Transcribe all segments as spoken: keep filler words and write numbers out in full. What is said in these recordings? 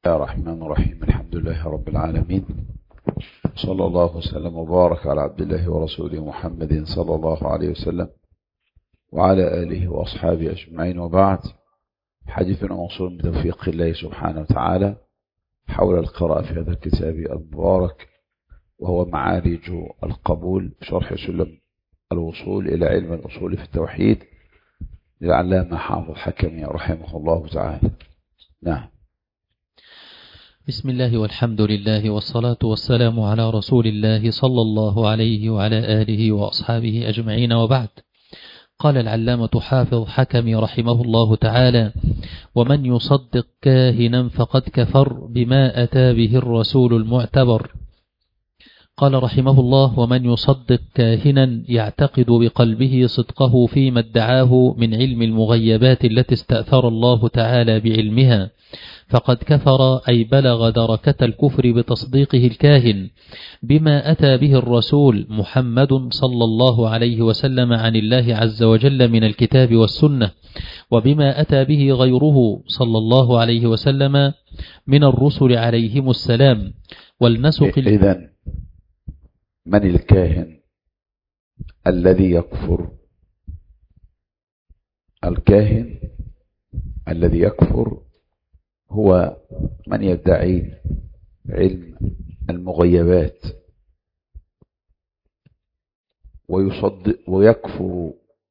الله الرحمن الرحيم. الحمد لله رب العالمين، صلى الله وسلم وبارك على عبد الله ورسوله محمد صلى الله عليه وسلم وعلى آله وأصحابه أجمعين، وبعد. حديثنا موصول بتوفيق الله سبحانه وتعالى حول القراءة في هذا الكتاب المبارك، وهو معارج القبول، شرح سلم الوصول إلى علم الأصول في التوحيد للعلامة حافظ حكمي رحمه الله تعالى. نعم. بسم الله والحمد لله والصلاة والسلام على رسول الله صلى الله عليه وعلى آله وأصحابه أجمعين، وبعد. قال العلامة حافظ حكمي رحمه الله تعالى: ومن يصدق كاهنا فقد كفر بما أتى به الرسول المعتبر. قال رحمه الله: ومن يصدق كاهنا يعتقد بقلبه صدقه فيما ادعاه من علم المغيبات التي استأثر الله تعالى بعلمها فقد كفر، أي بلغ دركة الكفر بتصديقه الكاهن بما أتى به الرسول محمد صلى الله عليه وسلم عن الله عز وجل من الكتاب والسنة، وبما أتى به غيره صلى الله عليه وسلم من الرسل عليهم السلام. والنسق إذن من الكاهن الذي يكفر؟ الكاهن الذي يكفر هو من يدعي علم المغيبات ويصدق ويكفر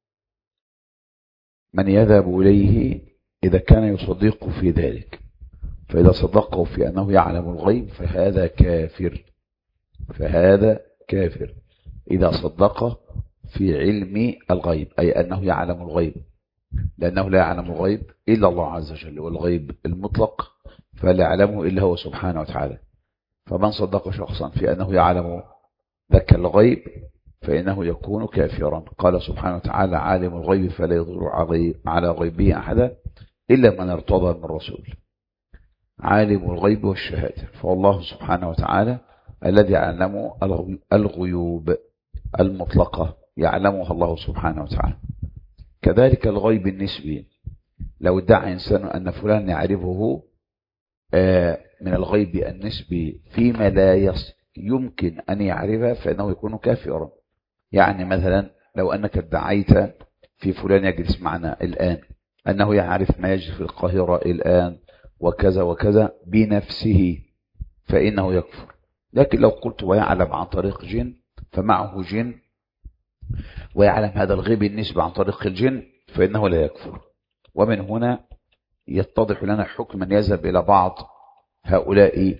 من يذهب إليه إذا كان يصدقه في ذلك. فإذا صدقه في أنه يعلم الغيب فهذا كافر، فهذا كافر إذا صدق في علم الغيب، أي أنه يعلم الغيب، لأنه لا يعلم الغيب إلا الله عز وجل، والغيب المطلق فلا يعلمه إلا هو سبحانه وتعالى. فمن صدق شخصا في أنه يعلم ذاك الغيب فإنه يكون كافرا. قال سبحانه وتعالى: عالم الغيب فلا يظهر على غيبه أحدا إلا من ارتضى من الرسول. عالم الغيب والشهادة، فالله سبحانه وتعالى الذي يعلم الغيوب المطلقة يعلمها الله سبحانه وتعالى. كذلك الغيب النسبي، لو ادعى إنسان أن فلان يعرفه من الغيب النسبي فيما لا يمكن أن يعرفه فإنه يكون كافرا. يعني مثلا لو أنك ادعيت في فلان يجلس معنا الآن أنه يعرف ما يجري في القاهرة الآن وكذا وكذا بنفسه فإنه يكفر. لكن لو قلت ويعلم عن طريق جن فمعه جن ويعلم هذا الغيب النسبي عن طريق الجن فإنه لا يكفر. ومن هنا يتضح لنا حكم من يذهب إلى بعض هؤلاء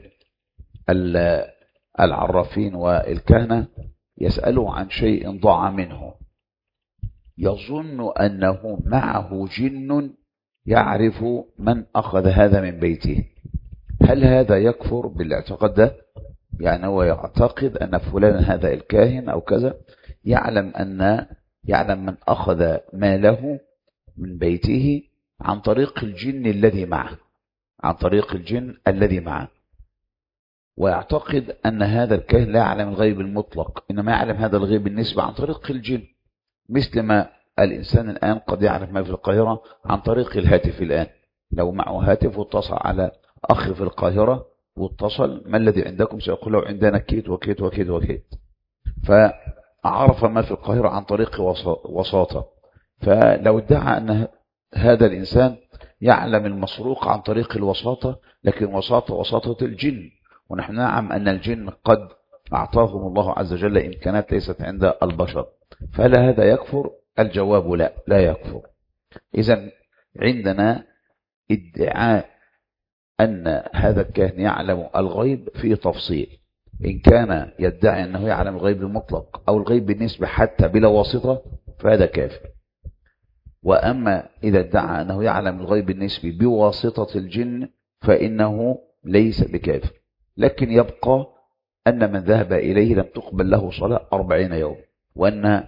العرافين والكهنة يسألوا عن شيء ضاع منه، يظن أنه معه جن يعرف من أخذ هذا من بيته. هل هذا يكفر بالاعتقاد ده؟ يعني هو يعتقد أن فلان هذا الكاهن أو كذا يعلم أن يعلم من أخذ ماله من بيته عن طريق الجن الذي معه، عن طريق الجن الذي معه، ويعتقد أن هذا الكاهن لا يعلم الغيب المطلق، إنما يعلم هذا الغيب النسبي عن طريق الجن، مثل ما الإنسان الآن قد يعرف ما في القاهرة عن طريق الهاتف. الآن لو معه هاتف واتصل على أخ في القاهرة واتصل: ما الذي عندكم؟ سيقول له: عندنا كيت وكيت وكيت وكيت. فعرف ما في القاهرة عن طريق وساطة. فلو ادعى أن هذا الإنسان يعلم المسروق عن طريق الوساطة، لكن وساطة وساطة الجن، ونحن نعلم أن الجن قد أعطاهم الله عز وجل إمكانات ليست عند البشر، فهل هذا يكفر؟ الجواب لا، لا يكفر. إذن عندنا ادعاء أن هذا الكاهن يعلم الغيب في تفصيل. إن كان يدعي أنه يعلم الغيب المطلق أو الغيب بالنسبة حتى بلا واسطة فهذا كافر. وأما إذا ادعى أنه يعلم الغيب النسبي بواسطة الجن فإنه ليس بكافر، لكن يبقى أن من ذهب إليه لم تقبل له صلاة أربعين يوم، وأن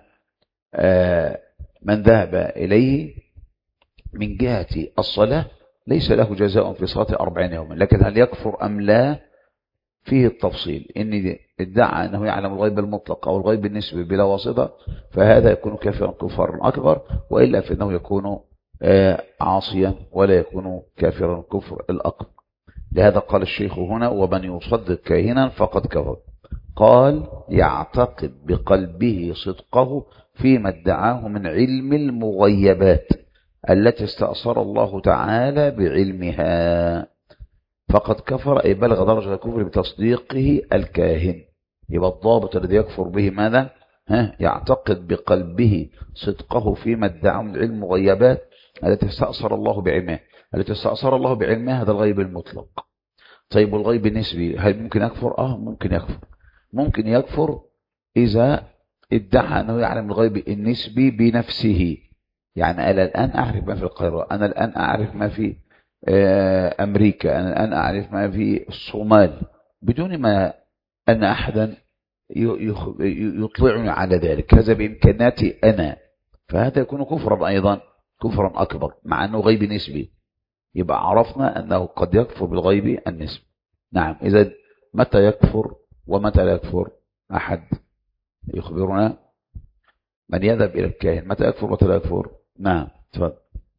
من ذهب إليه من جهة الصلاة ليس له جزاء في صلاة أربعين يوما. لكن هل يكفر أم لا فيه التفصيل. إن ادعى أنه يعلم الغيب المطلق أو الغيب النسبي بلا واسطة فهذا يكون كافرا كفرا أكبر، وإلا فإنه يكون عاصيا ولا يكون كافرا كفر الأكبر. لهذا قال الشيخ هنا ومن يصدق كاهنا فقد كفر. قال يعتقد بقلبه صدقه فيما ادعاه من علم المغيبات التي استأثر الله تعالى بعلمها فقد كفر، أي بلغ درجة الكفر بتصديقه الكاهن. يبقى الضابط الذي يكفر به ماذا؟ ها يعتقد بقلبه صدقه فيما ادعاه من علم المغيبات التي استأثر الله بعلمها. التي استأثر الله بعلمها هذا الغيب المطلق. طيب والغيب النسبي هل ممكن يكفر؟ اه ممكن يكفر. ممكن يكفر إذا ادعى أنه يعلم الغيب النسبي بنفسه. يعني أنا الآن أعرف ما في القاهرة، أنا الآن أعرف ما في أمريكا، أنا الآن أعرف ما في الصومال بدون ما أن أحدا يطلعني على ذلك. هذا بإمكاناتي أنا، فهذا يكون كفرا أيضا، كفرا أكبر مع أنه غيب نسبي. يبقى عرفنا أنه قد يكفر بالغيب النسبي. نعم. إذا متى يكفر ومتى لا يكفر؟ أحد يخبرنا؟ من يذهب إلى الكاهن متى يكفر ومتى لا يكفر؟ نعم تفضل.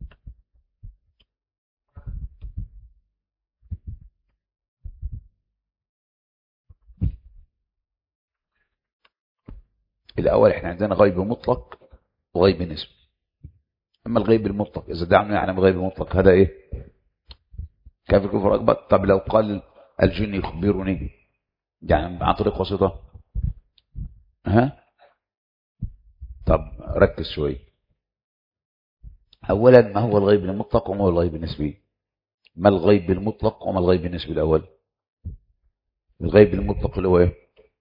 الأول احنا عندنا غيب مطلق وغيب نسبي. أما الغيب المطلق إذا دعنا يعلم غيب مطلق هذا إيه؟ كافر كفر أكبر. طب لو قال الجن يخبرني يعني عن طريق واسطة، ها طب ركز شوي. أولا ما هو الغيب المطلق وما هو الغيب النسبي؟ ما الغيب المطلق وما الغيب النسبي؟ الأول الغيب المطلق اللي هو إيه؟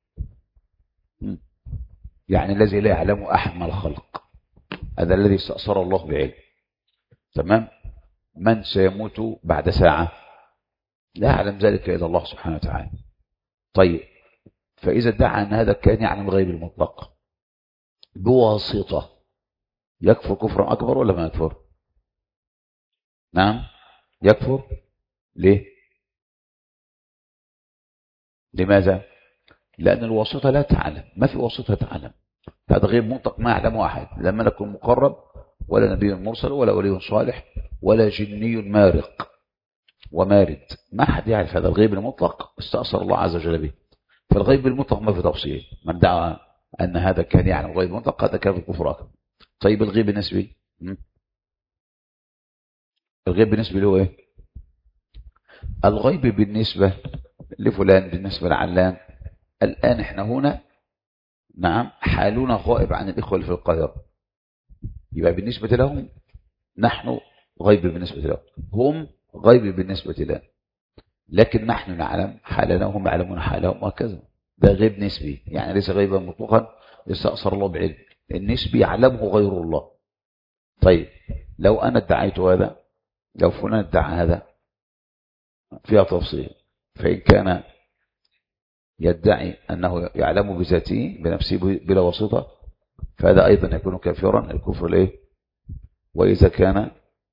يعني الذي لا يعلمه أحد من الخلق، هذا الذي استأثر الله بعلم. تمام. من سيموت بعد ساعة لا يعلم ذلك إلا الله سبحانه وتعالى. طيب فإذا ادعى أن هذا كان يعلم الغيب المطلق بواسطة يكفر كفرا أكبر ولا ما يكفر؟ نعم يكفر. ليه؟ لماذا؟ لأن الواسطة لا تعلم، ما في واسطة تعلم. هذا غيب مطلق ما يعلمه أحد، لا ملك مقرب ولا نبي مرسل ولا ولي صالح ولا جني مارق ومارد. ما حد يعرف هذا الغيب المطلق استأثر الله عز وجل به. فالغيب المطلق ما في تفصيل. من دعا أن هذا كان يعلم الغيب المطلق هذا كان في الكفر أكبر. طيب الغيب النسبي، الغيب بالنسبة له إيه؟ الغيب بالنسبة لفلان بالنسبة لعلان. الآن احنا هنا نعم حالنا غائب عن الإخوة اللي في القاهرة، يبقى بالنسبة لهم نحن غيب بالنسبة لهم، هم غيب بالنسبة لنا، لكن نحن نعلم حالنا وهم يعلمون حالهم وهكذا. ده غيب نسبي، يعني ليس غيبا مطلقا يستأثر الله بعلم. النسبي يعلمه غير الله. طيب لو أنا ادعيت هذا، لو فلان ادعى هذا فيها تفصيل. فإن كان يدعي أنه يعلم بذاته بنفسه بلا واسطة فهذا أيضا يكون كافرا الكفر الإيه؟ وإذا كان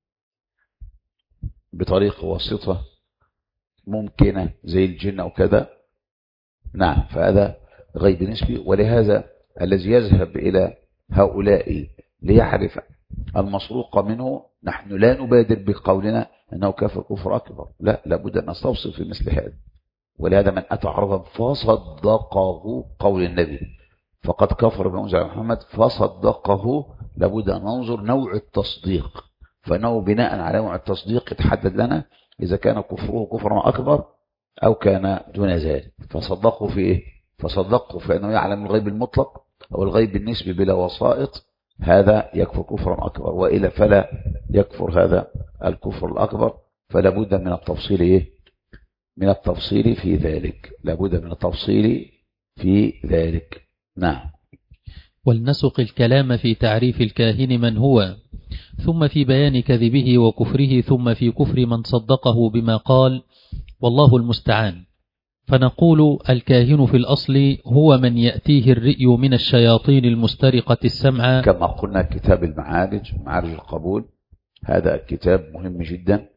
بطريق واسطة ممكنة زي الجن أو كذا نعم فهذا غيب نسبي. ولهذا الذي يذهب إلى هؤلاء ليعرف المسروق منه نحن لا نبادر بقولنا أنه كافر كفر أكبر، لا، لابد أن نستوصف في مثل هذا. ولهذا من أتى عرضا فصدقه قول النبي فقد كفر بما أنزل على محمد فصدقه. لابد أن ننظر نوع التصديق، فإنه بناء على نوع التصديق يتحدد لنا إذا كان كفره كفرا أكبر أو كان دون ذلك. فصدقه في إيه؟ فصدقه في أنه يعلم الغيب المطلق أو الغيب النسبي بلا وسائط، هذا يكفر كفرا أكبر، وإلا فلا يكفر هذا الكفر الأكبر. فلا بد من التفصيل إيه؟ من التفصيل في ذلك، لابد من التفصيل في ذلك. نعم. ولنسق الكلام في تعريف الكاهن من هو، ثم في بيان كذبه وكفره، ثم في كفر من صدقه بما قال، والله المستعان. فنقول الكاهن في الأصل هو من يأتيه الرئي من الشياطين المسترقة السمع. كما قلنا كتاب المعارج، معارج القبول، هذا الكتاب مهم جدا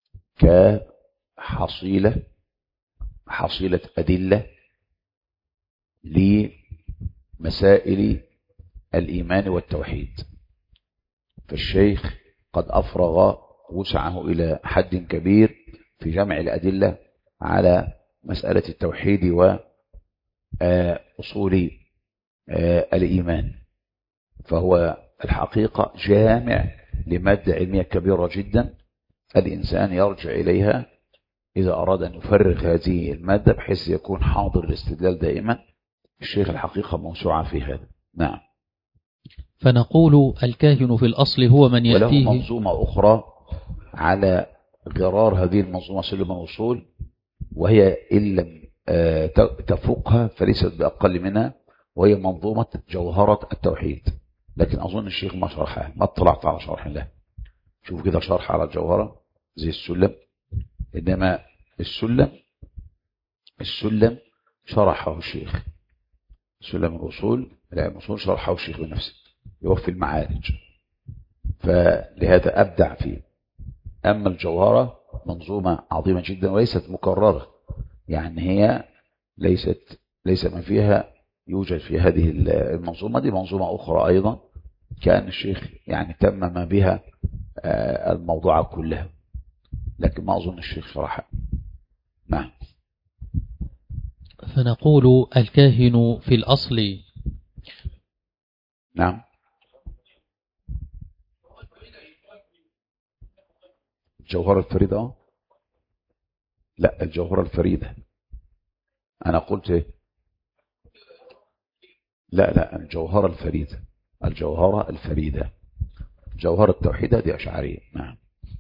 كحصيلة حصيلة أدلة لمسائل الإيمان والتوحيد. فالشيخ قد أفرغ وسعه إلى حد كبير في جمع الأدلة على مسألة التوحيد وأصول الإيمان، فهو الحقيقة جامع لمادة علمية كبيرة جدا الإنسان يرجع إليها إذا أراد أن يفرغ هذه المادة بحيث يكون حاضر الاستدلال دائما. الشيخ الحقيقة موسوعة في هذا. نعم. فنقول الكاهن في الأصل هو من يأتيه. وله منظومة أخرى على غرار هذه المنظومة سلم الوصول، وهي إن لم تفوقها فليست بأقل منها، وهي منظومة جوهرة التوحيد. لكن أظن الشيخ ما شرحها، ما اطلعت على شرح له. شوف كده شرح على الجوهرة زي السلم، إنما السلم السلم شرحه الشيخ، سلم الوصول لا الوصول شرحه الشيخ بنفسه يوفي المعارج، فلهذا أبدع فيه. أما الجوهرة منظومة عظيمة جدا وليست مكررة، يعني هي ليست ليس ما فيها يوجد في هذه المنظومة دي منظومة أخرى أيضا كان الشيخ يعني تمم بها الموضوع كلها، لكن ما أظن الشيخ شرحها. نعم. فنقول الكاهن في الأصل. نعم. الجوهرة الفريدة. لا الجوهرة الفريدة أنا قلت إيه؟ لا لا الجوهرة الفريدة، الجوهرة الفريدة، جوهرة التوحيد دي أشعرية. نعم.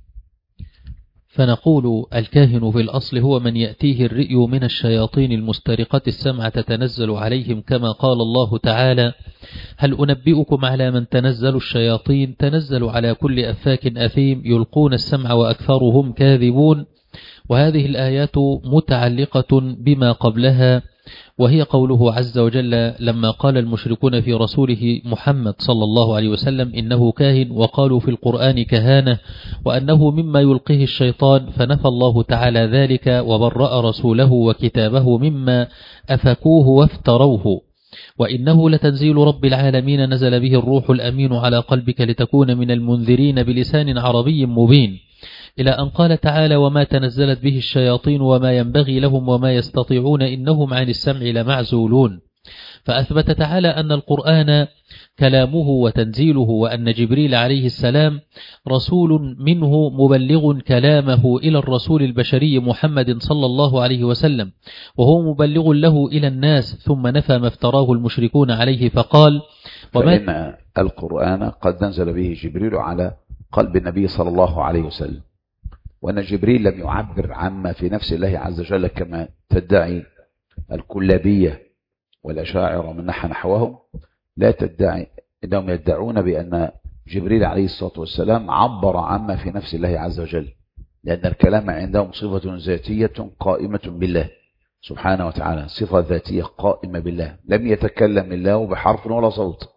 فنقول الكاهن في الأصل هو من يأتيه الرئي من الشياطين المسترقة السمع تتنزل عليهم، كما قال الله تعالى: هل أنبئكم على من تنزل الشياطين تنزل على كل أفاك أثيم يلقون السمع وأكثرهم كاذبون. وهذه الآيات متعلقة بما قبلها، وهي قوله عز وجل لما قال المشركون في رسوله محمد صلى الله عليه وسلم إنه كاهن، وقالوا في القرآن كهانة وأنه مما يلقيه الشيطان، فنفى الله تعالى ذلك وبرأ رسوله وكتابه مما أفكوه وافتروه. وإنه لتنزيل رب العالمين نزل به الروح الأمين على قلبك لتكون من المنذرين بلسان عربي مبين، إلى أن قال تعالى: وما تنزلت به الشياطين وما ينبغي لهم وما يستطيعون إنهم عن السمع لمعزولون. فأثبت تعالى أن القرآن كلامه وتنزيله، وأن جبريل عليه السلام رسول منه مبلغ كلامه إلى الرسول البشري محمد صلى الله عليه وسلم، وهو مبلغ له إلى الناس. ثم نفى ما افتراه المشركون عليه فقال: فإن القرآن قد نزل به جبريل على قلب النبي صلى الله عليه وسلم، وأن جبريل لم يعبر عما في نفس الله عز وجل كما تدعي الكلابية والأشاعرة من نحى نحوهم. لا تدعي، إنهم يدعون بأن جبريل عليه الصلاة والسلام عبر عما في نفس الله عز وجل، لأن الكلام عندهم صفة ذاتية قائمة بالله سبحانه وتعالى، صفة ذاتية قائمة بالله، لم يتكلم الله بحرف ولا صوت،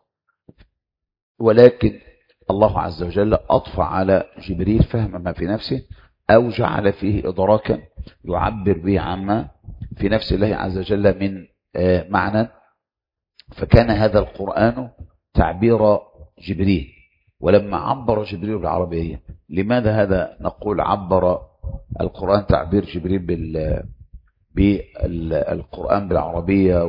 ولكن الله عز وجل أضفى على جبريل فهم ما في نفسه أو جعل فيه إدراكا يعبر به عما في نفس الله عز وجل من معنى، فكان هذا القرآن تعبير جبريل. ولما عبر جبريل بالعربية، لماذا هذا نقول عبر القرآن تعبير جبريل بال بالقرآن بالعربية؟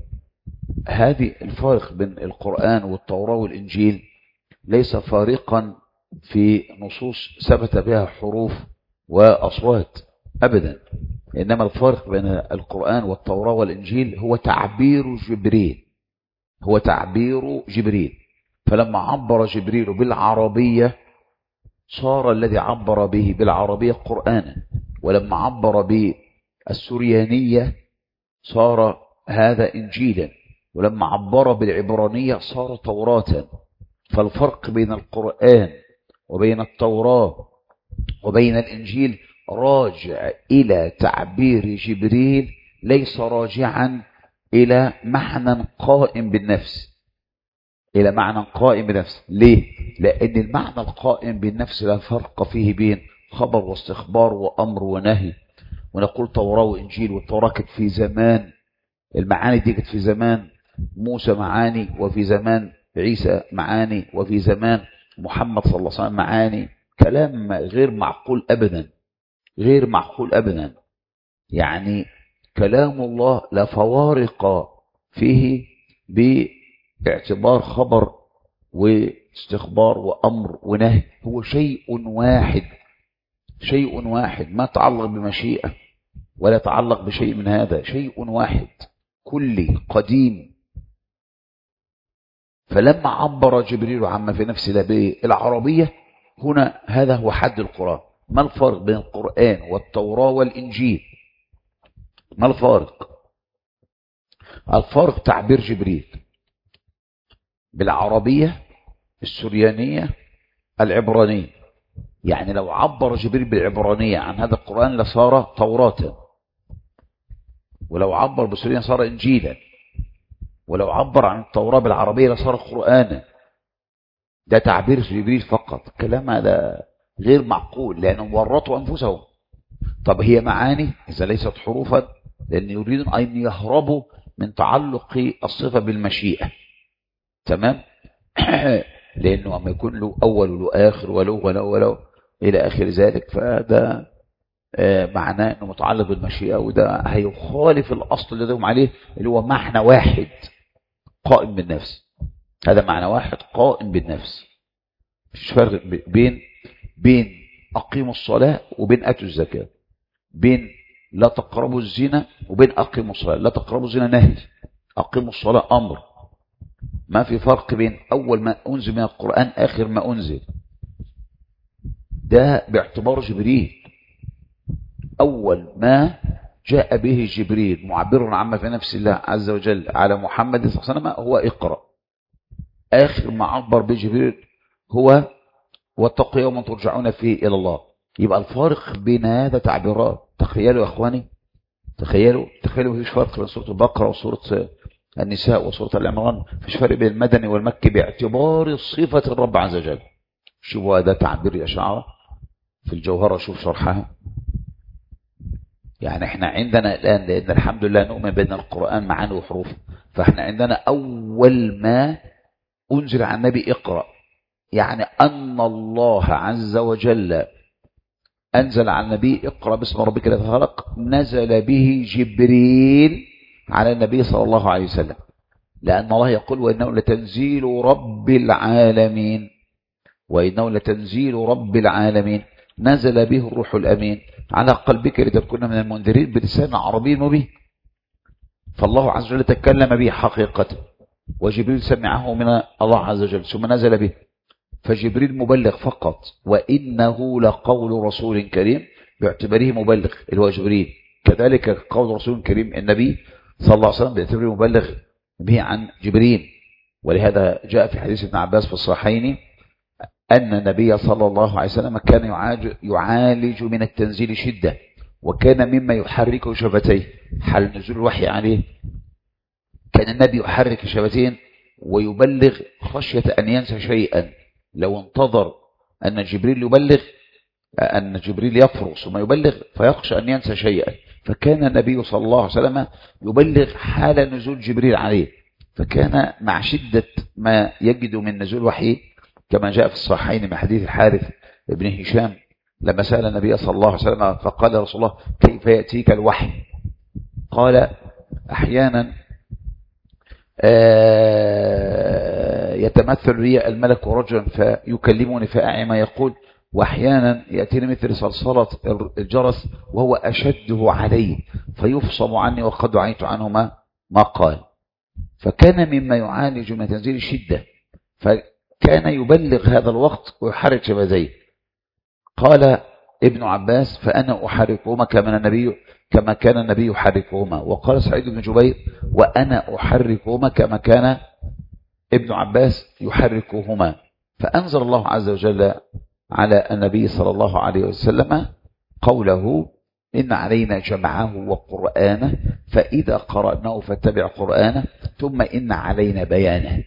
وهذه الفارق بين القرآن والتوراة والإنجيل ليس فارقا في نصوص ثبت بها حروف وأصوات أبدا، إنما الفارق بين القرآن والتوراة والإنجيل هو تعبير جبريل، هو تعبير جبريل. فلما عبر جبريل بالعربية صار الذي عبر به بالعربية قرآنا، ولما عبر بالسريانية صار هذا إنجيلا، ولما عبر بالعبرانية صار توراة. فالفرق بين القرآن وبين التوراة وبين الإنجيل راجع إلى تعبير جبريل، ليس راجعا إلى معنى قائم بالنفس، إلى معنى قائم بالنفس. ليه؟ لأن المعنى القائم بالنفس لا فرق فيه بين خبر واستخبار وأمر ونهي. ونقول توراة وإنجيل، والتوراة كانت في زمان، المعاني دي كانت في زمان موسى معاني، وفي زمان عيسى معاني، وفي زمان محمد صلى الله عليه وسلم معاني. كلام غير معقول أبدا، غير معقول أبدا. يعني كلام الله لا فوارق فيه باعتبار خبر واستخبار وأمر ونهي، هو شيء واحد، شيء واحد ما تعلق بمشيئة ولا تعلق بشيء من هذا، شيء واحد كلي قديم. فلما عبر جبريل عما في نفس بالعربية هنا، هذا هو حد القرآن. ما الفرق بين القرآن والتوراة والإنجيل؟ ما الفارق؟ الفارق تعبير جبريل بالعربية السريانية العبرانية. يعني لو عبر جبريل بالعبرانية عن هذا القرآن لصار توراة، ولو عبر بالسريانية صار إنجيلا، ولو عبر عن التوراة بالعربية لصار قرآنا. ده تعبير جبريل فقط. كلام هذا غير معقول لأنهم ورطوا أنفسهم. طب هي معاني إذا ليست حروفا، لأن يريدون أن يهربوا من تعلق الصفة بالمشيئة. تمام. لأنه أما يكون له أول وله آخر ولو ولو ولو إلى آخر ذلك، فهذا معناه أنه متعلق بالمشيئة، وده هيخالف الأصل الذي هم عليه اللي هو معنى واحد قائم بالنفس. هذا معنى واحد قائم بالنفس. مش فرق بين بين أقيموا الصلاة وبين أتوا الزكاة، بين لا تقربوا الزنا وبين أقيموا الصلاة. لا تقربوا الزنا نهي، أقيموا الصلاة أمر. ما في فرق بين أول ما أنزل من القرآن آخر ما أنزل. ده باعتبار جبريل. أول ما جاء به جبريل معبر عما في نفس الله عز وجل على محمد صلى الله عليه وسلم هو اقرأ. آخر ما عبر به جبريل هو واتقوا يوما ترجعون فيه إلى الله. يبقى الفارق بين هذا تعبيرات. تخيلوا يا أخواني، تخيلوا تخيلوا مفيش فرق بين سورة البقرة وسورة النساء وسورة العمران، مفيش فرق بين المدني والمكي باعتبار صفة الرب عز وجل. شوفوا هذا تعبير الأشاعرة في الجوهرة، شوف شرحها. يعني احنا عندنا الآن، لأن الحمد لله نؤمن بأن القرآن معاني وحروف، فاحنا عندنا أول ما أنزل عن النبي اقرأ، يعني أن الله عز وجل أنزل على النبي اقرأ باسم ربك الذي خلق، نزل به جبريل على النبي صلى الله عليه وسلم. لأن الله يقول وإنه لتنزيل رب العالمين، وإنه لتنزيل رب العالمين نزل به الروح الأمين على قلبك لتكون من المنذرين بلسان عربي مبين. فالله عز وجل تكلم به حقيقة، وجبريل سمعه من الله عز وجل ثم نزل به، فجبريل مبلغ فقط. وإنه لقول رسول كريم باعتباره مبلغ اللي هو جبريل، كذلك قول رسول كريم النبي صلى الله عليه وسلم باعتباره مبلغ به عن جبريل. ولهذا جاء في حديث ابن عباس في الصحيحين أن النبي صلى الله عليه وسلم كان يعالج من التنزيل شدة، وكان مما يحرك شفتيه حال نزول الوحي عليه. كان النبي يحرك شفتين ويبلغ خشية أن ينسى شيئا. لو انتظر أن جبريل يبلغ، أن جبريل يفرغ ثم يبلغ فيخشى أن ينسى شيئا، فكان النبي صلى الله عليه وسلم يبلغ حال نزول جبريل عليه. فكان مع شدة ما يجد من نزول وحي كما جاء في الصحيحين من حديث الحارث ابن هشام لما سأل النبي صلى الله عليه وسلم فقال رسول الله كيف يأتيك الوحي؟ قال أحيانا يتمثل لي الملك رجلا فيكلمني فأعي ما يقول، وأحيانا يأتيني مثل صلصلة الجرس وهو أشده علي فيفصم عني وقد عيت عنه ما, ما قال. فكان مما يعالج من تنزيل الشدة، فكان يبلغ هذا الوقت ويحرك شفتيه. قال ابن عباس فأنا أحركهما كما النبي كما كان النبي يحركهما. وقال سعيد بن جبير وأنا أحركهما كما كان ابن عباس يحركهما. فأنزل الله عز وجل على النبي صلى الله عليه وسلم قوله إن علينا جمعه وقرآنه فإذا قرأناه فاتبع قرآنه ثم إن علينا بيانه.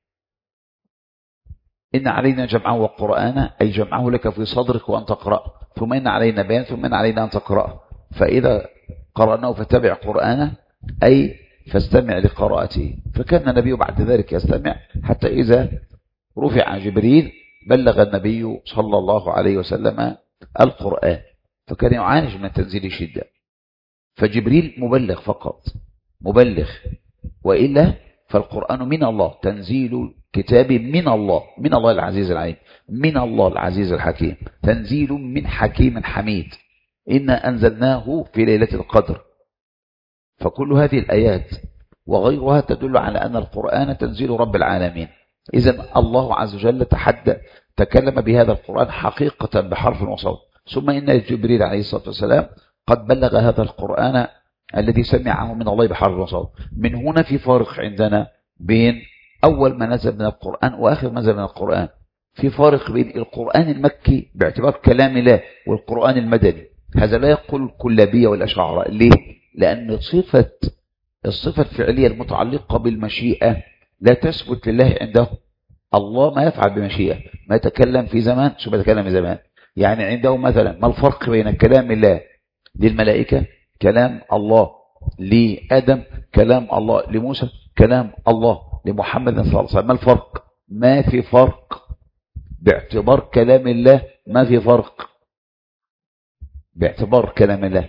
إن علينا جمعه وقرآنه أي جمعه لك في صدرك وأن تقرأ، ثم إن علينا بيان ثم إن علينا أن تقرأ. فإذا قرأناه فاتبع قرآنه أي فاستمع لقراءته. فكان النبي بعد ذلك يستمع حتى إذا رفع جبريل بلغ النبي صلى الله عليه وسلم القرآن. فكان يعانج من تنزيل شدة. فجبريل مبلغ فقط، مبلغ، وإلا فالقرآن من الله، تنزيل كتاب من الله، من الله العزيز العليم، من الله العزيز الحكيم، تنزيل من حكيم حميد، إنا أنزلناه في ليلة القدر. فكل هذه الآيات وغيرها تدل على أن القرآن تنزيل رب العالمين. إذن الله عز وجل تحدى تكلم بهذا القرآن حقيقة بحرف وصوت. ثم إن جبريل عليه الصلاة والسلام قد بلغ هذا القرآن الذي سمعه من الله بحرف وصوت. من هنا في فارق عندنا بين أول ما نزل من القرآن وآخر ما نزل من القرآن. في فارق بين القرآن المكي باعتبار كلام الله والقرآن المدني. هذا لا يقول الكلابية والأشاعرة. ليه؟ لأن صفة الصفة الفعلية المتعلقة بالمشيئة لا تثبت لله عنده. الله ما يفعل بمشيئة، ما يتكلم في زمان ثم يتكلم في زمان. يعني عنده مثلا ما الفرق بين كلام الله للملائكة كلام الله، لآدم كلام الله، لموسى كلام الله، لمحمد صلى الله عليه وسلم؟ ما الفرق؟ ما في فرق باعتبار كلام الله، ما في فرق باعتبار كلام الله.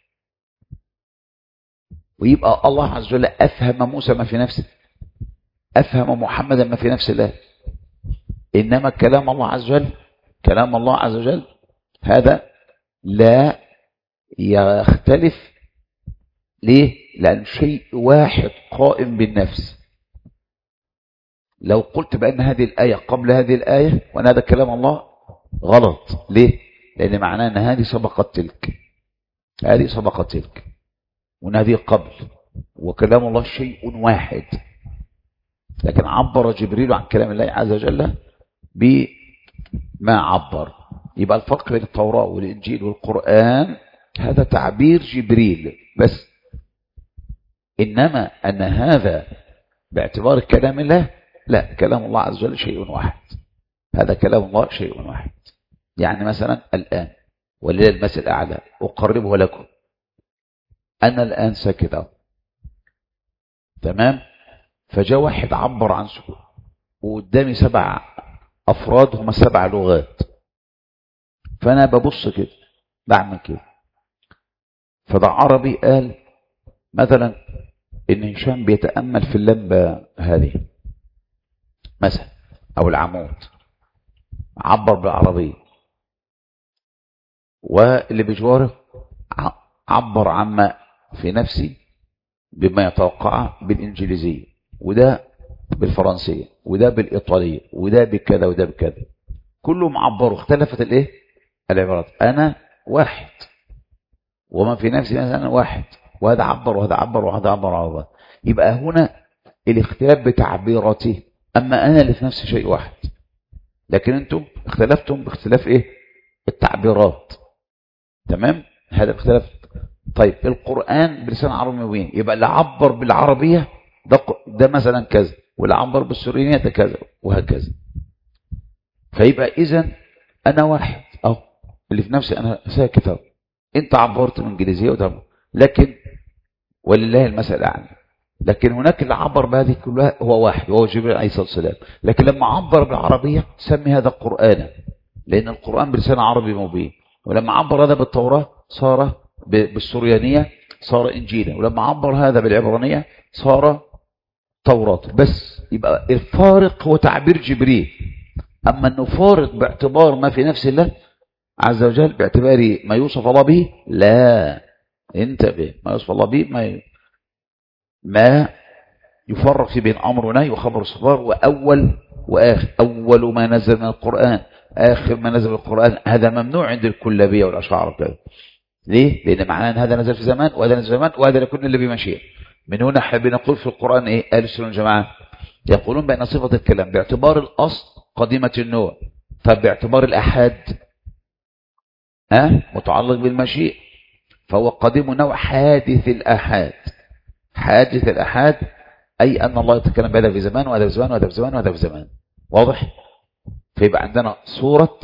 ويبقى الله عز وجل أفهم موسى ما في نفسه، أفهم محمدا ما في نفس الله. إنما كلام الله عز وجل، كلام الله عز وجل هذا لا يختلف. ليه؟ لأن شيء واحد قائم بالنفس. لو قلت بأن هذه الآية قبل هذه الآية وأن هذا كلام الله غلط. ليه؟ لأن معناه أن هذه سبقت تلك، هذه سبقت تلك، وأن هذه قبل، وكلام الله شيء واحد. لكن عبر جبريل عن كلام الله عز وجل بما عبر. يبقى الفرق بين التوراة والإنجيل والقرآن هذا تعبير جبريل بس. إنما أن هذا باعتبار كلام الله لا، كلام الله عز وجل شيء واحد. هذا كلام الله شيء واحد. يعني مثلا الآن ولله المثل الأعلى أقربه لكم. أنا الآن ساكت تمام، فجاء واحد عبر عن سكوت وقدامي سبع أفراد هم سبع لغات، فأنا ببص كده بعمل كده، فده عربي قال مثلا إن هشام بيتأمل في اللمبة هذه مثلا أو العمود، عبر بالعربية. واللي بجواره عبر عما في نفسي بما يتوقعه بالإنجليزية، وده بالفرنسية، وده بالإيطالية، وده بكذا وده بكذا. كلهم عبروا، اختلفت الايه العبارات. أنا واحد وما في نفسي مثلا واحد، وهذا عبر وهذا عبر وهذا عبر وهذا. يبقى هنا الاختلاف بتعبيراته، أما أنا اللي في نفسي شيء واحد، لكن أنتم اختلفتم باختلاف إيه التعبيرات. تمام، هذا اختلاف. طيب القرآن بلسان عربي مبين، يبقى اللي عبر بالعربية ده, ده مثلا كذا، واللي عبر بالسوريانية ده كذا، وهكذا. فيبقى إذن أنا واحد أو اللي في نفسي أنا ساكت أهو. أنت عبرت بالإنجليزية وده، لكن ولله المثل الأعلى. لكن هناك اللي عبر بهذه كلها هو واحد وهو جبريل عليه الصلاة والسلام. لكن لما عبر بالعربية سمي هذا قرآنا، لأن القرآن بلسان عربي مبين. ولما عبر هذا بالتوراة صار بالسوريانية صار إنجيلا، ولما عبر هذا بالعبرانية صار توراة. بس يبقى الفارق هو تعبير جبريل. أما أنه فارق باعتبار ما في نفس الله عز وجل، باعتبار ما يوصف الله به، لا، انتبه، ما يوصف الله به ما ي... ما يفرق في بين أمر ونهي وخبر الصفار وأول وآخر. أول ما نزل من القرآن، آخر ما نزل من القرآن، هذا ممنوع عند الكلابية والأشاعرة كذا. ليه؟ لأن معناه أن هذا نزل في زمان وهذا نزل في زمان وهذا لكل اللي بمشيئة. من هنا احنا بنقول في القرآن إيه؟ أهل السنة والجماعة يقولون بأن صفة الكلام باعتبار الأصل قديمة النوع، فباعتبار الأحاد ها متعلق بالمشيئة، فهو قديم النوع حادث الأحاد. حادث الأحاد أي أن الله يتكلم بهذا في زمان وهذا في زمان وهذا في زمان وهذا في زمان. واضح؟ فيبقى عندنا صورة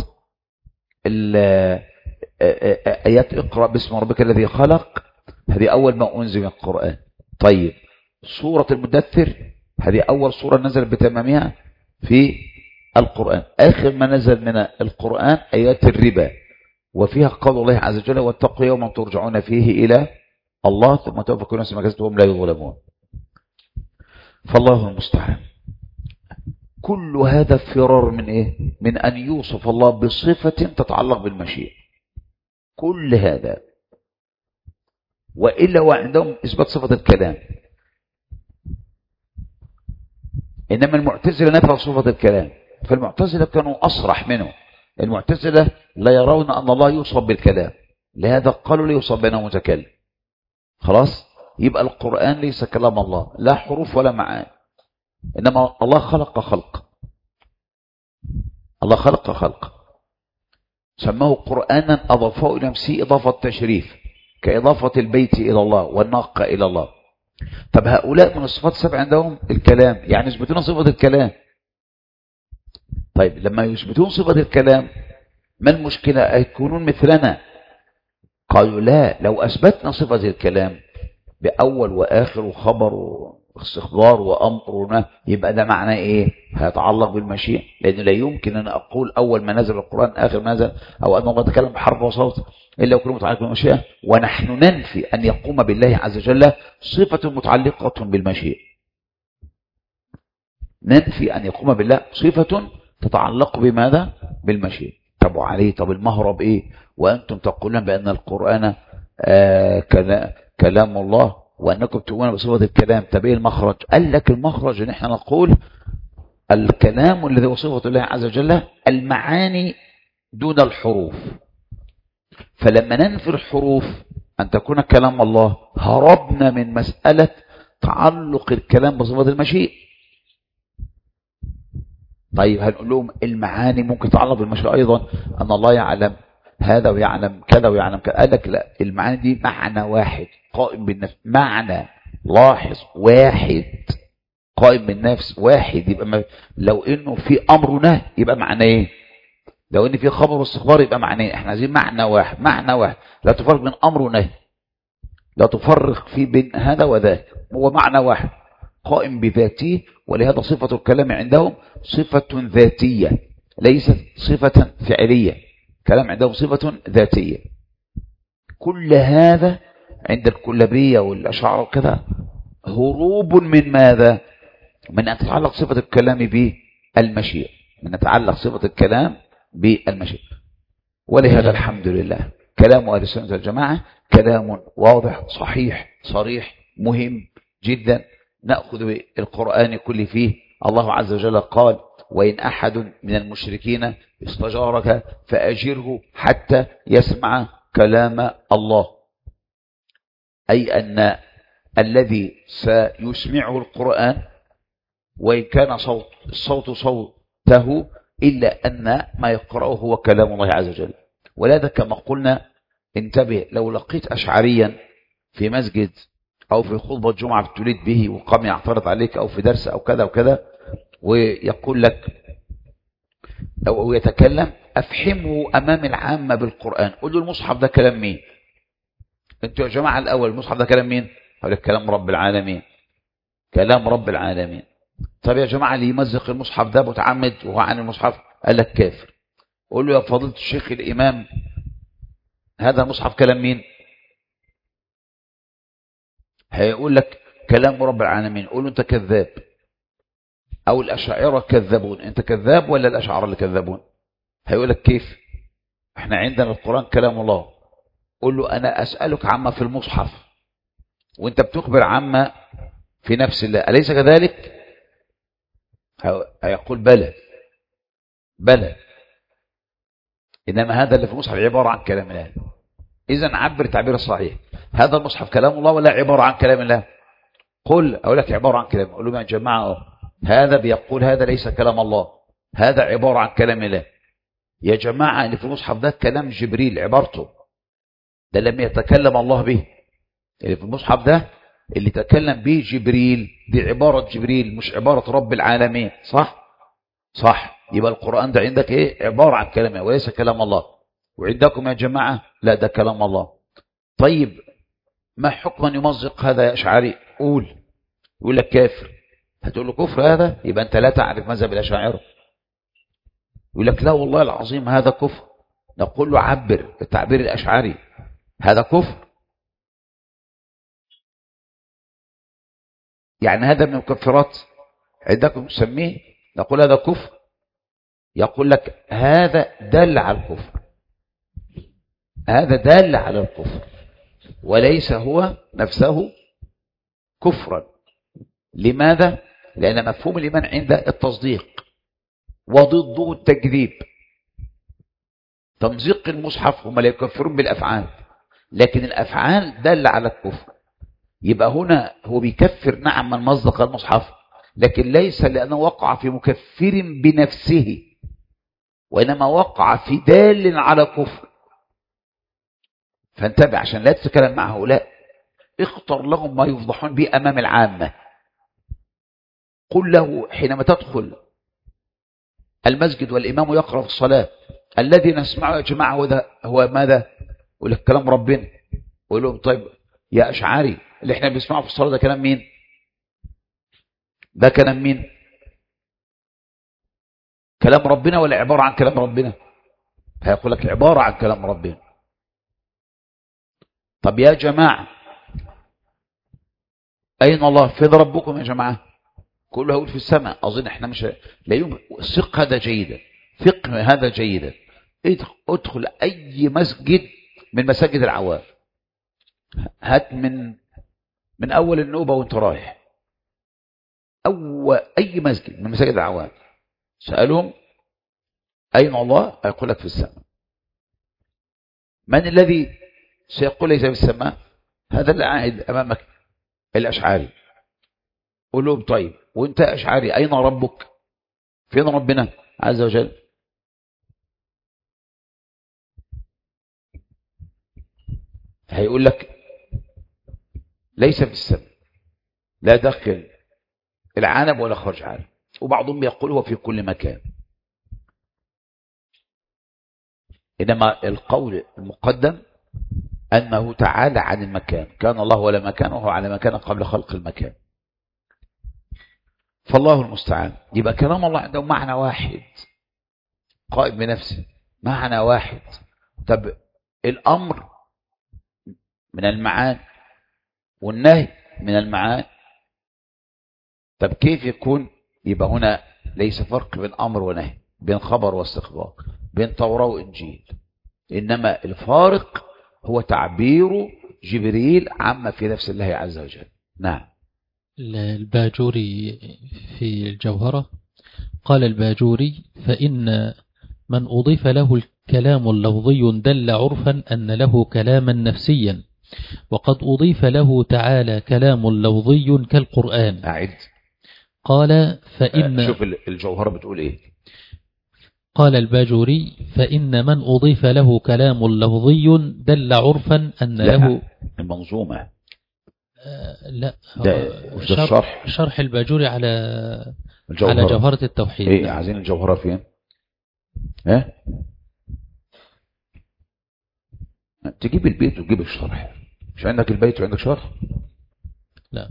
آيات اقرأ باسم ربك الذي خلق، هذه أول ما أنزل من القرآن. طيب سورة المدثر هذه أول سورة نزل بتمامها في القرآن. آخر ما نزل من القرآن آيات الربا، وفيها قول الله عز وجل واتقوا يوما ترجعون فيه إلى الله ثم توفى كل نفس ما كسبت وهم لا يظلمون. فالله المستعان. كل هذا فرار من ايه؟ من ان يوصف الله بصفة تتعلق بالمشيئة. كل هذا وإلا وعندهم إثبات صفة الكلام، إنما المعتزلة نفوا صفة الكلام. فالمعتزلة كانوا أصرح منه. المعتزلة لا يرون أن الله يوصف بالكلام، لهذا قالوا ليوصف بينه متكلم. خلاص، يبقى القرآن ليس كلام الله، لا حروف ولا معاني، إنما الله خلق خلق. الله خلق خلق سماه قرآنا أضافه إلى نفسه إضافة تشريف، كإضافة البيت إلى الله والناقة إلى الله. طب هؤلاء من الصفات السبع عندهم الكلام، يعني يثبتون صفة الكلام. طيب لما يثبتون صفة الكلام ما المشكلة؟ يكونون مثلنا. قالوا لا، لو أثبتنا صفة الكلام بأول وآخر وخبر واستخبار وأمر ونهي، يبقى ده معناه إيه؟ هيتعلق بالمشيئة، لأنه لا يمكن أن أقول أول ما نزل القرآن آخر ما نزل، أو أنه بتكلم بحرف وصوت، إلا يكون متعلق بالمشيئة. ونحن ننفي أن يقوم بالله عز وجل صفة متعلقة بالمشيئة. ننفي أن يقوم بالله صفة تتعلق بماذا؟ بالمشيئة. طب وعليه طب المهرب إيه؟ وأنتم تقولون بأن القرآن آه كلام الله وأنكم تؤمنون بصفة الكلام. طب إيه المخرج؟ قال لك المخرج أن احنا نقول الكلام الذي هو صفة الله عز وجل المعاني دون الحروف. فلما ننفي الحروف أن تكون كلام الله هربنا من مسألة تعلق الكلام بصفة المشيئة. طيب هنقول لهم المعاني ممكن تتعلق بالمشيئة أيضا، أن الله يعلم هذا ويعلم كذا ويعلم كذا. قال لك لا، المعاني دي معنى واحد قائم بالنفس، معنى لاحظ واحد قائم بالنفس واحد. يبقى لو انه في امر ونهي يبقى معنى ايه؟ لو ان في خبر واستخبار يبقى معنى ايه؟ احنا عايزين معنى واحد، معنى واحد لا تفرق بين امر ونهي، لا تفرق في بين هذا وذاك، هو معنى واحد قائم بذاته. ولهذا صفة الكلام عندهم صفة ذاتية ليست صفة فعلية، كلام عندهم صفة ذاتية. كل هذا عند الكلابية والأشاعرة وكذا هروب من ماذا؟ من أن تتعلق صفة الكلام بالمشيئة، من أن تتعلق صفة الكلام بالمشيئة. ولهذا الحمد لله كلام أهل السنة والجماعة كلام واضح صحيح صريح مهم جدا. نأخذ بالقرآن كل فيه. الله عز وجل قال: وإن أحد من المشركين استجارك فأجره حتى يسمع كلام الله، أي أن الذي سيسمعه القرآن وإن كان صوت الصوت صوته إلا أن ما يقرأه هو كلام الله عز وجل. ولذا كما قلنا انتبه، لو لقيت أشعريا في مسجد أو في خطبة جمعة بتولد به وقام يعترض عليك أو في درس أو كذا وكذا ويقول لك أو يتكلم، أفحمه أمام العامة بالقرآن. قل له المصحف ده كلام مين؟ انتوا يا جماعة الأول المصحف ده كلام مين؟ هقول لك كلام رب العالمين، كلام رب العالمين. طب يا جماعة اللي يمزق المصحف ده متعمد وهو عن المصحف، قال لك كافر. قول له يا فضيلة الشيخ الإمام هذا المصحف كلام مين؟ هيقول لك كلام رب العالمين. قول له انت كذاب، او الاشاعره كذابون. انت كذاب ولا الاشاعره اللي كذابون؟ هيقول لك كيف؟ احنا عندنا القرآن كلام الله. قول له انا اسألك عما في المصحف وانت بتخبر عما في نفس الله، أليس كذلك؟ هيقول بلى بلى، انما هذا اللي في المصحف عبارة عن كلام الله. اذا عبر تعبير الصحيح، هذا المصحف كلام الله ولا عبارة عن كلام الله؟ قل اقول لك عبارة عن كلام. اقول لهم يا جماعة هذا بيقول هذا ليس كلام الله، هذا عبارة عن كلام الله. يا جماعة اللي في المصحف ده كلام جبريل عبارته، ده لم يتكلم الله به. اللي في المصحف ده اللي تكلم به جبريل، دي عبارة جبريل مش عبارة رب العالمين. صح؟ صح. يبقى القرآن ده عندك ايه؟ عبارة عن كلام وليس كلام الله. وعندكم يا جماعة لا ده كلام الله. طيب ما حكم أن يمزق هذا يا أشعري؟ قول. يقول لك كافر. هتقول له كفر هذا؟ يبقى أنت لا تعرف مذهب الأشاعرة. يقول لك لا والله العظيم هذا كفر. نقول له عبر التعبير الأشعري، هذا كفر. يعني هذا من المكفرات عندكم تسميه، نقول هذا كفر، يقول لك هذا دل على الكفر، هذا دل على الكفر وليس هو نفسه كفرا. لماذا؟ لأن مفهوم الإيمان عند التصديق وضده التكذيب. تمزيق المصحف هم لا يكفرون بالأفعال، لكن الأفعال دل على الكفر. يبقى هنا هو بيكفر نعم من مزق المصحف، لكن ليس لأنه وقع في مكفر بنفسه، وإنما وقع في دال على كفر. فانتبه عشان لا تتكلم مع هؤلاء، اختر لهم ما يفضحون به أمام العامة. قل له حينما تدخل المسجد والإمام يقرأ في الصلاة الذي نسمعه يا جماعة هو ماذا؟ يقول لك كلام ربنا. يقول لهم طيب يا أشعاري اللي احنا بنسمعه في الصلاة ده كلام مين؟ ده كلام مين؟ كلام ربنا ولا عبارة عن كلام ربنا؟ هيقول لك عبارة عن كلام ربنا. طب يا جماعة أين الله؟ فين ربكم يا جماعة؟ كله هيقول في السماء. أظن احنا مش لا يمكن. ثق هذا جيدا، فقه هذا جيدا. ادخل أي مسجد من مساجد العوام، هات من من أول النوبة وانت رايح أو أي مسجد من مساجد العوام، سألهم أين الله؟ هيقول لك في السماء. من الذي سيقول ليس في السماء؟ هذا اللي قاعد أمامك الأشعاري. قول لهم طيب وانت أشعاري أين ربك؟ فين ربنا عز وجل؟ هيقول لك ليس في السماء، لا داخل العالم ولا خارج العالم. وبعضهم يقول هو في كل مكان. إنما القول المقدم أنه تعالى عن المكان، كان الله ولا مكان وهو على مكان قبل خلق المكان. فالله المستعان. يبقى كلام الله عنده معنى واحد قائم بنفسه، معنى واحد. طب الأمر من المعاني والنهي من المعاني، طب كيف يكون؟ يبقى هنا ليس فرق بين أمر ونهي، بين خبر واستخبار، بين توراة وإنجيل. إنما الفارق هو تعبير جبريل عما في نفس الله عز وجل. نعم. الباجوري في الجوهرة قال الباجوري: فإن من أضيف له الكلام اللفظي دل عرفا أن له كلاما نفسيا، وقد أضيف له تعالى كلام لفظي كالقرآن. أعد. قال فإن شوف الجوهرة بتقول إيه. قال الباجوري: فإن من أضيف له كلام لفظي دل عرفا أن له المنظومة. آه لا ده شرح, شرح شرح الباجوري على الجوهرة. على جوهرة التوحيد. إيه عايزين الجوهرة فين؟ ها تجيب البيت وتجيب الشرح. مش عندك البيت وعندك شرح؟ لا.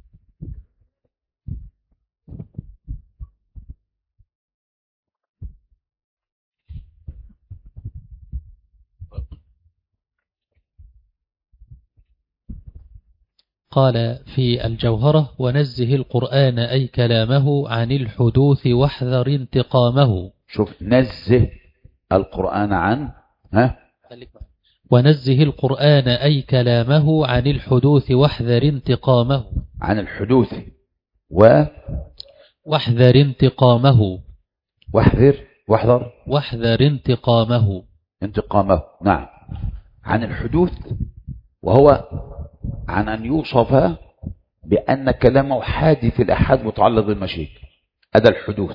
قال في الجوهرة: ونزه القرآن أي كلامه عن الحدوث واحذر انتقامه. شوف نزه القرآن عن ها ونزه القرآن أي كلامه عن الحدوث واحذر انتقامه. عن الحدوث و واحذر انتقامه. واحذر واحذر واحذر انتقامه. انتقامه. نعم. عن الحدوث، وهو عن أن يوصف بأن كلامه حادث الأحد متعلق بالمشيئة. هذا الحدوث،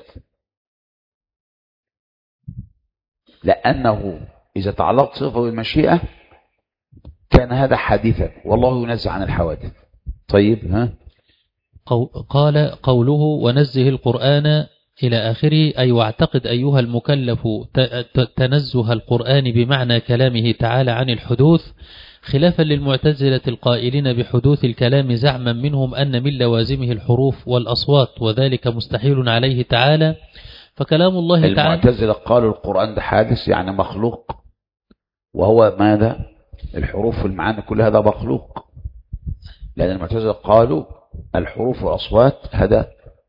لأنه إذا تعلق صفة بالمشيئة كان هذا حادثا، والله ينزه عن الحوادث. طيب ها قال قوله ونزه القرآن إلى آخره أي واعتقد أيها المكلف تنزه القرآن بمعنى كلامه تعالى عن الحدوث، خلافا للمعتزلة القائلين بحدوث الكلام زعما منهم أن من لوازمه الحروف والأصوات، وذلك مستحيل عليه تعالى. فكلام الله تعالى، المعتزلة قالوا القرآن ده حادث يعني مخلوق، وهو ماذا؟ الحروف والمعاني كل هذا مخلوق. لأن المعتزلة قالوا الحروف والأصوات هذا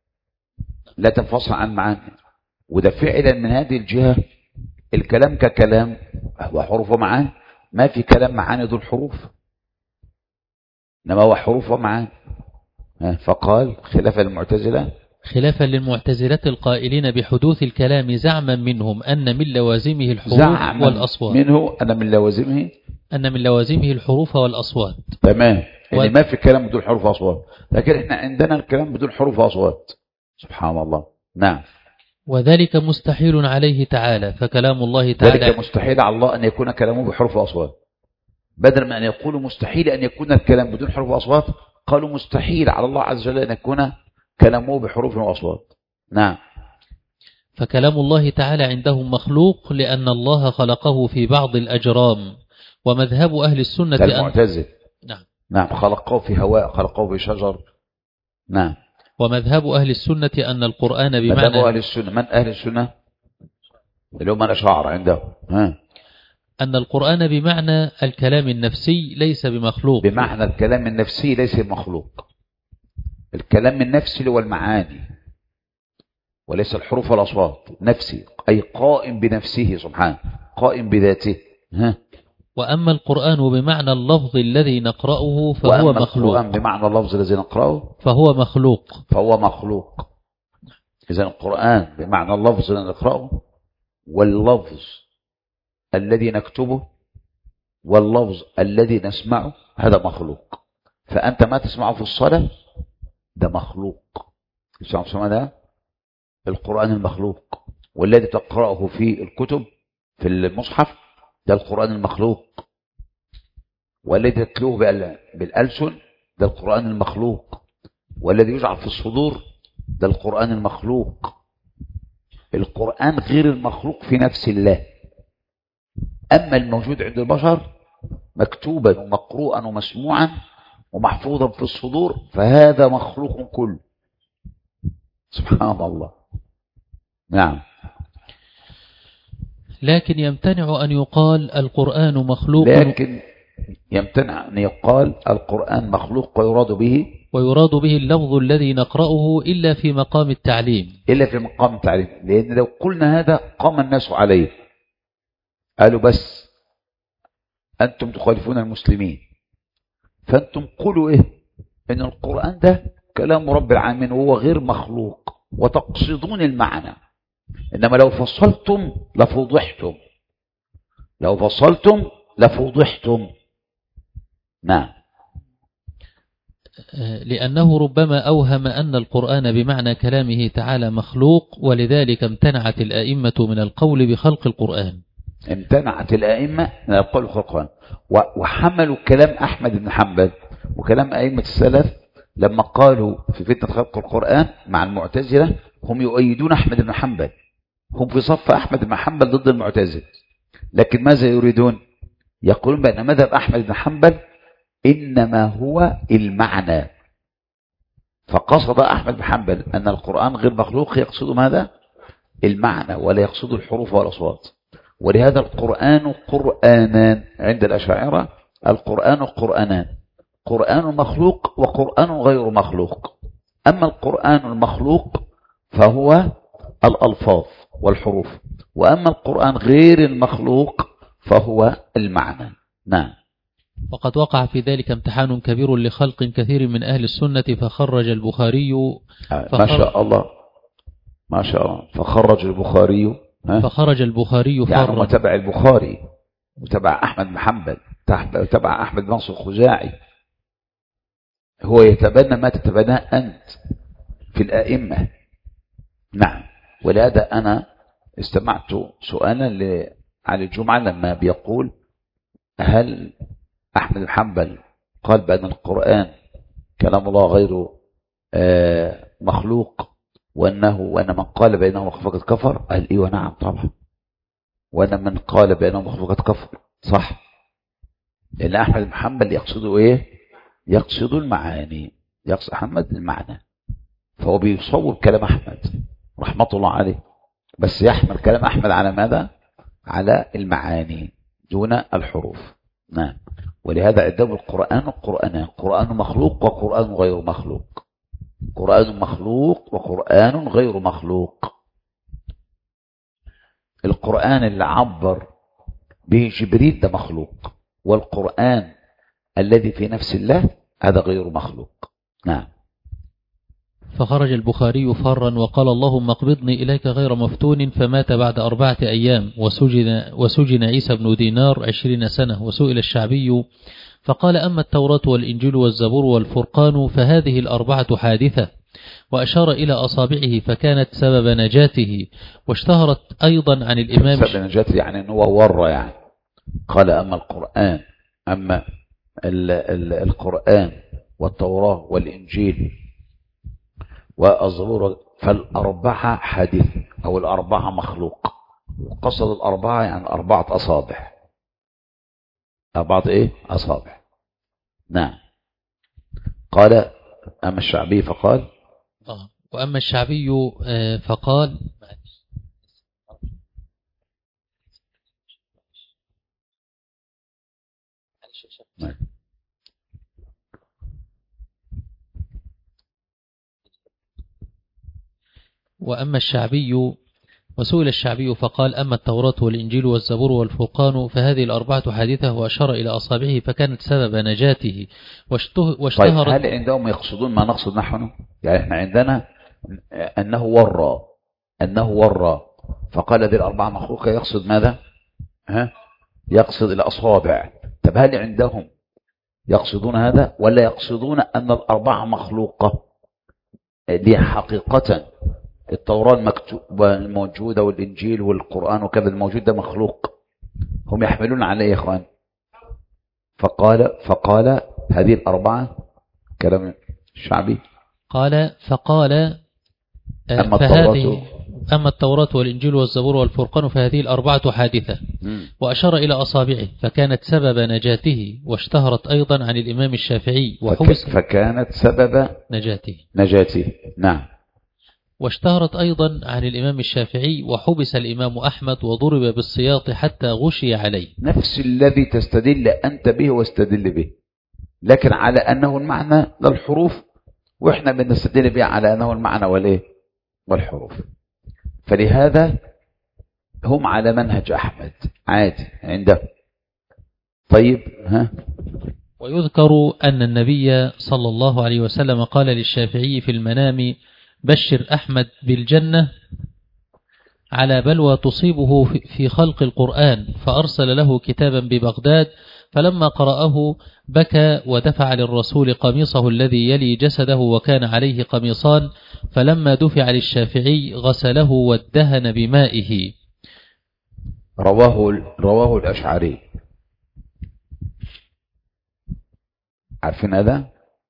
لا تنفصل عن معاني، وده فعلا من هذه الجهة الكلام ككلام هو حروف ومعاني، ما في كلام معاني دون حروف، إنما هو حروف ومعاني. فقال خلافا للمعتزلة خلافا للمعتزلة القائلين بحدوث الكلام زعما منهم أن من لوازمه الحروف زعما والأصوات منه أن من لوازمه أن من لوازمه الحروف والأصوات. تمام، و... يعني ما في كلام بدون حروف وأصوات، لكن احنا عندنا الكلام بدون حروف وأصوات. سبحان الله. نعم. وذلك مستحيل عليه تعالى، فكلام الله تعالى ذلك مستحيل على الله أن يكون كلامه بحروف وأصوات، بدل من أن يقولوا مستحيل أن يكون الكلام بدون حروف وأصوات قالوا مستحيل على الله عز وجل أن يكون كلامه بحروف وأصوات. نعم. فكلام الله تعالى عندهم مخلوق لأن الله خلقه في بعض الأجرام، ومذهب أهل السنة المعتزل أن... نعم. نعم، خلقه في هواء، خلقه بشجر. نعم. ومذهب أهل السنة أن القرآن بمعنى مذهب أهل السنة، من أهل السنة اللي هم الأشاعرة عندهم، ها أن القرآن بمعنى الكلام النفسي ليس بمخلوق. بمعنى الكلام النفسي ليس بمخلوق. الكلام النفسي هو المعاني وليس الحروف والأصوات. نفسي أي قائم بنفسه سبحانه، قائم بذاته. ها وأما القرآن بمعنى اللفظ الذي نقرأه فهو وأما مخلوق. القرآن بمعنى اللفظ الذي نقرأه فهو مخلوق. فهو مخلوق. إذن القرآن بمعنى اللفظ الذي نقرأه واللفظ الذي نكتبه واللفظ الذي نسمعه هذا مخلوق. فأنت ما تسمعه في الصلاة ده مخلوق. تسمعه ده القرآن المخلوق، والذي تقرأه في الكتب في المصحف ده القرآن المخلوق، والذي تتلوه بالألسن ده القرآن المخلوق، والذي يجعل في الصدور ده القرآن المخلوق. القرآن غير المخلوق في نفس الله. أما الموجود عند البشر مكتوبا ومقروءا ومسموعا ومحفوظا في الصدور فهذا مخلوق كله. سبحان الله. نعم. لكن يمتنع أن يقال القرآن مخلوق، لكن يمتنع أن يقال القرآن مخلوق ويراد به ويراد به اللفظ الذي نقرأه إلا في مقام التعليم إلا في مقام التعليم. لأن لو قلنا هذا قام الناس عليه، قالوا بس أنتم تخالفون المسلمين، فأنتم قولوا إيه إن القرآن ده كلام رب العالمين وهو غير مخلوق وتقصدون المعنى. إنما لو فصلتم لفضحتم، لو فصلتم لفضحتم. نعم. لأنه ربما أوهم أن القرآن بمعنى كلامه تعالى مخلوق، ولذلك امتنعت الأئمة من القول بخلق القرآن. امتنعت الأئمة من القول بخلق القرآن، وحملوا كلام أحمد بن حنبل وكلام أئمة السلف لما قالوا في فتنة خلق القرآن مع المعتزلة. هم يؤيدون أحمد بن حنبل، هم في صف أحمد بن حنبل ضد المعتزلة، لكن ماذا يريدون؟ يقولون بأن مذهب أحمد بن حنبل إنما هو المعنى. فقصد أحمد بن حنبل أن القرآن غير مخلوق يقصد ماذا؟ المعنى، ولا يقصد الحروف والأصوات. ولهذا القرآن قرآنان عند الأشاعرة. القرآن قرآنان، قرآن مخلوق وقرآن غير مخلوق. أما القرآن المخلوق فهو الألفاظ والحروف، وأما القرآن غير المخلوق فهو المعنى. نعم. وقد وقع في ذلك امتحان كبير لخلق كثير من أهل السنة، فخرج البخاري فخرج ما شاء الله ما شاء الله فخرج البخاري فخرج البخاري يعني متبع البخاري متبع أحمد بن حنبل تبع أحمد بن نصر الخزاعي، هو يتبنى ما تتبناه أنت في الآئمة. نعم. ولهذا أنا استمعت سؤالا على الجمعة لما بيقول هل أحمد بن حنبل قال بأن القرآن كلام الله غير مخلوق، وأنه وأن من قال بأنه مخلوق فقد كفر؟ قال إيه ونعم طبعا، وأن من قال بأنه مخلوق فقد كفر صح. لأن أحمد بن حنبل يقصده إيه؟ يقصد المعاني، يقصد أحمد المعنى، فهو بيصور كلام أحمد رحمة الله عليه، بس يحمل كلام أحمد على ماذا؟ على المعاني دون الحروف. نعم. ولهذا عندهم القرآن قرآنان، قرآن مخلوق وقرآن غير مخلوق. قرآن مخلوق وقرآن غير مخلوق. القرآن اللي عبر به جبريل ده مخلوق، والقرآن الذي في نفس الله هذا غير مخلوق. نعم. فخرج البخاري فرا وقال اللهم اقبضني إليك غير مفتون، فمات بعد أربعة أيام. وسجن, وسجن عيسى بن دينار عشرين سنة. وسئل الشعبي فقال أما التوراة والإنجيل والزبور والفرقان فهذه الأربعة حادثة، وأشار إلى أصابعه فكانت سبب نجاته، واشتهرت أيضا عن الإمام سبب نجاته يعني أنه ورى، يعني قال أما القرآن أما ال ال القرآن والتوراة والإنجيل والزبور فالأربعة حادث أو الأربعة مخلوق. وقصد الأربعة يعني أربعة أصابع، أربعة إيه أصابع. نعم. قال أما الشعبي فقال آه. وأما الشعبي آه فقال نعم. وأما الشعبي وسئل الشعبي فقال أما التوراة والإنجيل والزبور والفرقان فهذه الأربعة حادثة، وأشار إلى أصابعه فكانت سبب نجاته واشتهرت. طيب هل عندهم يقصدون ما نقصد نحن؟ يعني احنا عندنا أنه ورى أنه ورى فقال هذه الأربعة مخلوقة، يقصد ماذا؟ ها؟ يقصد الأصابع. طب هل عندهم يقصدون هذا ولا يقصدون أن الأربعة مخلوقة؟ دي حقيقة التوراة الموجودة والإنجيل والقرآن وكذا الموجود ده مخلوق، هم يحملون عليه يا إخوان. فقال فقال هذه الأربعة كلام الشعبي قال فقال أما فهذه أما التوراة والإنجيل والزبور والفرقان فهذه الأربعة حادثة، وأشار إلى أصابعه فكانت سبب نجاته، واشتهرت أيضا عن الإمام الشافعي وحبس فكانت سبب نجاته نجاته. نعم. واشتهرت أيضا عن الإمام الشافعي وحبس الإمام أحمد وضرب بالسياط حتى غشي عليه. نفس الذي تستدل أنت به واستدل به، لكن على أنه المعنى للحروف، وإحنا بنستدل به على أنه المعنى والإيه والحروف. فلهذا هم على منهج أحمد عادي عنده. طيب ها. ويذكر أن النبي صلى الله عليه وسلم قال للشافعي في المنام بشر أحمد بالجنة على بلوى تصيبه في خلق القرآن، فأرسل له كتابا ببغداد، فلما قرأه بكى ودفع للرسول قميصه الذي يلي جسده وكان عليه قميصان، فلما دفع للشافعي غسله وادهن بمائه. رواه رواه الأشعري. عارفين هذا؟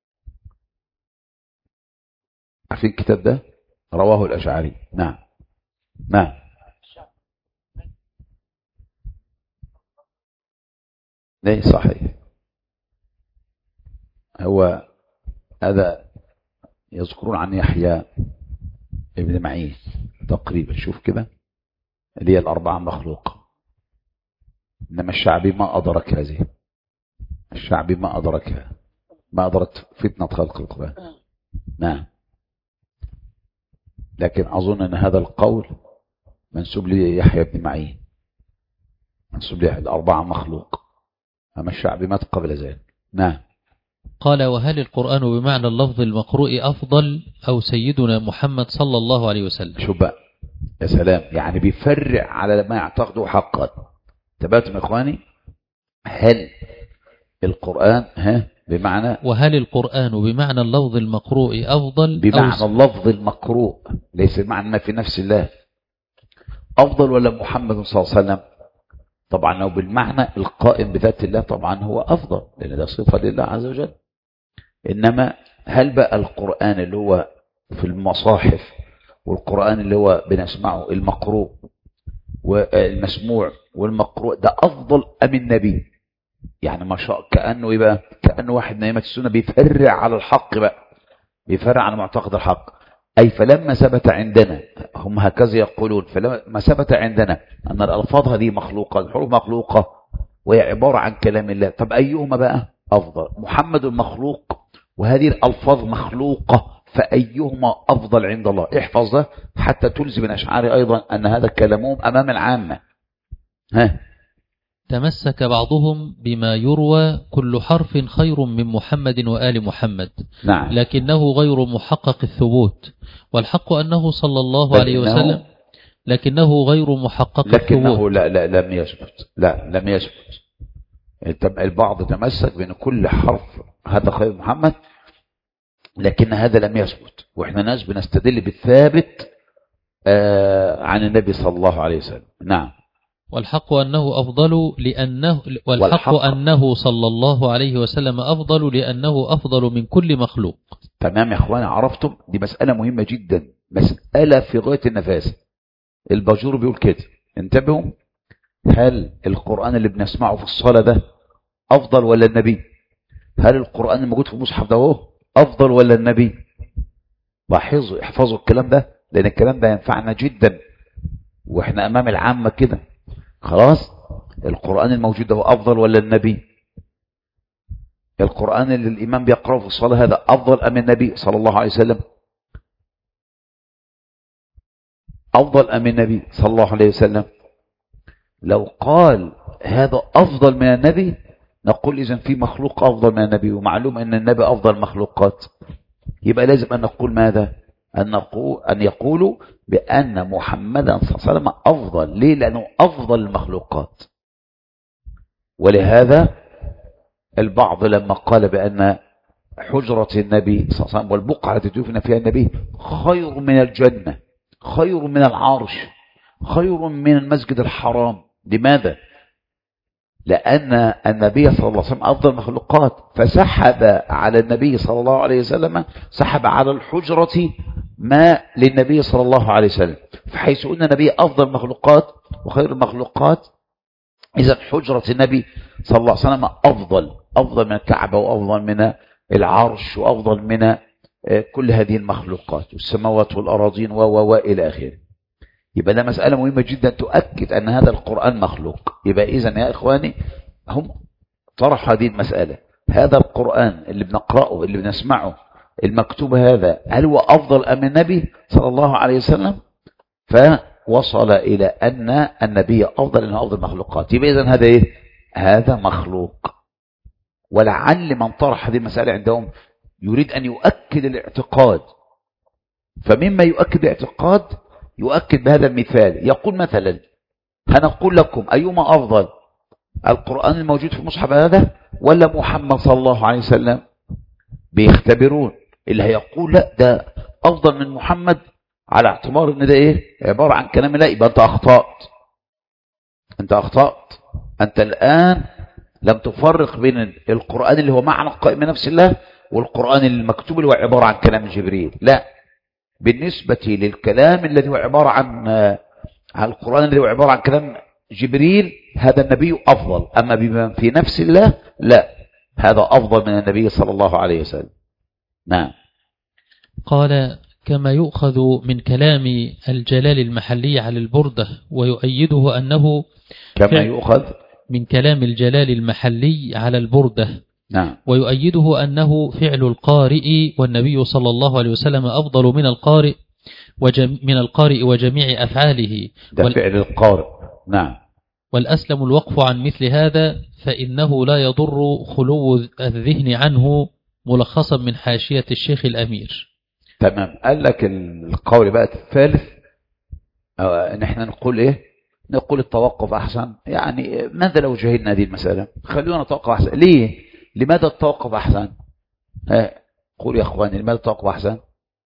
عارفين الكتاب ده؟ رواه الأشعري. نعم نعم. ليه صحيح. هو هذا يذكرون عن يحيى ابن معين تقريبا، شوف كده اللي هي الأربعة مخلوق، إنما الشعبي ما أدرك هذه، الشعبي ما أدركها، ما أدرت فتنة خلق القرآن. نعم. لكن أظن أن هذا القول منسوب ليحيى بن معين، منسوب ليحيى الأربعة مخلوق، أما الشعبي مات قبل ذلك. نعم. قال وهل القرآن بمعنى اللفظ المقروء أفضل أو سيدنا محمد صلى الله عليه وسلم؟ شوف بقى يا سلام، يعني بيفرع على ما يعتقده حقا. تباتم يا إخواني، هل القرآن ها بمعنى وهل القرآن بمعنى اللفظ المقروء أفضل بمعنى أو اللفظ المقروء ليس بمعنى في نفس الله أفضل ولا محمد صلى الله عليه وسلم؟ طبعا لو بالمعنى القائم بذات الله طبعا هو أفضل، لأن ده صفة لله عز وجل. إنما هل بقى القرآن اللي هو في المصاحف والقرآن اللي هو بنسمعه المقروء والمسموع والمقروء ده أفضل أم النبي؟ يعني ما شاء كأنه يبقى كأنه واحد نايمة السنة بيفرع على الحق بقى، بيفرع على معتقد الحق. أي فلما ثبت عندنا، هم هكذا يقولون، فلما ثبت عندنا أن الألفاظ هذه مخلوقة، الحروف مخلوقة وهي عبارة عن كلام الله، طب أيهما بقى أفضل؟ محمد مخلوق وهذه الألفاظ مخلوقة فأيهما أفضل عند الله. احفظ ده حتى تلزم الأشعاري أيضا أن هذا كلامهم أمام العامة. ها تمسك بعضهم بما يروى كل حرف خير من محمد وآل محمد. نعم. لكنه غير محقق الثبوت، والحق أنه صلى الله عليه وسلم لكنه غير محقق لكنه الثبوت. لا لا لم يثبت، لا لم يثبت. البعض تمسك بأن كل حرف هذا خير محمد، لكن هذا لم يثبت، وإحنا ناس بنستدل بالثابت آه عن النبي صلى الله عليه وسلم. نعم. والحق أنه أفضل لأنه والحق, والحق أنه صلى الله عليه وسلم أفضل لأنه أفضل من كل مخلوق. تمام يا أخواني، عرفتم؟ دي مسألة مهمة جدا، مسألة في غاية النفاسة. الباجور بيقول كده، انتبهوا، هل القرآن اللي بنسمعه في الصلاة ده أفضل ولا النبي؟ هل القرآن الموجود في المصحف ده هو أفضل ولا النبي؟ لاحظوا، احفظوا الكلام ده، لأن الكلام ده ينفعنا جدا وإحنا أمام العامة كده. خلاص، القرآن الموجود ده هو أفضل ولا النبي؟ القرآن اللي الإمام بيقرأه في الصلاة هذا أفضل أم النبي صلى الله عليه وسلم؟ أفضل أم النبي صلى الله عليه وسلم؟ لو قال هذا أفضل من النبي نقول إذن في مخلوق أفضل من النبي، ومعلوم أن النبي أفضل المخلوقات، يبقى لازم أن نقول ماذا؟ أن, نقول أن يقولوا بأن محمدا صلى الله عليه وسلم أفضل. ليه؟ لأنه أفضل المخلوقات. ولهذا البعض لما قال بأن حجرة النبي صلى الله عليه وسلم والبقعة التي دفن فيها النبي خير من الجنة، خير من العرش، خير من المسجد الحرام. لماذا؟ لأن النبي صلى الله عليه وسلم أفضل المخلوقات، فسحب على النبي صلى الله عليه وسلم، سحب على الحجرة ما للنبي صلى الله عليه وسلم، فحيث أن النبي أفضل المخلوقات وخير المخلوقات، إذا حجرة النبي صلى الله عليه وسلم أفضل، أفضل من الكعبة وأفضل من العرش وأفضل من كل هذه المخلوقات والسماوات والأراضين وإلى آخره. يبقى ده مسألة مهمة جدا تؤكد أن هذا القرآن مخلوق. يبقى إذن يا إخواني هم طرح هذه المسألة، هذا القرآن اللي بنقرأه اللي بنسمعه المكتوب هذا هل هو أفضل أم النبي صلى الله عليه وسلم؟ فوصل إلى أن النبي أفضل، أنه أفضل المخلوقات. يبقى إذن هذا إيه؟ هذا مخلوق. ولعل من طرح هذه المسألة عندهم يريد أن يؤكد الاعتقاد، فمما يؤكد الاعتقاد يؤكد بهذا المثال. يقول مثلا هنقول لكم أيما أفضل، القرآن الموجود في المصحف هذا ولا محمد صلى الله عليه وسلم؟ بيختبرون. اللي هيقول لا ده أفضل من محمد على اعتبار ان ده ايه؟ عبارة عن كلام الله، يبقى انت أخطأت، انت أخطأت. انت الآن لم تفرق بين القرآن اللي هو معنى قائم نفس الله والقرآن المكتوب اللي هو عبارة عن كلام جبريل. لا، بالنسبة للكلام الذي هو عبارة عن عن القرآن الذي هو عبارة عن كلام جبريل هذا النبي أفضل، أما بما في نفس الله لا، هذا أفضل من النبي صلى الله عليه وسلم. نعم. قال كما يؤخذ من كلام الجلال المحلي على البردة ويؤيده أنه كما يؤخذ من كلام الجلال المحلي على البردة. نعم. ويؤيده أنه فعل القارئ، والنبي صلى الله عليه وسلم أفضل من القارئ وجم من القارئ وجميع أفعاله. ده وال... فعل القارئ. نعم. والأسلم الوقف عن مثل هذا، فإنه لا يضر خلو الذهن عنه، ملخصا من حاشية الشيخ الأمير. تمام. قال لك القول بقى الثالث ان احنا نقول ايه؟ نقول التوقف احسن. يعني ماذا لو جهلنا هذه المسألة؟ خلونا نتوقف احسن. ليه؟ لماذا التوقف احسن؟ ها قول يا اخواني، لماذا التوقف احسن؟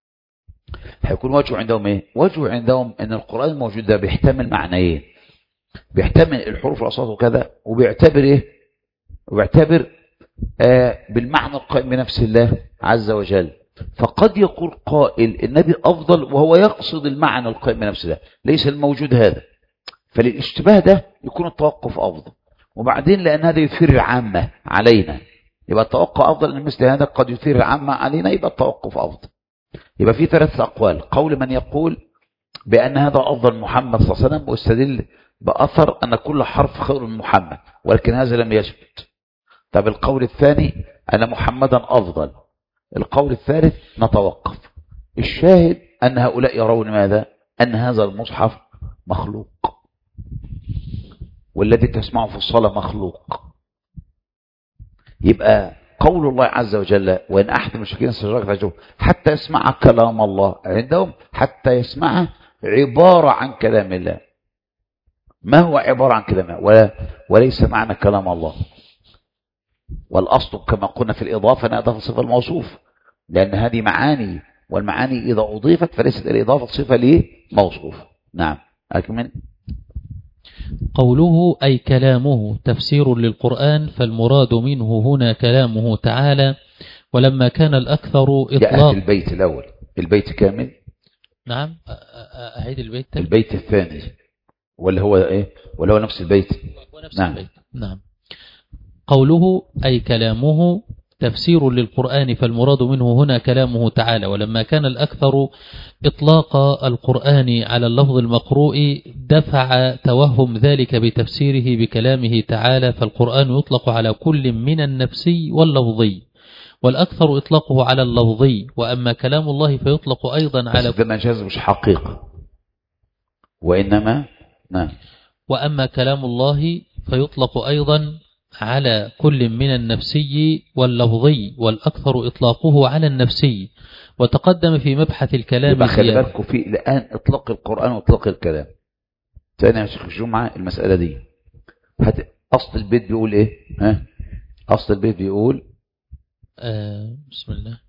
هيكون وجه عندهم ايه؟ وجه عندهم ان القرآن الموجود ده بيحتمل معنيين، بيحتمل الحروف والاصوات وكذا، وبيعتبر ايه؟ وبيعتبر آه بالمعنى القائم بنفس الله عز وجل. فقد يقول قائل النبي أفضل وهو يقصد المعنى القائم بنفس الله، ليس الموجود هذا، فللاشتباه ده يكون التوقف أفضل. وبعدين لأن هذا يثير العامة علينا، يبقى التوقف أفضل، أن مثل هذا قد يثير العامة علينا، يبقى التوقف أفضل. يبقى في ثلاث أقوال: قول من يقول بأن هذا أفضل محمد صلى الله عليه وسلم واستدل بأثر أن كل حرف خير من محمد، ولكن هذا لم يثبت. طب القول الثاني أن محمدا أفضل. القول الثالث نتوقف. الشاهد أن هؤلاء يرون ماذا؟ أن هذا المصحف مخلوق، والذي تسمعه في الصلاة مخلوق. يبقى قول الله عز وجل وإن أحد المشركين استجارك فأجره حتى يسمع كلام الله، عندهم حتى يسمع عبارة عن كلام الله. ما هو عبارة عن كلام الله؟ ولا وليس معنى كلام الله. والأصل كما قلنا في الإضافة أن أضاف صفة الموصوف، لأن هذه معاني، والمعاني إذا أضيفت فليست الإضافة صفة لموصوف. نعم أكمل. قوله أي كلامه تفسير للقرآن، فالمراد منه هنا كلامه تعالى. ولما كان الأكثر إطلاق البيت الأول، البيت كامل. نعم أعيد البيت تاني. البيت الثاني ولا هو إيه ولا هو نفس البيت؟ نفس نعم. البيت. نعم. قوله أي كلامه تفسير للقرآن، فالمراد منه هنا كلامه تعالى. ولما كان الأكثر إطلاق القرآن على اللفظ المقروء دفع توهم ذلك بتفسيره بكلامه تعالى، فالقرآن يطلق على كل من النفسي واللفظي، والأكثر إطلاقه على اللفظي. وأما كلام الله فيطلق أيضا على ده مجاز مش حقيقة، وإنما نعم. وأما كلام الله فيطلق أيضا على كل من النفسي واللفظي، والأكثر إطلاقه على النفسي. وتقدم في مبحث الكلام يبقى خلي بالكم في الآن إطلاق القرآن وإطلاق الكلام. ثاني يا شيخ الجمعة المسألة دي هت... أصل البيت بيقول إيه؟ ها؟ أصل البيت بيقول آه بسم الله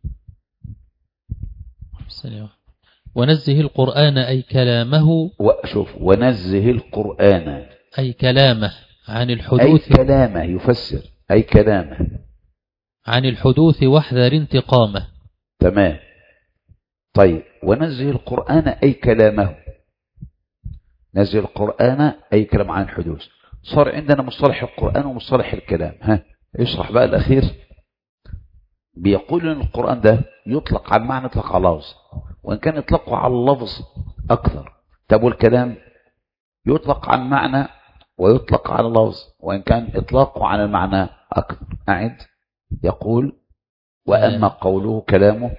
بسم ونزه القرآن أي كلامه. وشوف ونزه القرآن أي كلامه عن الحدوث. أي كلامه يفسر أي كلامه عن الحدوث واحذر انتقامه. تمام. طيب ونزه القرآن أي كلامه، نزه القرآن أي كلام عن الحدوث. صار عندنا مصطلح القرآن ومصطلح الكلام. ها اشرح بقى الأخير. بيقول ان القرآن ده يطلق على معنى، يطلق على لفظ، وإن كان يطلقه على اللفظ أكثر. طب والكلام يطلق على المعنى ويطلق على اللفظ، وإن كان إطلاقه على المعنى أكثر. أعد. يقول وأما قوله كلامه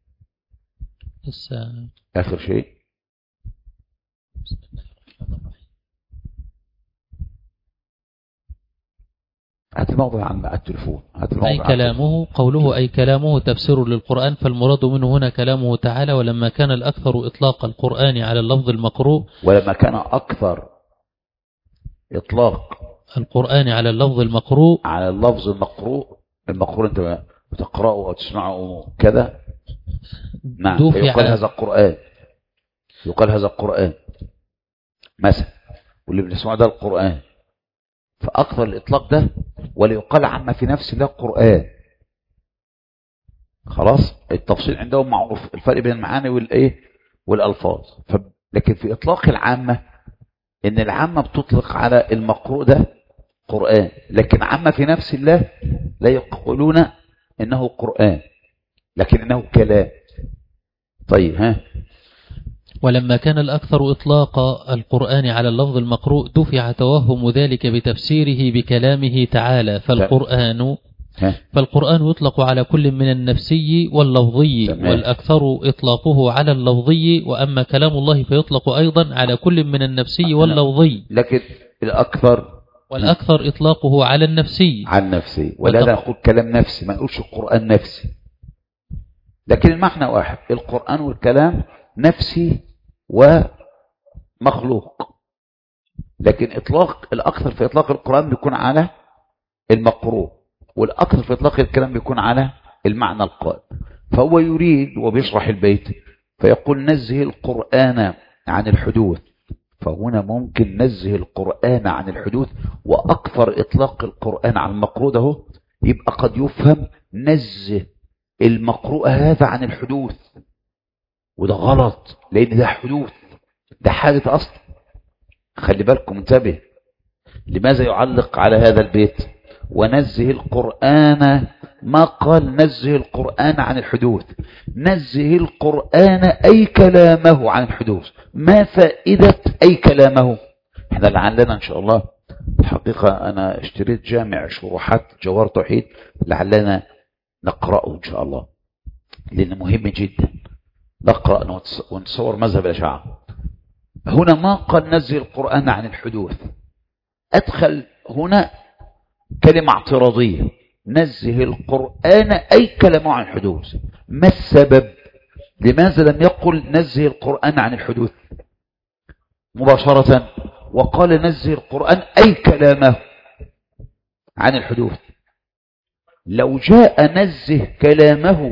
آخر شيء. هات الموضوع عن التليفون. أي كلامه. قوله أي كلامه تفسير للقرآن، فالمراد منه هنا كلامه تعالى. ولما كان الأكثر إطلاق القرآن على اللفظ المقروء ولما كان أكثر إطلاق القرآن على اللفظ المقروء على اللفظ المقروء المقروء أنت بتقرأه أو تسمعه كذا. نعم. يقال هذا القرآن، يقال هذا القرآن مثلا، واللي بنسمعه ده القرآن. فأكثر الإطلاق ده ولا يقال عما في نفس الله القرآن. خلاص التفصيل عندهم معروف، الفرق بين المعاني والإيه والألفاظ. لكن في إطلاق العامة إن العامة بتطلق على المقروء ده قرآن، لكن عامة في نفس الله لا يقولون إنه قرآن لكن إنه كلام. طيب ها. ولما كان الأكثر إطلاق القرآن على اللفظ المقروء دفع توهم ذلك بتفسيره بكلامه تعالى، فالقرآن فالقرآن يطلق على كل من النفسي واللفظي، والأكثر إطلاقه على اللفظي. وأما كلام الله فيطلق أيضا على كل من النفسي واللفظي، لكن الأكثر والأكثر إطلاقه على النفسي على النفسي. ولا نقول كلام نفسي، ما نقولش القرآن نفسي، لكن المعنى واحد. القرآن والكلام نفسي ومخلوق، لكن إطلاق الأكثر في إطلاق القرآن بيكون على المقروء، والأكثر في إطلاق الكلام بيكون على المعنى القائم. فهو يريد وبيشرح البيت فيقول نزه القرآن عن الحدوث، فهنا ممكن نزه القرآن عن الحدوث، وأكثر إطلاق القرآن على المقروء ده يبقى قد يفهم نزه المقروء هذا عن الحدوث، وده غلط لأن ده حدوث، ده حادث أصلا. خلي بالكم انتبه. لماذا يعلق على هذا البيت ونزه القرآن؟ ما قال نزه القرآن عن الحدوث، نزه القرآن أي كلامه عن الحدوث. ما فائدة أي كلامه؟ احنا لعلنا إن شاء الله، الحقيقة أنا اشتريت جامع شروحات جوهر توحيد، لعلنا نقرأه إن شاء الله لأنه مهم جدا. نقرأ ونتصور مذهب الأشاعرة. هنا ما قال نزه القرآن عن الحدوث، أدخل هنا كلمة اعتراضية، نزه القرآن أي كلمة عن الحدوث. ما السبب؟ لماذا لم يقل نزه القرآن عن الحدوث مباشرة وقال نزه القرآن أي كلامه عن الحدوث؟ لو جاء نزه كلامه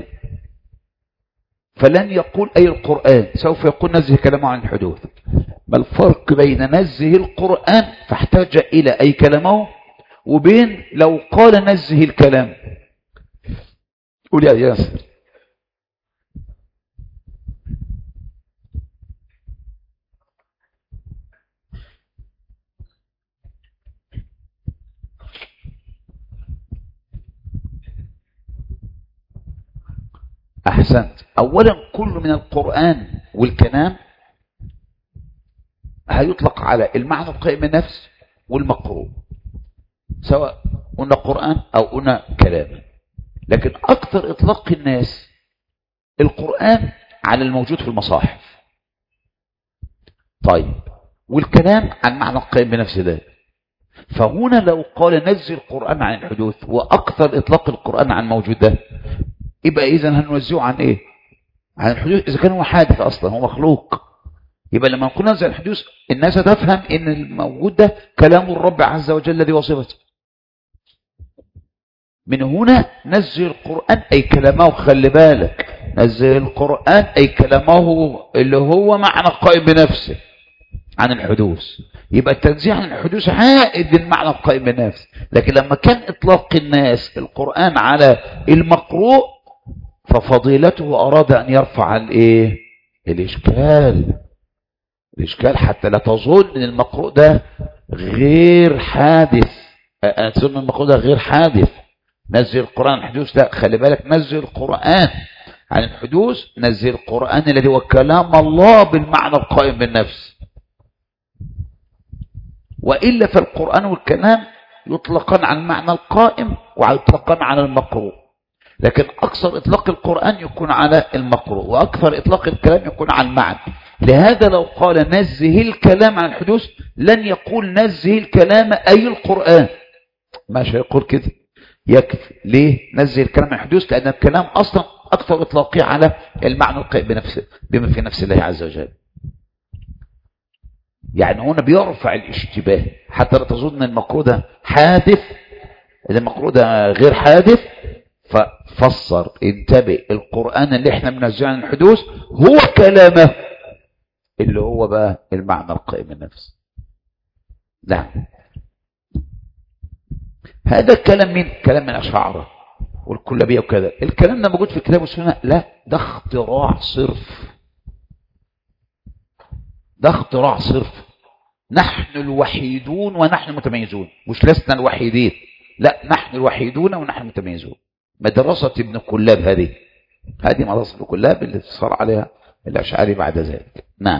فلن يقول أي القرآن، سوف يقول نزه كلامه عن الحدوث. ما الفرق بين نزه القرآن فاحتاج إلى أي كلامه وبين لو قال نزه الكلام؟ قول يا ياسر. أحسنت. أولا كل من القرآن والكلام هيطلق على المعنى القائم بالنفس والمقروء، سواء قلنا قرآن أو قلنا كلام. لكن أكثر إطلاق الناس القرآن على الموجود في المصاحف، طيب، والكلام عن معنى القائم بنفسه ده. فهنا لو قال نزل القرآن عن الحدوث وأكثر إطلاق القرآن عن موجود ده، يبقى إذن هنوزعه عن إيه؟ عن الحدوث. إذا كان هو حادث أصلا، هو مخلوق، يبقى لما نقول نزل الحدوث الناس تفهم إن الموجود ده كلام الرب عز وجل الذي وصفته. من هنا نزل القرآن أي كلامه، خلي بالك، نزل القرآن أي كلامه اللي هو معنى قائم بنفسه عن الحدوث. يبقى التنزيه عن الحدوث عائد للمعنى القائم بنفسه. لكن لما كان إطلاق الناس القرآن على المقروء ففضيلته أراد أن يرفع الايه؟ الإشكال الإشكال حتى لا تظن أن المقروء ده غير حادث، تظن المقروء ده غير حادث. نزل القرآن عن الحدوث، لا، خلي بالك، نزل القرآن عن الحدوث، نزل القرآن الذي هو كلام الله بالمعنى القائم بالنفس. وإلا فالقرآن والكلام يطلقان عن المعنى القائم ويطلقان على المقروء، لكن أكثر إطلاق القرآن يكون على المقروء وأكثر إطلاق الكلام يكون على المعنى. لهذا لو قال نزه الكلام عن الحدوث لن يقول نزه الكلام أي القرآن، مش هيقول كده، يكفي. ليه نزه الكلام عن الحدوث؟ لأن الكلام أصلا أكثر إطلاقه على المعنى القائم بنفسه بما في نفس الله عز وجل. يعني هنا بيرفع الاشتباه حتى لا تظن المقروء ده حادث، إذا المقروء ده غير حادث. ففسر، انتبه، القرآن اللي احنا بنزعه عن الحدوث هو كلامه اللي هو بقى المعنى القائم بالنفس. نعم، هذا الكلام من كلام من الأشاعرة والكلابية وكذا. الكلام ده موجود في الكتاب والسنة؟ لا، ده اختراع صرف، ده اختراع صرف. نحن الوحيدون ونحن المتميزون، مش لسنا الوحيدين، لا، نحن الوحيدون ونحن المتميزون. مدرسة ابن كلاب هذه هذه مدرسة ابن كلاب اللي صار عليها الأشعري بعد ذلك. نعم.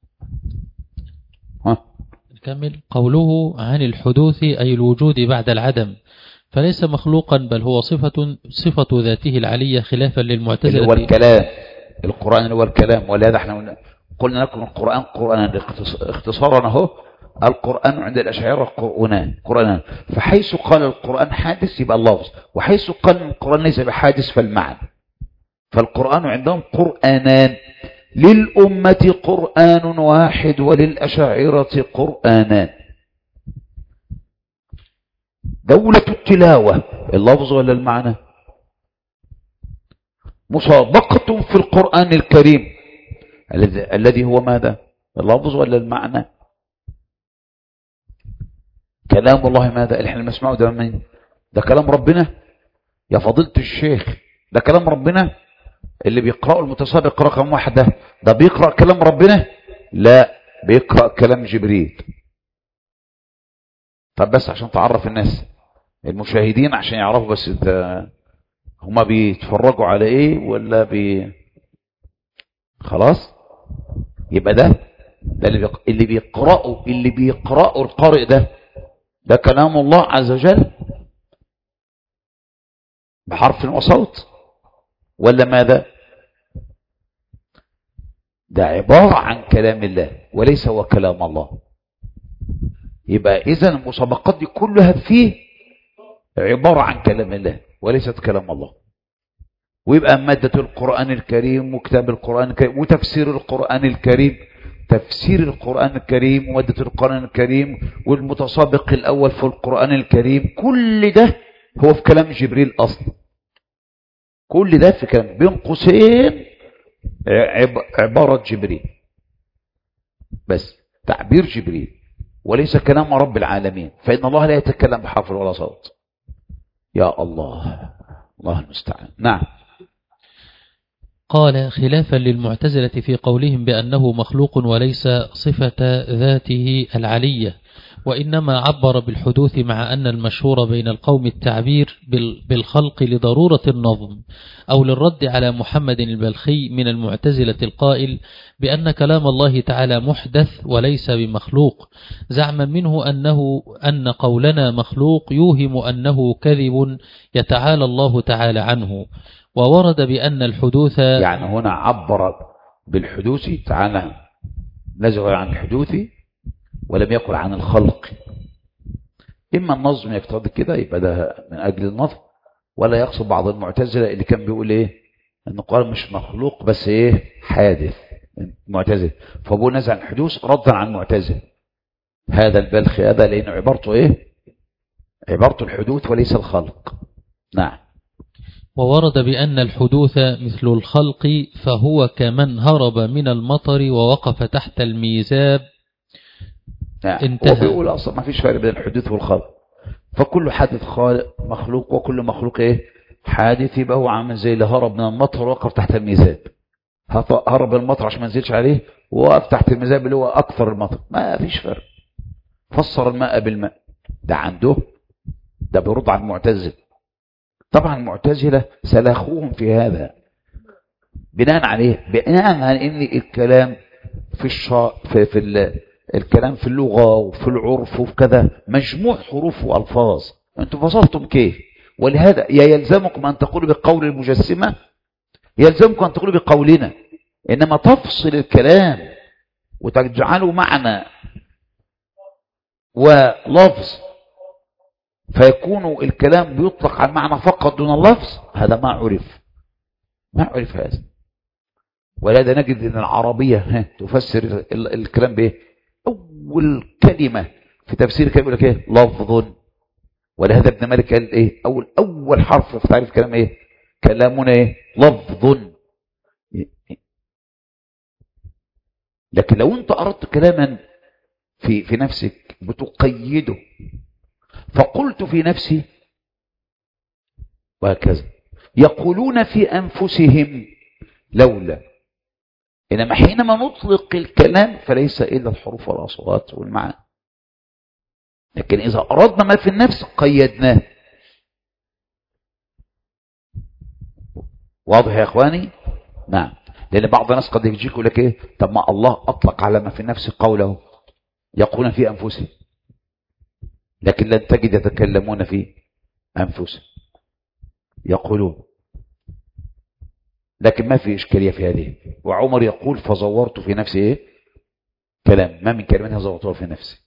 ها نكمل. قوله عن الحدوث أي الوجود بعد العدم، فليس مخلوقا بل هو صفة صفة ذاته العلية، خلافا للمعتزلة. اللي هو الكلام، القرآن اللي هو الكلام. ولهذا احنا قلنا لكم القرآن قرآن اختصارا اهو، القرآن عند الأشاعرة قرآن قرآن. فحيث قال القرآن حادث يبقى اللفظ، وحيث قال القرآن ليس بحادث فالمعنى. فالقرآن عندهم قرآنان، للأمة قرآن واحد وللأشاعرة قرآنان. دولة التلاوة اللفظ ولا المعنى؟ مسابقة في القرآن الكريم الذي هو ماذا؟ اللفظ ولا المعنى؟ كلام الله ماذا؟ اللي احنا بنسمعه ده مين؟ ده كلام ربنا يا فضيلة الشيخ، ده كلام ربنا. اللي بيقرأوا المتسابق رقم واحد ده ده بيقرأ كلام ربنا؟ لا، بيقرأ كلام جبريل. طب بس عشان تعرف الناس المشاهدين عشان يعرفوا بس ده هما بيتفرجوا على ايه ولا بي خلاص. يبقى ده ده اللي بيق... اللي بيقرأوا اللي بيقرأوا القارئ ده ده كلام الله عز وجل بحرف وصوت ولا ماذا؟ ده عبارة عن كلام الله وليس هو كلام الله. يبقى إذن المسابقات دي كلها فيه عبارة عن كلام الله وليست كلام الله. ويبقى مادة القرآن الكريم وكتاب القرآن الكريم وتفسير القرآن الكريم، تفسير القرآن الكريم ومادة القرآن الكريم والمتسابق الأول في القرآن الكريم، كل ده هو في كلام جبريل أصلا. كل ده في كلام بين قوسين عبارة جبريل، بس تعبير جبريل وليس كلام رب العالمين، فإن الله لا يتكلم بحرف ولا صوت. يا الله، الله المستعان. نعم. قال خلافا للمعتزلة في قولهم بأنه مخلوق وليس صفة ذاته العلية، وإنما عبر بالحدوث، مع أن المشهور بين القوم التعبير بالخلق لضرورة النظم، أو للرد على محمد البلخي من المعتزلة القائل بأن كلام الله تعالى محدث وليس بمخلوق، زعما منه أنه أن قولنا مخلوق يوهم أنه كذب يتعالى الله تعالى عنه. وورد بأن الحدوث، يعني هنا عبر بالحدوث تعالى، نزل عن الحدوث ولم يقل عن الخلق. إما النظم يقتضي كده يبقى ده من أجل النظم، ولا يقصد بعض المعتزلة اللي كان بيقول إيه أن القرآن مش مخلوق بس إيه حادث، معتزل، فأبوه نزل عن الحدوث ردا عن المعتزل. هذا البلخي هذا لأنه عبارته إيه؟ عبارته الحدوث وليس الخلق. نعم. وورد بأن الحدوث مثل الخلق، فهو كمن هرب من المطر ووقف تحت الميزاب. نعم. انتهى. وبيقول أصلا ما فيش فرق بين الحدوث والخلق، فكل حادث خالق مخلوق وكل مخلوق إيه حادث، يبقى هو عامل زي اللي هرب من المطر ووقف تحت الميزاب. هرب المطر عشان ما نزلش عليه ووقف تحت الميزاب اللي هو أكثر المطر، ما فيش فرق. فسر الماء بالماء، ده عنده ده بيرد على المعتزل. طبعا المعتزلة سلخوهم في هذا بناء عليه، بناء على ان الكلام في الشا في, في ال... الكلام في اللغة وفي العرف وفي كذا مجموع حروف وألفاظ. انتم فصلتم كيف؟ ولهذا يا يلزمكم أن تقولوا بقول المجسمة، يلزمكم أن تقولوا بقولنا، إنما تفصل الكلام وتجعله معنى ولفظ فيكون الكلام بيطلق على المعنى فقط دون اللفظ، هذا ما عرف ما عرف هذا. ولهذا نجد أن العربية تفسر الكلام بإيه؟ أول كلمة في تفسير الكلام يقول لك إيه؟ لفظ. ولهذا ابن مالك قال إيه؟ أول أول حرف في تعريف الكلام إيه؟ كلامنا إيه؟ لفظ. لكن لو أنت أردت كلاما في في نفسك بتقيده، فقلت في نفسي وهكذا. يقولون في أنفسهم لولا، إنما حينما نطلق الكلام فليس إلا الحروف والأصوات والمعاني. لكن إذا أردنا ما في النفس قيدناه. واضح يا إخواني؟ نعم. لأن بعض الناس قد يجيك يقول لك إيه؟ طب ما الله أطلق على ما في النفس قوله، يقولون في أنفسهم، لكن لن تجد يتكلمون في أنفسهم، يقولون، لكن ما في إشكالية في هذه. وعمر يقول فزورت في نفسي إيه؟ كلام، ما من كلمة زورتها في نفسي.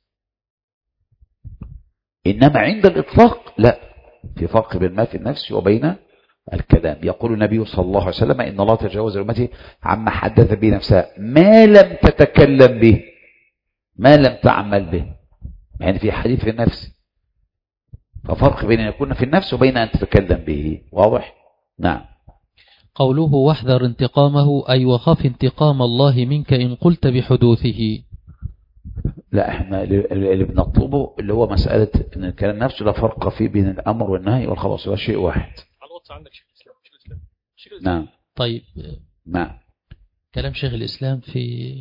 إنما عند الإطلاق لا، في فرق بين ما في النفس وبين الكلام. يقول النبي صلى الله عليه وسلم إن الله تجاوز لأمتي عما حدث به نفسها ما لم تتكلم به، ما لم تعمل به. يعني في حديث في النفس، ففرق بين أن يكون في النفس وبين أن تتكلم به. واضح؟ نعم. قوله واحذر انتقامه أي وخاف انتقام الله منك إن قلت بحدوثه. لا، احنا اللي بنطلبه اللي هو مسألة ان الكلام نفسه لا فرق فيه بين الأمر والنهي والخبر، هو شيء واحد. عندك شيخ الإسلام. شيخ الإسلام. شيخ الإسلام. نعم. طيب. نعم. كلام شيخ الإسلام في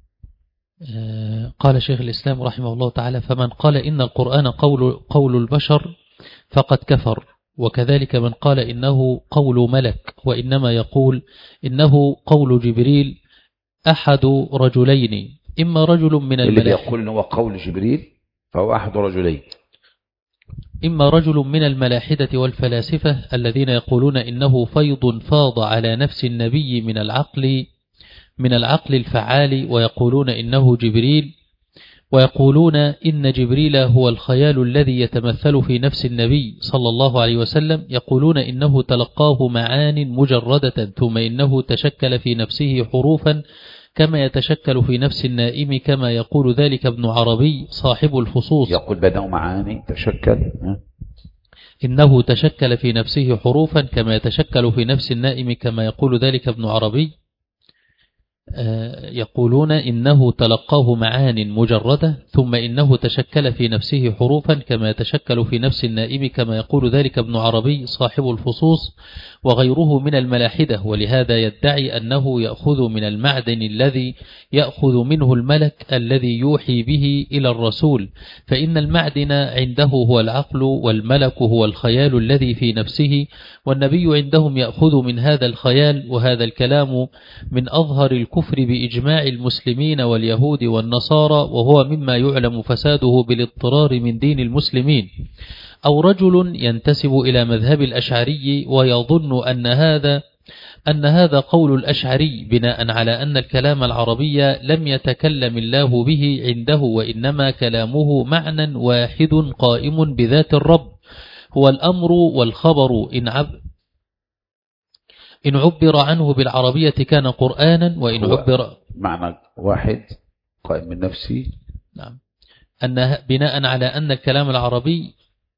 آه قال شيخ الإسلام رحمه الله تعالى فمن قال إن القرآن قول, قول البشر فقد كفر، وكذلك من قال إنه قول ملك، وإنما يقول إنه قول جبريل أحد رجلين، إما رجل من الملائكة، اللي يقول إنه قول جبريل فهو أحد رجلين، إما رجل من الملاحدة والفلاسفة الذين يقولون إنه فيض فاض على نفس النبي من العقل من العقل الفعال ويقولون إنه جبريل، ويقولون إن جبريل هو الخيال الذي يتمثل في نفس النبي صلى الله عليه وسلم، يقولون إنه تلقاه معان مجردة ثم إنه تشكل في نفسه حروفا كما يتشكل في نفس النائم، كما يقول ذلك ابن عربي صاحب الفصوص. يقول بدأ معاني تشكل، إنه تشكل في نفسه حروفا كما يتشكل في نفس النائم، كما يقول ذلك ابن عربي. يقولون إنه تلقاه معان مجردة ثم إنه تشكل في نفسه حروفا كما يتشكل في نفس النائم، كما يقول ذلك ابن عربي صاحب الفصوص وغيره من الملاحدة، ولهذا يدعي أنه يأخذ من المعدن الذي يأخذ منه الملك الذي يوحي به إلى الرسول، فإن المعدن عنده هو العقل والملك هو الخيال الذي في نفسه، والنبي عندهم يأخذ من هذا الخيال. وهذا الكلام من أظهر الكفر بإجماع المسلمين واليهود والنصارى، وهو مما يعلم فساده بالاضطرار من دين المسلمين. أو رجل ينتسب إلى مذهب الأشعري ويظن أن هذا أن هذا قول الأشعري بناء على أن الكلام العربي لم يتكلم الله به عنده، وإنما كلامه معنى واحد قائم بذات الرب، هو الأمر والخبر إن عب إن عبر عنه بالعربية كان قرآنا، وإن عبر معنى واحد قائم من نفسي. نعم. أن بناء على أن الكلام العربي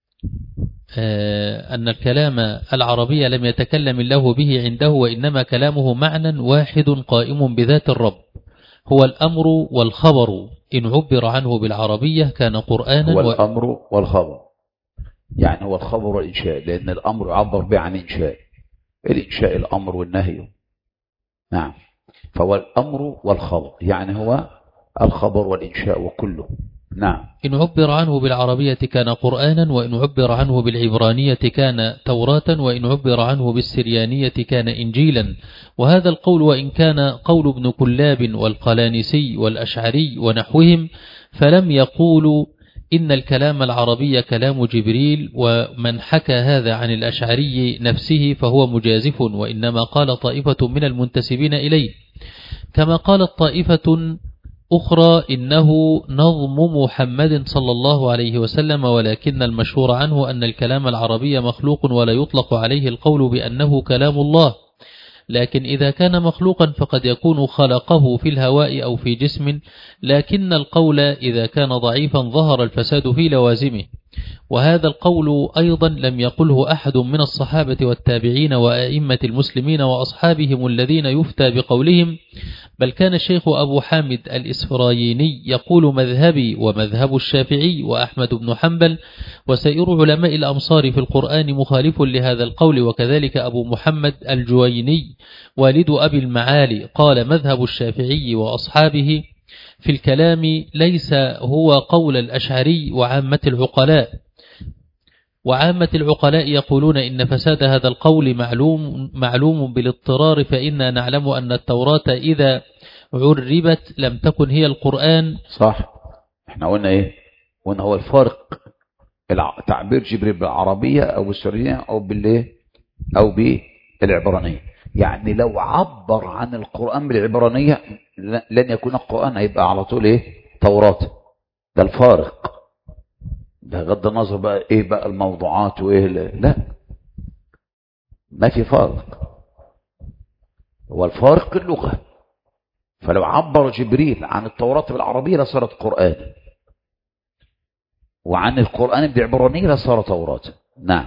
أن الكلام العربي لم يتكلم الله به عنده، وإنما كلامه معنى واحد قائم بذات الرب، هو الأمر والخبر إن عبر عنه بالعربية كان قرآنا. هو الأمر والخبر، يعني هو الخبر والإنشاء، لأن الأمر يعبر به عن إنشاء، الإنشاء الأمر والنهي. نعم، فهو الأمر والخبر، يعني هو الخبر والإنشاء وكله. نعم. إن عبر عنه بالعربية كان قرآنا، وإن عبر عنه بالعبرانية كان توراة، وإن عبر عنه بالسريانية كان إنجيلا. وهذا القول وإن كان قول ابن كلاب والقلانسي والأشعري ونحوهم، فلم يقولوا إن الكلام العربي كلام جبريل، ومن حكى هذا عن الأشعري نفسه فهو مجازف، وإنما قال طائفة من المنتسبين إليه، كما قالت طائفة أخرى إنه نظم محمد صلى الله عليه وسلم، ولكن المشهور عنه أن الكلام العربي مخلوق ولا يطلق عليه القول بأنه كلام الله، لكن إذا كان مخلوقا فقد يكون خلقه في الهواء أو في جسم، لكن القول إذا كان ضعيفا ظهر الفساد في لوازمه. وهذا القول أيضا لم يقله أحد من الصحابة والتابعين وأئمة المسلمين وأصحابهم الذين يفتى بقولهم، بل كان الشيخ أبو حامد الإسفرايني يقول مذهبي ومذهب الشافعي وأحمد بن حنبل وسائر علماء الأمصار في القرآن مخالف لهذا القول، وكذلك أبو محمد الجويني والد أبي المعالي قال مذهب الشافعي وأصحابه في الكلام ليس هو قول الأشعري وعامة العقلاء وعامة العقلاء يقولون إن فساد هذا القول معلوم معلوم بالاضطرار، فإنا نعلم أن التوراة إذا عربت لم تكن هي القرآن. صح، احنا قلنا ايه؟ قلنا هو الفرق تعبير جبريل بالعربية أو بالسرية أو بالايه أو بالعبرانية. يعني لو عبر عن القرآن بالعبرانية لن يكون القرآن، هيبقى على طول ايه؟ توراة. ده الفارق، بغض النظر بقى ايه بقى الموضوعات وايه، لا ما في فارق، هو الفارق اللغة. فلو عبر جبريل عن التوراة بالعربية لصارت قرآن، وعن القرآن بالعبرانية لصار توراة. نعم.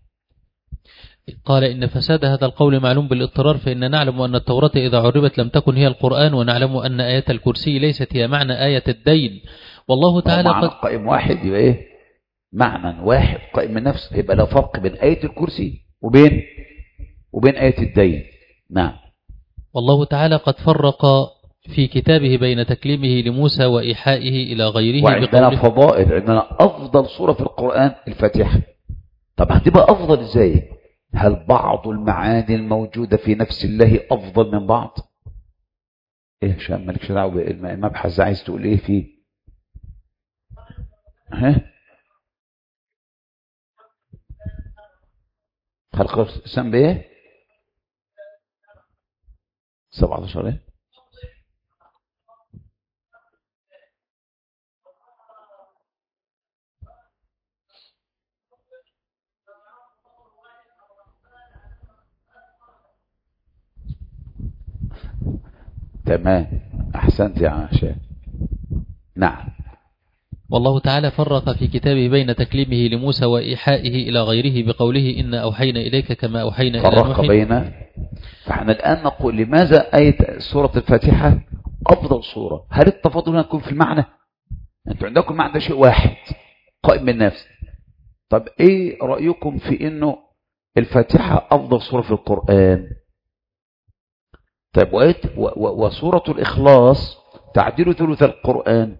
قال إن فساد هذا القول معلوم بالاضطرار، فإن نعلم أن التوراة إذا عربت لم تكن هي القرآن، ونعلم أن آية الكرسي ليست هي معنى آية الدين. والله تعالى معنى قد قائم واحد يبقى إيه؟ معنى واحد قائم من نفسه، يبقى لا فرق بين آية الكرسي وبين وبين آية الدين. نعم. والله تعالى قد فرق في كتابه بين تكليمه لموسى وإيحائه إلى غيره. وعندنا فضائل، عندنا أفضل سورة في القرآن الفاتحة. طب هتبقى أفضل إزاي؟ هل بعض المعاني الموجودة في نفس الله أفضل من بعض؟ إيه عشان مالكش دعوة بالمبحث، عايز تقول إيه فيه؟ ها؟ خلق الإنسان بإيه؟ سبعة عشر إيه؟ تمام، أحسنت يا عائشة. نعم. والله تعالى فرق في كتابه بين تكليمه لموسى وإيحائه إلى غيره بقوله إن أوحينا إليك كما أوحينا إلى نوح. فرق بين. فاحنا الآن نقول لماذا آية سورة الفاتحة أفضل سورة؟ هل التفاضل هنا يكون في المعنى؟ أنتوا عندكم معنى شيء واحد قائم بالنفس. طب إيه رأيكم في إنه الفاتحة أفضل سورة في القرآن؟ طيب وسورة الإخلاص تعديل ثلث القرآن،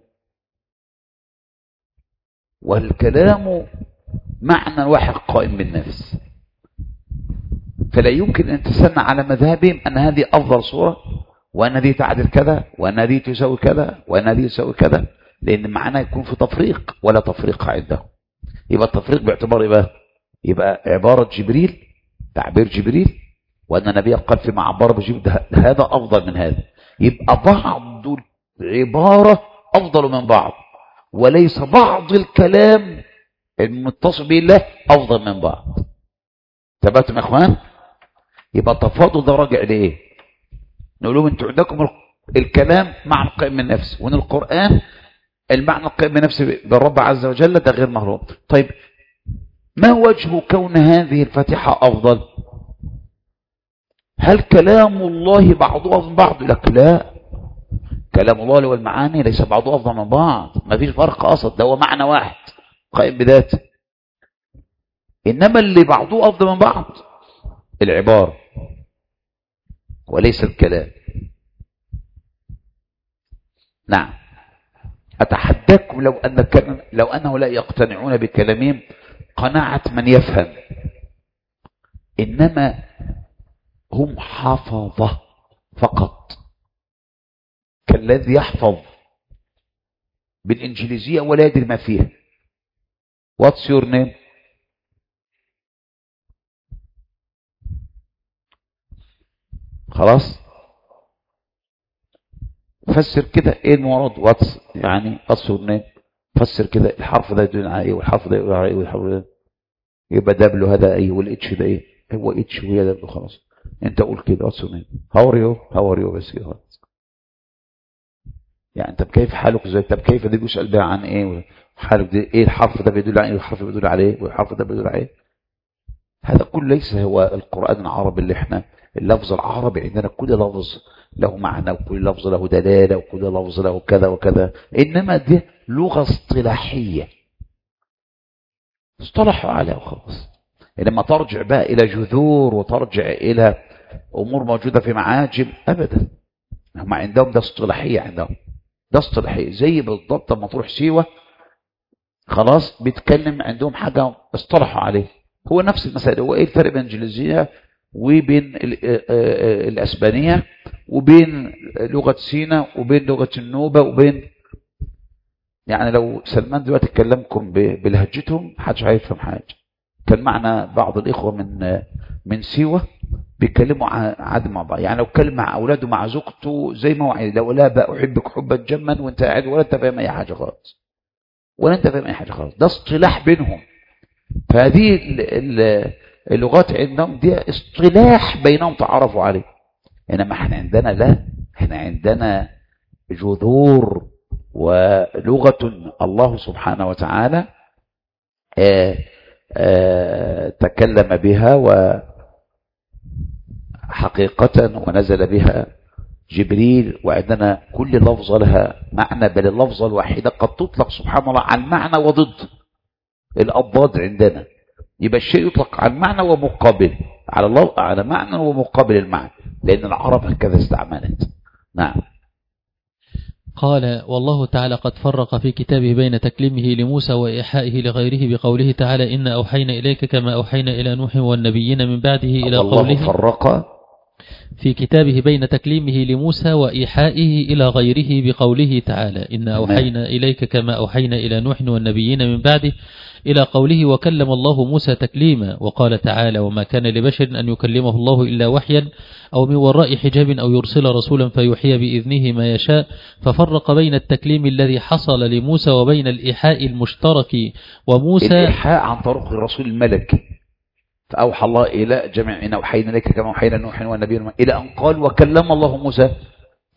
والكلام معنى واحد قائم بالنفس، فلا يمكن أن تسنى على مذهبهم أن هذه أفضل سورة وأن هذه تعدل كذا وأن هذه تساوي كذا وأن هذه تساوي كذا، لأن معنى يكون في تفريق ولا تفريق عندهم. يبقى التفريق باعتبار يبقى يبقى عبارة جبريل، تعبير جبريل، وأن النبي قال في معبر بجبريل هذا أفضل من هذا. يبقى بعض العبارة أفضل من بعض، وليس بعض الكلام المتصل به الله أفضل من بعض. تبعتم يا إخوان؟ يبقى التفاضل ده راجع لإيه؟ نقول لهم أنتوا عندكم الكلام معنى قائم من نفسه، وأن القرآن المعنى القائم من نفسه بالرب عز وجل ده غير مهروب. طيب ما وجه كون هذه الفاتحة أفضل؟ هل كلام الله بعضه أفضل من بعض؟ لك لا، كلام الله والمعاني ليس بعضه أفضل من بعض، ما فيش فرق أصلا، ده هو معنى واحد قائم بذاته. إنما اللي بعضه أفضل من بعض العبارة وليس الكلام. نعم. أتحداكم لو أن لو أنه لا يقتنعون بكلامهم قناعة من يفهم، إنما هم حفظة فقط، كالذي يحفظ بالإنجليزية ولا يدري ما فيها. What's your name؟ خلاص فسر كده ايه المراد واتس، يعني what's your name، فسر كده الحرف ده يدل على ايه والحرف ده يدل على ايه والحرف ده يبقى دبلو هذا ايه والاتش ده ايه، هو اتش وهي دبلو. خلاص انت قول كده what's your name، how are you how are you بس كده. يعني انت كيف حالك ازاي، طب كيف دي بيسأل بها عن ايه، حالك دي ايه، الحرف ده بيدل على ايه والحرف بيدل عليه والحرف ده بيدل على ايه. هذا كله ليس هو القرآن العربي اللي احنا اللفظ العربي عندنا كل لفظ له معنى وكل لفظ له دلالة وكل لفظ له كذا وكذا، إنما دي لغة اصطلاحية اصطلحوا عليها وخلاص. لما ترجع بقى إلى جذور وترجع إلى أمور موجودة في معاجم أبدا، هم عندهم ده اصطلاحية، عندهم ده اصطلاحية زي بالضبط لما تروح سيوة خلاص بيتكلم عندهم حاجة اصطلحوا عليه. هو نفس المسائل. هو ايه الفرق بين الانجليزيه وبين الاسبانيه وبين لغه سيناء وبين لغه النوبه وبين، يعني لو سلمان دلوقتي اتكلمكم بلهجتهم محدش هيفهم حاجه. كان معنا بعض الاخوه من من سيوه بيتكلموا عادي مع بعض، يعني لو اتكلم مع اولاده مع زوجته زي ما هو عايز، لو لا بقى احبك حبا جما وانت قاعد ولا انت فاهم اي حاجه خالص ولا انت فاهم اي حاجه خالص، ده اصطلاح بينهم. فهذه اللغات عندهم دي اصطلاح بينهم تعرفوا عليه، انما احنا عندنا لا، احنا عندنا جذور ولغة الله سبحانه وتعالى آآ آآ تكلم بها وحقيقة ونزل بها جبريل، وعندنا كل لفظة لها معنى، بل اللفظة الواحدة قد تطلق سبحان الله على المعنى وضد الأضداد عندنا. يبقى الشيء يطلق على المعنى ومقابل على الله، على معنى ومقابل المعنى، لأن العرب هكذا استعملت. نعم. قال والله تعالى قد فرق في كتابه بين تكليمه لموسى وإيحائه لغيره بقوله تعالى إن أوحينا إليك كما أوحينا إلى نوح والنبيين من بعده إلى قوله الله فرق في كتابه بين تكليمه لموسى وإيحائه إلى غيره بقوله تعالى إن أوحينا إليك كما أوحينا إلى نوح والنبيين من بعده إلى قوله وكلم الله موسى تكليما. وقال تعالى وما كان لبشر أن يكلمه الله إلا وحيا أو من وراء حجاب أو يرسل رسولا فيوحي بإذنه ما يشاء. ففرق بين التكليم الذي حصل لموسى وبين الإيحاء المشترك. وموسى الإيحاء عن طريق الرسول الملك، فأوحى الله إلى جميع إن أوحينا إليك كما أوحينا نوح والنبيين إلى أن قال وكلم الله موسى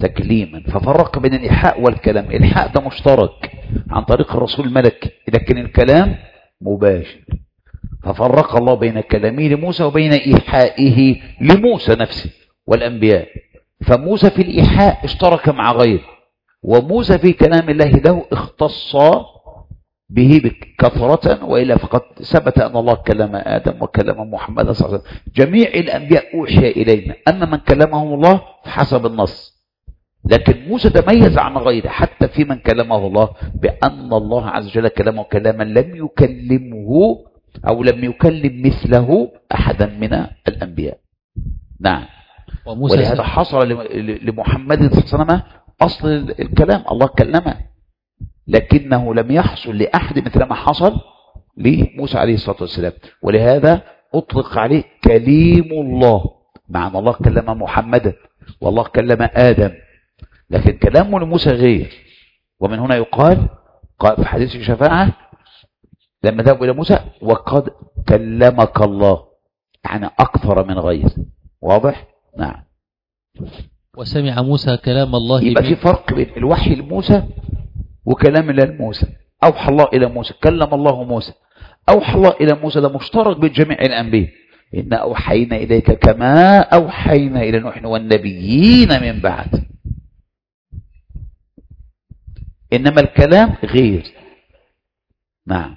تكليما، ففرق بين الإيحاء والكلام. الإيحاء ده مشترك عن طريق الرسول الملكي، لكن الكلام مباشر، ففرق الله بين كلامه لموسى وبين إيحائه لموسى نفسه والأنبياء. فموسى في الإيحاء اشترك مع غيره، وموسى في كلام الله له اختص به كثرة، وإلا فقد ثبت أن الله كلم آدم وكلم محمد صلى الله عليه وسلم. جميع الأنبياء أوحي إلينا، أما من كلمهم الله فحسب النص، لكن موسى تميز عن غيره حتى في من كلمه الله بأن الله عز وجل كلمه كلاما لم يكلمه أو لم يكلم مثله أحدا من الأنبياء. نعم. ولهذا حصل لمحمد صلى الله عليه وسلم أصل الكلام، الله كلمه، لكنه لم يحصل لأحد مثل ما حصل لموسى عليه الصلاة والسلام. ولهذا أطلق عليه كليم الله، مع أن الله كلم محمدا والله كلم آدم، لكن كلامه لموسى غير. ومن هنا يقال في حديث الشفاعة لما ذهبوا إلى موسى وقد كلمك الله، يعني أكثر من غير. واضح؟ نعم. وسمع موسى كلام الله. يبقى في فرق بين الوحي لموسى وكلام الله لموسى. أوحى الله إلى موسى، كلم الله موسى. أوحى الله إلى موسى ده مشترك بين جميع الأنبياء، إن أوحينا إليك كما أوحينا إلى نوح والنبيين من بعد. إنما الكلام غير. نعم.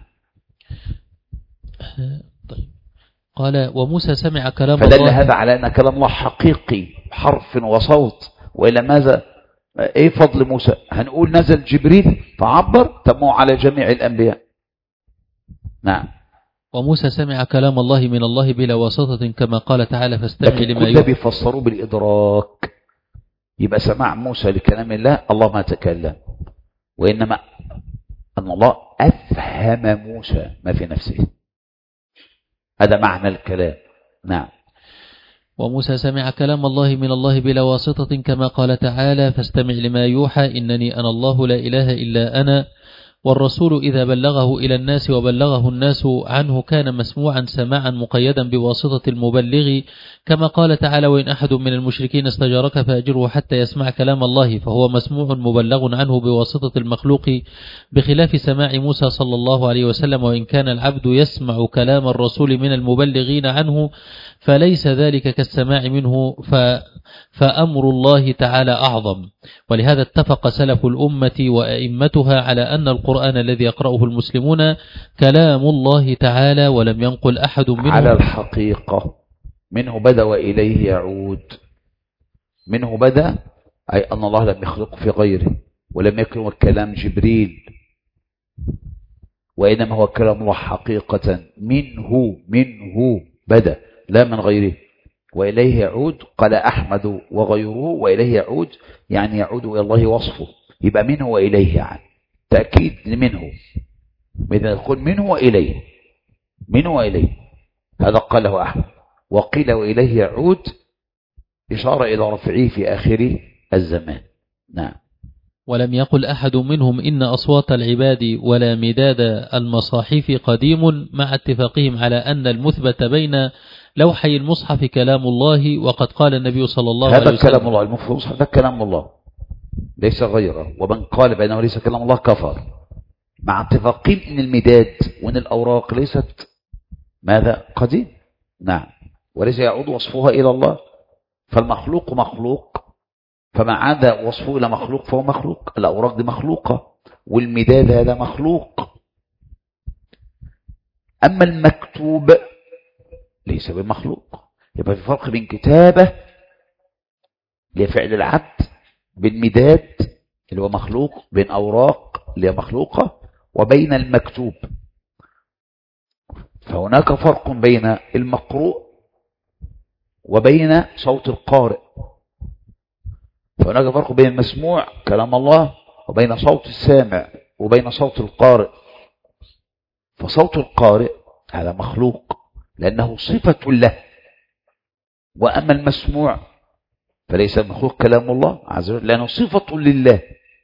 طيب. قال وموسى سمع كلام الله، فدل هذا على أن كلام الله حقيقي حرف وصوت. وإلى ماذا ايه فضل موسى؟ هنقول نزل جبريل فعبر، تمو على جميع الأنبياء. نعم. وموسى سمع كلام الله من الله بلا واسطة كما قال تعالى فاستمع لما يوحى. كل بيفسروه بالإدراك، يبقى سمع موسى لكلام الله، الله ما تكلم، وإنما أن الله أفهم موسى ما في نفسه، هذا معنى الكلام. نعم. وموسى سمع كلام الله من الله بلا واسطة كما قال تعالى فاستمع لما يوحى إنني أنا الله لا إله إلا أنا. والرسول إذا بلغه إلى الناس وبلغه الناس عنه كان مسموعا سماعا مقيدا بواسطة المبلغ كما قال تعالى وإن أحد من المشركين استجارك فأجره حتى يسمع كلام الله، فهو مسموع مبلغ عنه بواسطة المخلوق، بخلاف سماع موسى صلى الله عليه وسلم. وإن كان العبد يسمع كلام الرسول من المبلغين عنه فليس ذلك كالسماع منه، ف فأمر الله تعالى أعظم. ولهذا اتفق سلف الأمة وأئمتها على أن القرآن الذي يقرأه المسلمون كلام الله تعالى، ولم ينقل أحد منهم على الحقيقة منه بدأ وإليه يعود. منه بدأ أي أن الله لم يخلقه في غيره، ولم يكن كلام جبريل، وإنما هو كلام الله حقيقة منه منه بدأ لا من غيره. وإليه يعود قال أحمد وغيره، وإليه يعود يعني يعود إلى الله وصفه، يبقى منه وإليه يعني تأكيد لمنه، إذا يقول منه وإليه منه وإليه، هذا قاله أحمد. وقيل وإليه يعود إشارة إلى رفعه في آخر الزمان. نعم. ولم يقل أحد منهم إن أصوات العباد ولا مداد المصاحف قديم، مع اتفاقهم على أن المثبت بين لوحي المصحف كلام الله. وقد قال النبي صلى الله عليه وسلم هذا كلام الله، المصحف هذا كلام الله ليس غيره، ومن قال بأنه ليس كلام الله كفر، مع اتفاقهم إن المداد وإن الأوراق ليست ماذا قديم. نعم. وليس يعود وصفها إلى الله، فالمخلوق مخلوق، فما عاد وصفه إلى مخلوق فهو مخلوق. الأوراق دي مخلوقة، والمداد هذا مخلوق. أما المكتوب ليس بمخلوق. يبقى في فرق بين كتابة لفعل العبد، بين مداد اللي هو مخلوق، بين أوراق اللي هي مخلوقة، وبين المكتوب. فهناك فرق بين المقروء وبين صوت القارئ، فهناك فرق بين المسموع كلام الله وبين صوت السامع وبين صوت القارئ. فصوت القارئ هذا مخلوق لأنه صفة له، وأما المسموع فليس مخلوق كلام الله عز وجل لأنه صفة لله.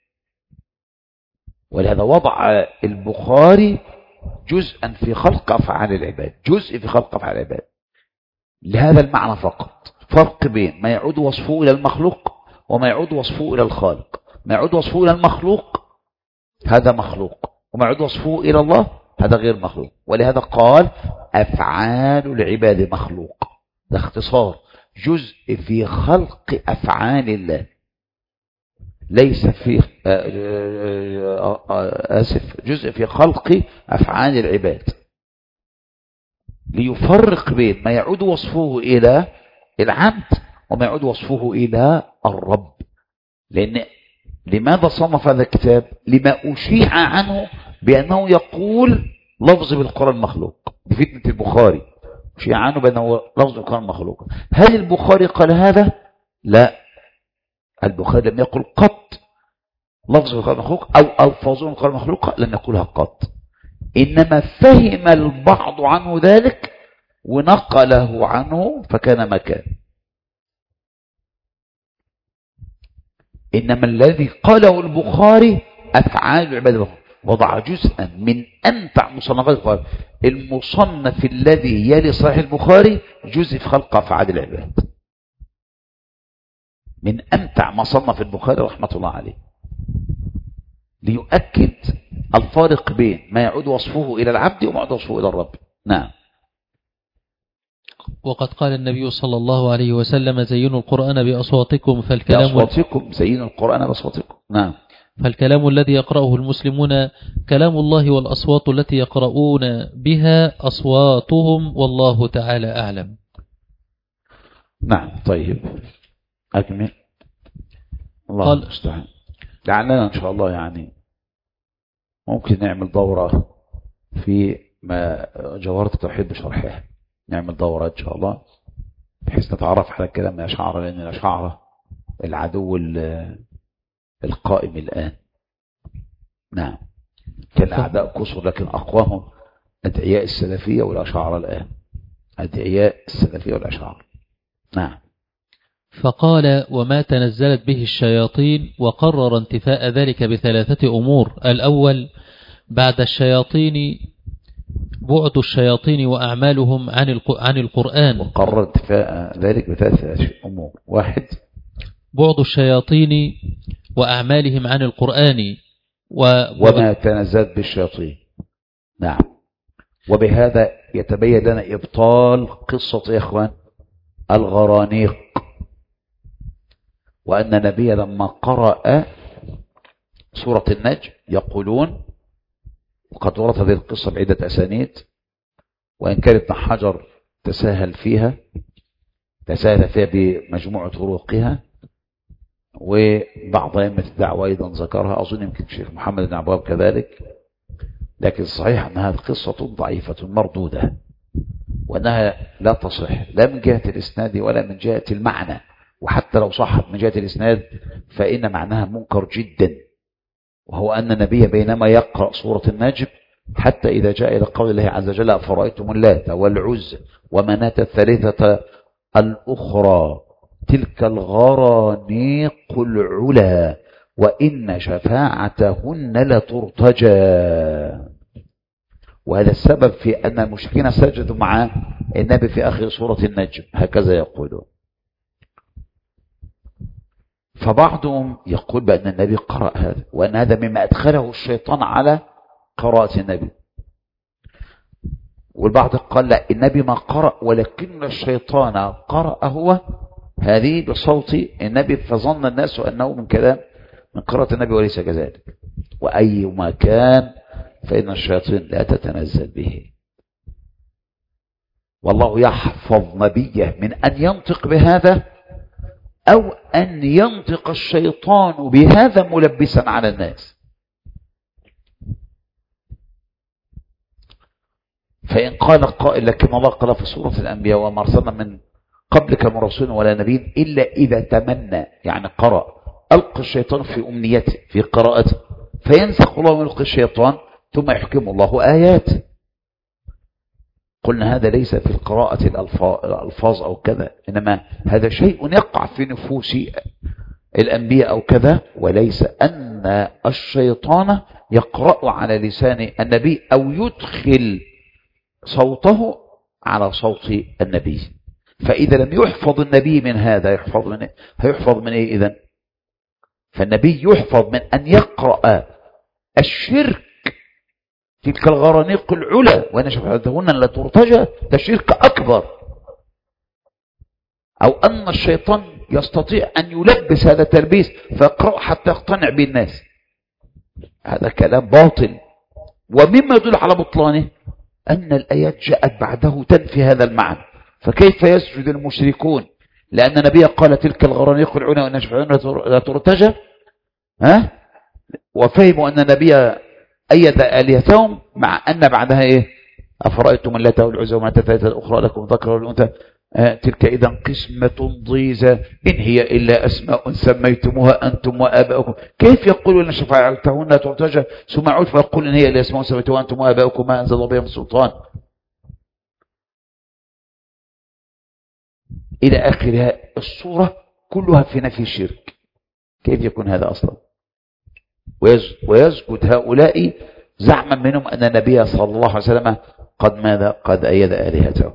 ولهذا وضع البخاري جزءا في خلق أفعال العباد، جزء في خلق أفعال العباد لهذا المعنى فقط. فرق بين ما يعود وصفه إلى المخلوق وما يعود وصفه إلى الخالق. ما يعود وصفه إلى المخلوق هذا مخلوق، وما يعود وصفه إلى الله هذا غير مخلوق. ولهذا قال أفعال العباد مخلوق، ده اختصار، جزء في خلق أفعال الله، ليس في آسف جزء في خلق أفعال العباد، ليفرق بين ما يعود وصفه إلى العبد وما يعود وصفه إلى الرب. لأن لماذا صنف هذا الكتاب؟ لما أشيع عنه بأنه يقول لفظ بالقرآن مخلوق، بفتنة البخاري أشيع عنه بأنه لفظ بالقرآن مخلوق. هل البخاري قال هذا؟ لا، البخاري لم يقل قط لفظ بالقرآن مخلوق أو ألفاظ بالقرآن مخلوق، لم يقولها قط، إنما فهم البعض عنه ذلك ونقله عنه فكان مكان. إنما الذي قاله البخاري أفعال العباد، وضع جزءا من أنفع مصنفات البخاري، المصنف الذي يلي صحيح البخاري جزء في خلق أفعال العباد، من أمتع ما صنف البخاري رحمة الله عليه، ليؤكد الفارق بين ما يعود وصفه إلى العبد وما يعود وصفه إلى الرب. نعم. وقد قال النبي صلى الله عليه وسلم زينوا القرآن بأصواتكم فالكلام بأصواتكم زينوا القرآن بأصواتكم. نعم. فالكلام الذي يقرأه المسلمون كلام الله، والأصوات التي يقرؤون بها أصواتهم، والله تعالى أعلم. نعم. طيب أكمل. الله المستعان. لعلنا إن شاء الله يعني ممكن نعمل دورة في ما جوهرة التوحيد بشرحها، نعمل دورة إن شاء الله بحيث نتعرف على الكلام الأشاعرة، لأن الأشاعرة العدو القائم الآن. نعم. كان أعداء كسر، لكن أقواهم أدعياء السلفية والأشاعرة الآن، أدعياء السلفية والأشاعرة. نعم. فقال وما تنزلت به الشياطين، وقرر انتفاء ذلك بثلاثة أمور. الأول بعد الشياطين بعد الشياطين وأعمالهم عن عن القرآن، وقرر انتفاء ذلك بثلاثة أمور. واحد بعد الشياطين وأعمالهم عن القرآن و... وما تنزلت بالشياطين. نعم. وبهذا يتبين لنا إبطال قصة يا إخوان الغرانيق، وأن النبي لما قرأ سورة النجم يقولون، وقد ورد هذه القصة بعدة أسانيد، وإن كان ابن حجر تساهل فيها تساهل فيها بمجموعة طرقها، وبعض أئمة الدعوة أيضا ذكرها، أظن يمكن الشيخ محمد بن عبواب كذلك، لكن الصحيح أن هذه قصة ضعيفة مردودة، وأنها لا تصح لا من جهة الإسناد ولا من جهة المعنى، وحتى لو صحت من جهة الإسناد فإن معناها منكر جدا. وهو أن النبي بينما يقرأ سورة النجم حتى إذا جاء إلى قول الله عز وجل أفرأيتم اللات والعزى ومناة الثالثة الأخرى تلك الغرانيق العلا وإن شفاعتهن لترتجى. وهذا السبب في أن المشركين سجدوا مع النبي في آخر سورة النجم، هكذا يقولون. فبعضهم يقول بأن النبي قرأ هذا، وأن هذا مما أدخله الشيطان على قراءة النبي، والبعض قال لا، النبي ما قرأ ولكن الشيطان قرأ هو هذه بصوت النبي، فظن الناس أنه من كلام من قراءة النبي وليس كذلك. وأي ما كان فإن الشياطين لا تتنزل به، والله يحفظ نبيه من أن ينطق بهذا أو أن ينطق الشيطان بهذا ملبسا على الناس. فإن قال القائل لكن الله قال في سورة الأنبياء وما أرسلنا من قبلك من رسول ولا نبي إلا إذا تمنى، يعني قرأ، ألقى الشيطان في أمنيته في قراءته فينسخ الله ويلقي الشيطان ثم يحكم الله آيات. قلنا هذا ليس في القراءة الألفاظ أو كذا، إنما هذا شيء يقع في نفوس الأنبياء أو كذا، وليس أن الشيطان يقرأ على لسان النبي أو يدخل صوته على صوت النبي. فإذا لم يحفظ النبي من هذا يحفظ من إيه؟ هيحفظ من إيه إذن؟ فالنبي يحفظ من أن يقرأ الشرك، تلك الغرانيق العلا وأنا شفعتهن لا ترتجى، ده شرك أكبر. أو أن الشيطان يستطيع أن يلبس هذا التلبيس فيقرأ حتى يقتنع به الناس، هذا كلام باطل. ومما يدل على بطلانه أن الآيات جاءت بعده تنفي هذا المعنى، فكيف يسجد المشركون لأن النبي قال تلك الغرانيق العلا وأن شفعتهن لا ترتجى، ها؟ وفهموا أن النبي أيد آلهتهم مع أن بعدها إيه؟ أفرأيتم اللات والعزى ومناة الثالثة الأخرى لكم ذكر والأنثى آه تلك إذا قسمة ضيزى إن هي إلا أسماء سميتموها أنتم وآباؤكم. كيف يقولون أن شفاعتهن ترتجى ثم عود فيقول إن هي إلا أسماء سميتموها أنتم وآباؤكم ما أنزل الله بها من سلطان إلى آخرها. الصورة كلها في نفي الشرك. كيف يكون هذا أصلا؟ ويسجد هؤلاء زعما منهم أن النبي صلى الله عليه وسلم قد ماذا قد أيد آلهته.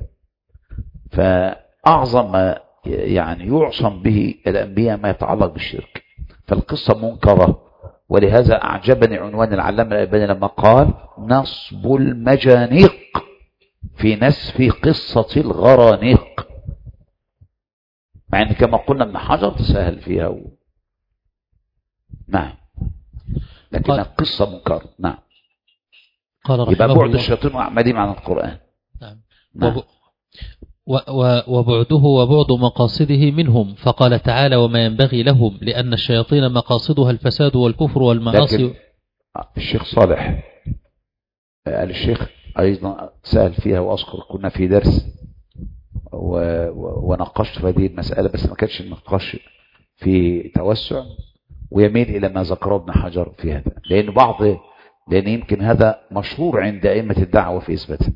فأعظم ما يعني يعصم به الأنبياء ما يتعلق بالشرك، فالقصة منكرة. ولهذا أعجبني عنوان العلامة الألباني لما قال نصب المجانيق في نسف قصة الغرانيق، مع أن كما قلنا ابن حجر تساهل فيها و... نعم، لكن القصة منكرة. نعم. قال يبقى بعد الشيطان وأعمدهم عن القرآن. نعم. نعم. وب... و... و... وبعده وبعد مقاصده منهم، فقال تعالى وما ينبغي لهم لأن الشياطين مقاصدها الفساد والكفر والمعاصي. الشيخ صالح قال الشيخ أيضا سأل فيها، وأذكر كنا في درس و... و... وناقشت في هذه المسألة، بس ما كانش النقاش في توسع، ويميل إلى ما ذكره ابن حجر في هذا، لأن بعض لأن يمكن هذا مشهور عند أئمة الدعوة في إثباته.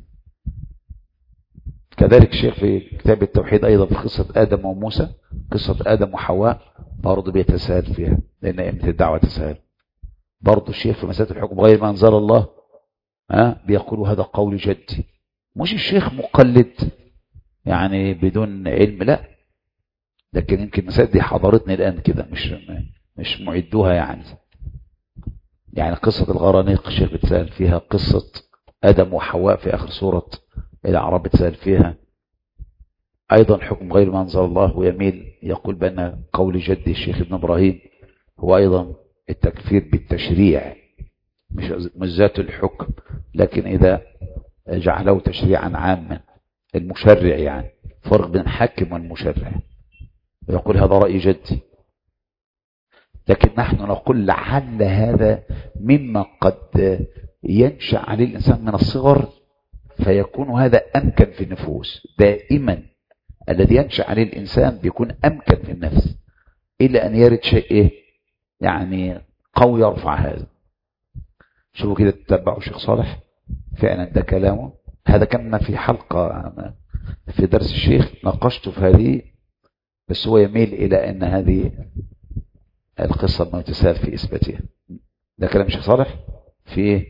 كذلك الشيخ في كتاب التوحيد أيضا في قصة آدم وموسى، قصة آدم وحواء برضه بيتساهل فيها لأن أئمة الدعوة تساهل. برضه الشيخ في مسألة الحكم غير ما أنزل الله ها بيقولوا هذا قول جدي، مش الشيخ مقلد يعني بدون علم، لا، لكن يمكن مسألة دي حضرتني الآن كده، مش مش معدوها يعني. يعني قصة الغرانيق الشيخ بتسأل فيها، قصة آدم وحواء في آخر سورة الأعراف بتسأل فيها أيضا حكم غير ما أنزل الله، ويميل يقول بأن قول جدي الشيخ ابن إبراهيم هو أيضا التكفير بالتشريع، مش مش ذات الحكم، لكن إذا جعله تشريعا عاما المشرع، يعني فرق بين الحاكم والمشرع، ويقول هذا رأي جدي. لكن نحن نقول لعل هذا مما قد ينشأ عليه الإنسان من الصغر، فيكون هذا أمكن في النفوس. دائما الذي ينشأ عليه الإنسان بيكون أمكن في النفس، إلا أن يرد شيء إيه يعني قوي يرفع هذا. شوفوا كده تتبعوا الشيخ صالح فعلا ده كلامه. هذا كان في حلقة في درس الشيخ ناقشته في هذه، بس هو يميل إلى أن هذه القصة ما تسال في إثباتها. ده كلام الشيخ صالح في إيه؟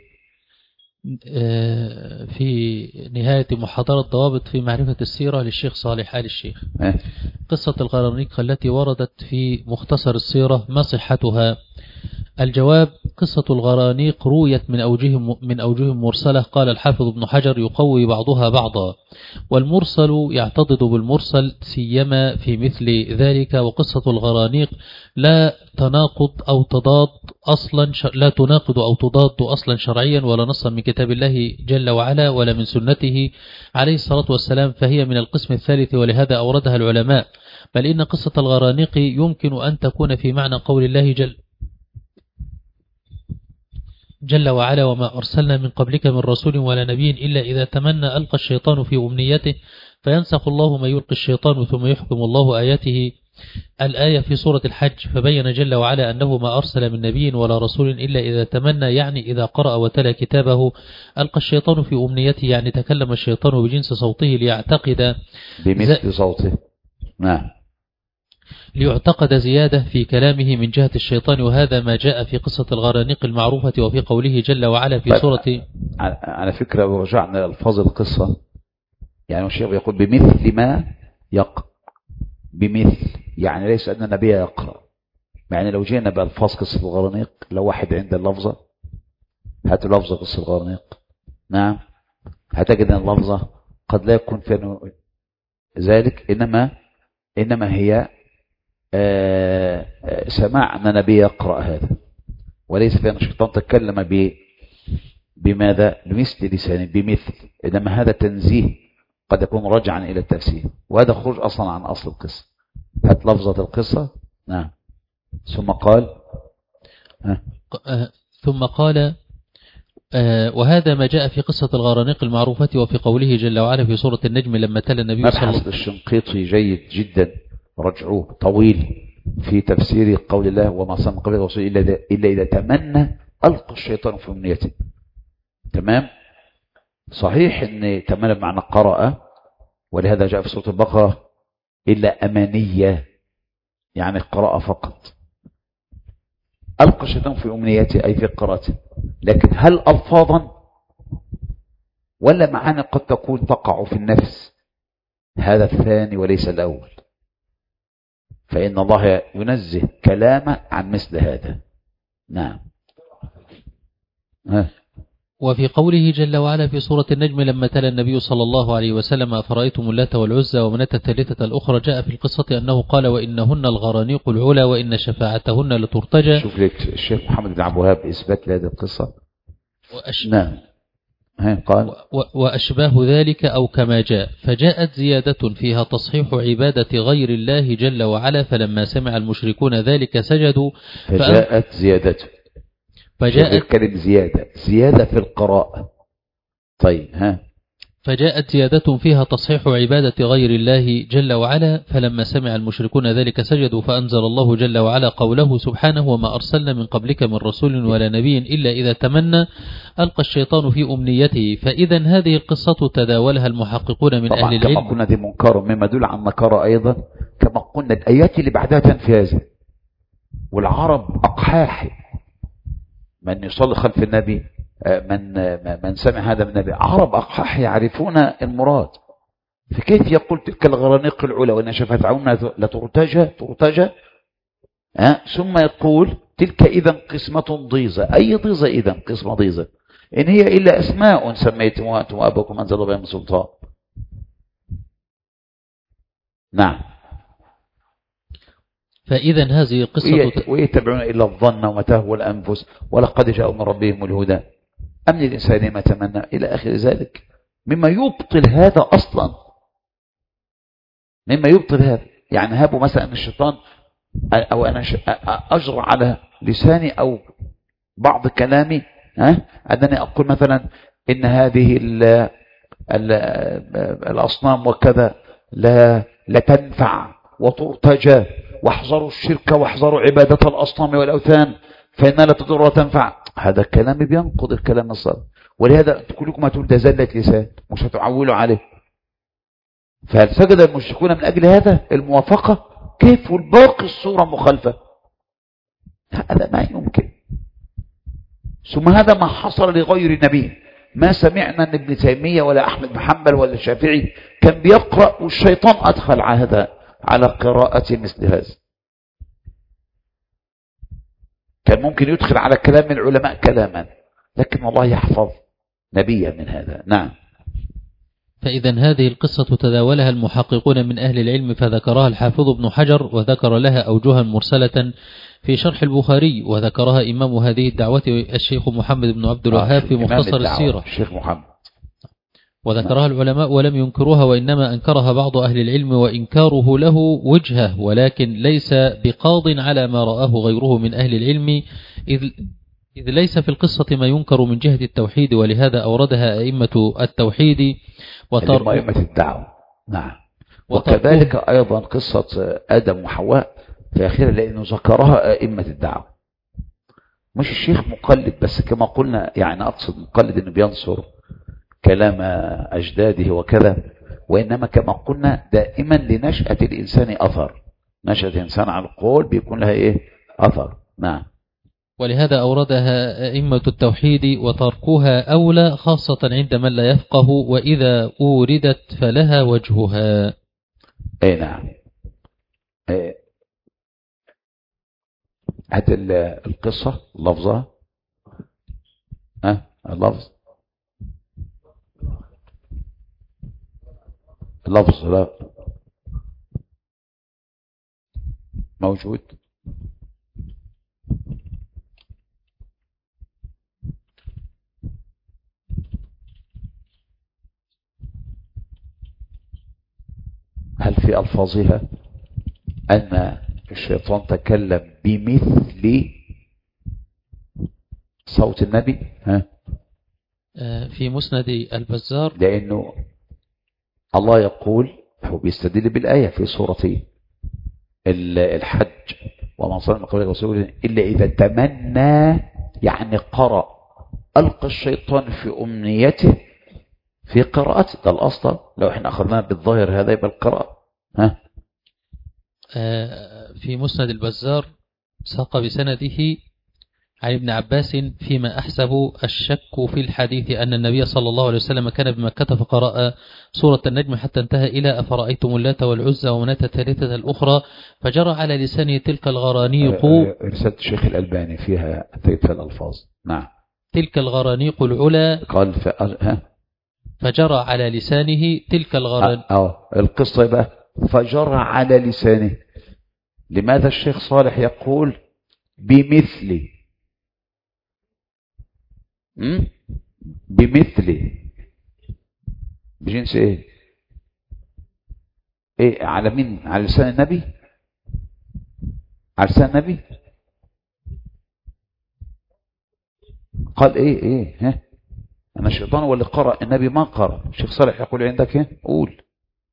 في نهاية محاضرة ضوابط في معرفة السيرة للشيخ صالح آل الشيخ. اه؟ قصة الغرانيق التي وردت في مختصر السيرة ما صحتها؟ الجواب: قصة الغرانيق رويت من أوجه من أوجه مرسلة. قال الحافظ ابن حجر يقوي بعضها بعضا، والمرسل يعتضد بالمرسل سيما في مثل ذلك. وقصة الغرانيق لا تناقض أو تضاد أصلا لا تناقض أو تضاد أصلا شرعيا ولا نصا من كتاب الله جل وعلا ولا من سنته عليه الصلاة والسلام، فهي من القسم الثالث، ولهذا أوردها العلماء. بل إن قصة الغرانيق يمكن أن تكون في معنى قول الله جل جل وعلا وما أرسلنا من قبلك من رسول ولا نبي إلا إذا تمنى ألقى الشيطان في أمنيته فينسخ الله ما يلقي الشيطان ثم يحكم الله آياته. الآية في سورة الحج. فبين جل وعلا أنه ما أرسل من نبي ولا رسول إلا إذا تمنى، يعني إذا قرأ وتلا كتابه ألقى الشيطان في أمنيته، يعني تكلم الشيطان بجنس صوته ليعتقد بمثل صوته. نعم، ليعتقد زيادة في كلامه من جهة الشيطان، وهذا ما جاء في قصة الغرانيق المعروفة وفي قوله جل وعلا في سورة. على فكرة ورجعنا ألفاظ القصة، يعني الشيخ يقول بمثل ما يقرأ، بمثل يعني ليس أن النبي يقرأ، يعني لو جينا بألفاظ قصة الغرانيق، لو واحد عنده اللفظة، هاتوا لفظة قصة الغرانيق، نعم، هتجد أن اللفظة قد لا يكون فيها ذلك، إنما إنما هي آآ آآ سماع أن النبي يقرأ هذا، وليس فيها الشيطان تكلم ب بماذا؟ بمثل لسانه، بمثل، إنما هذا تنزيه قد يكون راجعا إلى التفسير، وهذا خروج أصلا عن أصل القصة. هات لفظة القصة. نعم. ثم قال ها. ثم قال آه وهذا ما جاء في قصة الغرانيق المعروفة، وفي قوله جل وعلا في سورة النجم لما تلا النبي صلى الله عليه وسلم. مبحث الشنقيطي جيد جدا، رجعوه، طويل في تفسير قول الله وما صنع قبل الرسول إلا, إلا إذا تمنى ألقى الشيطان في أمنيته. تمام. صحيح أن تمنى بمعنى قرأ، ولهذا جاء في سورة البقرة إلا أمانية، يعني قرأ فقط. ألقى الشيطان في أمنيته أي في قراءته، لكن هل ألفاظا ولا معاني قد تكون تقع في النفس؟ هذا الثاني وليس الأول، فإن الله ينزه كلامه عن مثل هذا. نعم. ها. وفي قوله جل وعلا في سورة النجم لما تلا النبي صلى الله عليه وسلم أفرأيتم اللات والعزى ومناة الثالثة الأخرى، جاء في القصة أنه قال وإنهن الغرانيق العلا وإن شفاعتهن لترتجى. شوف لك الشيخ محمد بن عبد الوهاب إثبات لهذه القصة. وأش... نعم. قال و... وأشباه ذلك أو كما جاء. فجاءت زيادة فيها تصحيح عبادة غير الله جل وعلا، فلما سمع المشركون ذلك سجدوا. فجاءت فأن... زيادة فجاءت كلمة زيادة، زيادة في القراءة. طيب ها. فجاءت زيادة فيها تصحيح عبادة غير الله جل وعلا، فلما سمع المشركون ذلك سجدوا، فأنزل الله جل وعلا قوله سبحانه وما أرسلنا من قبلك من رسول ولا نبي إلا إذا تمنى ألقى الشيطان في أمنيته. فإذا هذه القصة تداولها المحققون من أهل العلم. كما قلنا دي منكر مما يدل عن نكارة أيضا، كما قلنا الآيات اللي بعدها تنفي هذا. والعرب أقحاح، من يصلي خلف النبي، من من سمع هذا من النبي، عرب أقحاح يعرفون المراد. فكيف يقول تلك الغرانيق العلا وإن شفاعتهن لترتجى ترتجى ها، ثم يقول تلك إذا قسمة ضيزة. أي ضيزة إذا؟ قسمة ضيزة إن هي إلا أسماء سميتموها أنتم وآباؤكم أنزل الله بها من سلطان. نعم. فإذا هذه القصة ويتبعون إلا الظن وما تهوى الأنفس ولقد جاءوا من ربهم الهدى أم للإنسان ما تمنى إلى آخر ذلك، مما يبطل هذا أصلا، مما يبطل هذا. يعني هابوا مثلا الشيطان أو أنا أجرى على لساني أو بعض كلامي ها أنني أقول مثلا إن هذه ال ال الأصنام وكذا لا لا تنفع وترتجى، واحذروا الشرك واحذروا عبادة الأصنام والأوثان فإنها لا تضر ولا تنفع. هذا الكلام بينقض الكلام الصالح، ولهذا كلكم هتقول ده زلة لسان مش هتعولوا عليه. فهل سجد المشركون من أجل هذا الموافقة؟ كيف والباقي الصورة مخالفة؟ هذا ما يمكن. ثم هذا ما حصل لغير النبي، ما سمعنا ان ابن تيمية ولا أحمد بن حنبل ولا الشافعي كان بيقرأ والشيطان أدخل على هذا على قراءة مثل هذا. كان ممكن يدخل على كلام العلماء كلاما، لكن الله يحفظ نبيا من هذا. نعم. فإذا هذه القصة تداولها المحققون من أهل العلم، فذكرها الحافظ ابن حجر وذكر لها أوجها مرسلة في شرح البخاري، وذكرها إمام هذه الدعوة الشيخ محمد بن عبد الوهاب في مختصر السيرة الشيخ محمد، وذكرها العلماء ولم ينكروها، وإنما أنكرها بعض أهل العلم، وإنكاره له وجهه، ولكن ليس بقاض على ما رآه غيره من أهل العلم، إذ إذ ليس في القصة ما ينكر من جهة التوحيد، ولهذا أوردها أئمة التوحيد وطر... أئمة الدعوة. نعم. وكذلك أيضا قصة آدم وحواء في آخرها لأنه ذكرها أئمة الدعوة، مش الشيخ مقلد بس كما قلنا، يعني أقصد مقلد أنه بينصر كلام أجداده وكذا، وإنما كما قلنا دائما لنشأة الإنسان أثر، نشأة الإنسان على القول بيكون لها إيه؟ أثر. نعم. ولهذا أوردها أئمة التوحيد، وتركها أولى خاصة عند من لا يفقه، وإذا أوردت فلها وجهها. أي نعم. أي هات القصة لفظها. ها اللفظ اللفظ لا موجود. هل في ألفاظها أن الشيطان تكلم بمثل صوت النبي؟ ها في مسند البزار، لأنه الله يقول، هو بيستدل بالآية في سورة الحج، ومن صلى من قبلك رسول إلا إذا تمنى، يعني قرأ، ألقى الشيطان في أمنيته في قراءته. ده الأصل، لو احنا أخذناها بالظاهر هذا يبقى القراءة. ها في مسند البزار ساق بسنده عن ابن عباس فيما أحسب الشك في الحديث أن النبي صلى الله عليه وسلم كان بمكة فقرأ سورة النجم حتى انتهى إلى أفرأيتم اللات والعزى ومناة الثالثة الأخرى، فجرى على لسانه تلك الغرانيق. رسالة الشيخ الألباني فيها تلك الألفاظ. نعم. تلك الغرانيق العلا قال ف... ها؟ فجرى على لسانه تلك الغرانيق. اه القصة بقى فجرى على لسانه. لماذا الشيخ صالح يقول بمثل؟ م? بمثل بجنس ايه؟ ايه على مين؟ على لسان النبي؟ على لسان النبي؟ قال ايه ايه ها؟ انا الشيطان هو اللي قرأ، النبي ما قرأ. الشيخ صالح يقول عندك ايه؟ قول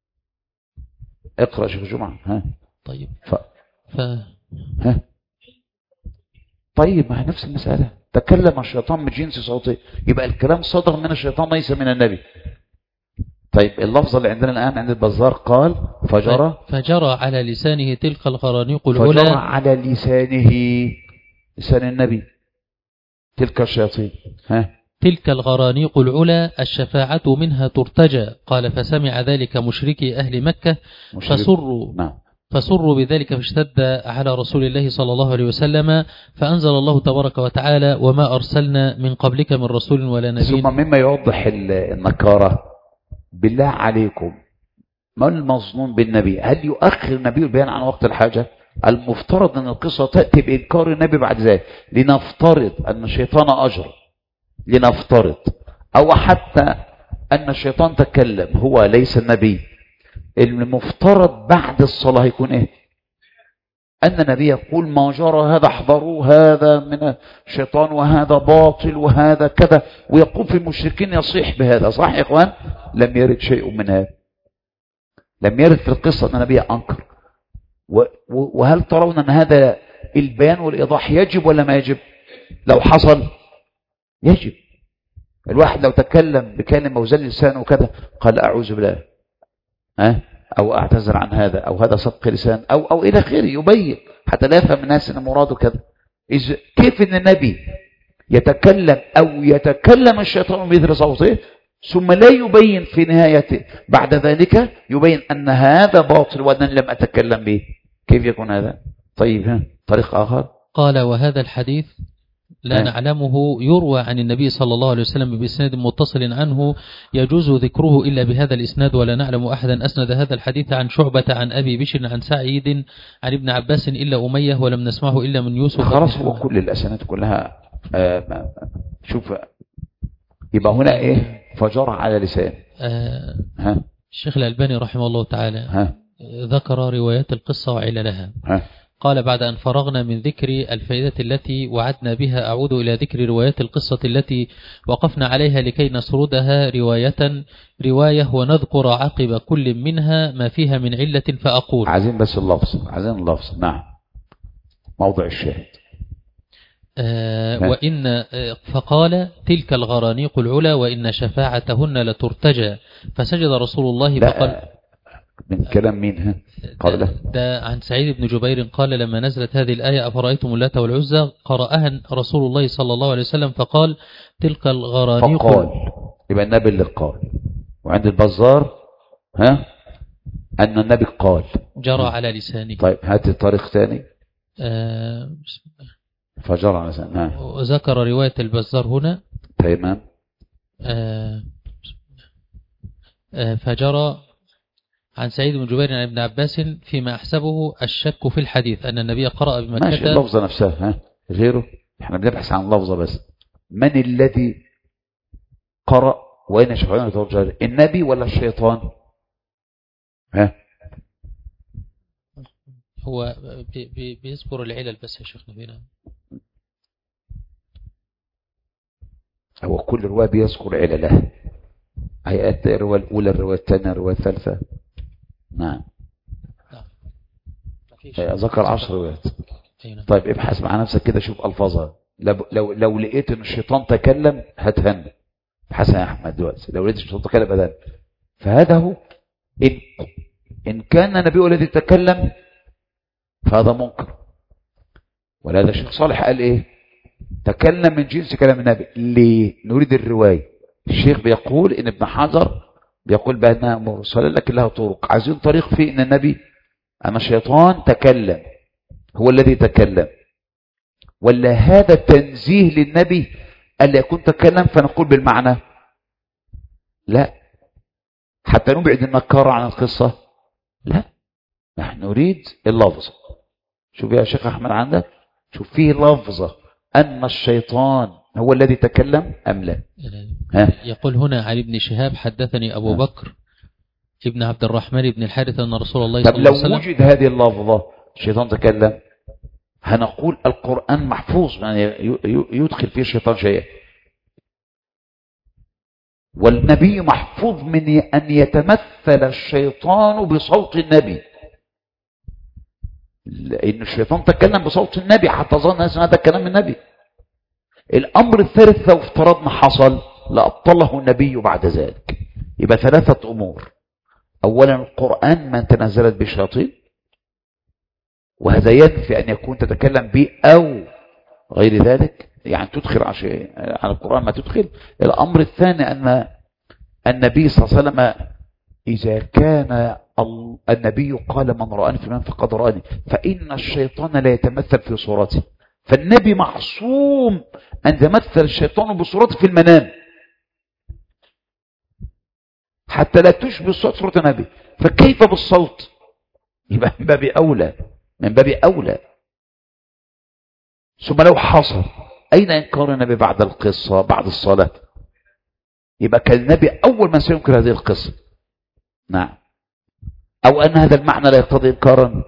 اقرأ شيخ جمعة. ها طيب ف... ف... ها طيب، ما هي نفس المسألة. تكلم الشيطان من جنس صوته، يبقى الكلام صدر من الشيطان ليس من النبي. طيب اللفظ اللي عندنا الآن عند البزار قال فجرى فجرى على لسانه تلك الغرانيق العلا. فجرى على لسانه، لسان النبي، تلك الشياطين. ها تلك الغرانيق العلا الشفاعة منها ترتجى. قال فسمع ذلك مشركي أهل مكة مشرك. فسروا نعم. فسروا بذلك فاشتد على رسول الله صلى الله عليه وسلم، فأنزل الله تبارك وتعالى وما أرسلنا من قبلك من رسول ولا نبي. ثم مما يوضح النكارة، بالله عليكم ما المظنون بالنبي؟ هل يؤخر النبي البيان عن وقت الحاجة؟ المفترض أن القصة تأتي بإنكار النبي بعد ذلك. لنفترض أن الشيطان أجر، لنفترض، أو حتى أن الشيطان تكلم هو ليس النبي، المفترض بعد الصلاة يكون إيه؟ أن النبي يقول ما جرى هذا احذروا، هذا من الشيطان وهذا باطل وهذا كذا، ويقول في المشركين يصيح بهذا. صح يا إخوان؟ لم يرد شيء من هذا، لم يرد في القصة أن النبي أنكر. وهل ترون أن هذا البيان والإيضاح يجب ولا ما يجب؟ لو حصل يجب. الواحد لو تكلم بكلمة وزل لسانه وكذا قال أعوذ بالله، ها، أو أعتذر عن هذا، أو هذا سبق لسان، أو أو إلى آخره، يبين حتى لا يفهم الناس أن مراده كذا. إذ كيف أن النبي يتكلم أو يتكلم الشيطان بمثل صوته ثم لا يبين في نهايته بعد ذلك يبين أن هذا باطل وأن لم أتكلم به؟ كيف يكون هذا؟ طيب ها طريق آخر. قال وهذا الحديث لا نعلمه يروى عن النبي صلى الله عليه وسلم بإسناد متصل عنه يجوز ذكره إلا بهذا الإسناد، ولا نعلم أحدا أسند هذا الحديث عن شعبة عن أبي بشر عن سعيد عن ابن عباس إلا أمية، ولم نسمعه إلا من يوسف. خلاص هو كل الأسناد كلها آه شوف يبقى هنا إيه؟ فجر على لسان. آه ها الشيخ الألباني رحمه الله تعالى ها ذكر روايات القصة وعللها. ها قال بعد أن فرغنا من ذكر الفائدة التي وعدنا بها أعود إلى ذكر روايات القصة التي وقفنا عليها لكي نسردها رواية رواية ونذكر عقب كل منها ما فيها من علة. فأقول عايزين بس اللفظ، عايزين اللفظ. نعم موضع الشاهد. آه وإن آه فقال تلك الغرانيق العلا وإن شفاعتهن لترتجى، فسجد رسول الله فقال من كلام مين ها؟ قال له ده عن سعيد بن جبير قال لما نزلت هذه الآية أفرأيتم اللات والعزى قرأها رسول الله صلى الله عليه وسلم فقال تلك الغرانيق. فقال يبقى النبي اللي قال. وعند البزار ها أن النبي قال جرى على لسانه. طيب هات الطريق ثاني. آه بسم الله. فجر مثلا. وذكر رواية البزار هنا. تمام. آه آه فجرى عن سعيد بن جبير عن ابن عباس فيما أحسبه الشك في الحديث أن النبي قرأ بمكة. ماشي، اللفظة نفسها ها غيره، احنا بنبحث عن لفظة بس. من الذي قرأ وين شفعون يتوجه، النبي ولا الشيطان؟ ها هو بي بي بيذكر العلل بس يا شيخنا بينا. هو كل رواية بيذكر علله، هيئات الرواية الأولى، الرواية الثانية، الرواية الثالثة. نعم. ذكر عشر روايات. طيب ابحث مع نفسك كده، شوف ألفاظها. لو, لو, لو لقيت ان الشيطان تكلم هتهنى. ابحث يا أحمد دلوقتي، لو لقيت الشيطان تكلم هتهنى. فهذا هو. إن, إن كان النبي الذي تكلم فهذا منكر. ولهذا الشيخ صالح قال ايه؟ تكلم من جنس كلام النبي. ليه؟ نريد الرواية. الشيخ بيقول ان ابن حجر بيقول بأنها مرسلة لكن لها طرق. عايزين طريق فيه ان النبي أن الشيطان تكلم، هو الذي تكلم، ولا هذا تنزيه للنبي ألا يكون تكلم فنقول بالمعنى؟ لا، حتى نبعد النكارة عن القصة. لا، نحن نريد اللفظ. شوف يا شيخ أحمد عندك، شوف فيه لفظة أن الشيطان هو الذي تكلم أم لا؟ ها؟ يقول هنا علي بن شهاب حدثني أبو ها؟ بكر ابن عبد الرحمن بن الحارث أن رسول الله صلى الله عليه وسلم. طب لو وجد هذه اللفظة الشيطان تكلم، هنقول القرآن محفوظ، يعني يدخل فيه الشيطان شيئا، والنبي محفوظ من أن يتمثل الشيطان بصوت النبي، لأن الشيطان تكلم بصوت النبي حتى ظن أن هذا كلام النبي. الأمر الثالث لو افترضنا حصل لأبطله النبي بعد ذلك. يبقى ثلاثة أمور: أولا القرآن ما تنزلت بالشياطين، وهذا ينفي أن يكون تتكلم به أو غير ذلك، يعني تدخل على القرآن ما تدخل. الأمر الثاني أن النبي صلى الله عليه وسلم إذا كان النبي قال من رآني في المنام فقد رآني، فإن الشيطان لا يتمثل في صورته، فالنبي معصوم أن يتمثل الشيطان بصورته في المنام حتى لا تشبه الصوت صورة النبي، فكيف بالصوت؟ يبقى من باب أولى، من باب أولى. ثم لو حصل، أين إنكار النبي بعد القصة بعد الصلاة؟ يبقى كان النبي أول من سينكر هذه القصة. نعم. أو أن هذا المعنى لا يقتضي إنكارا.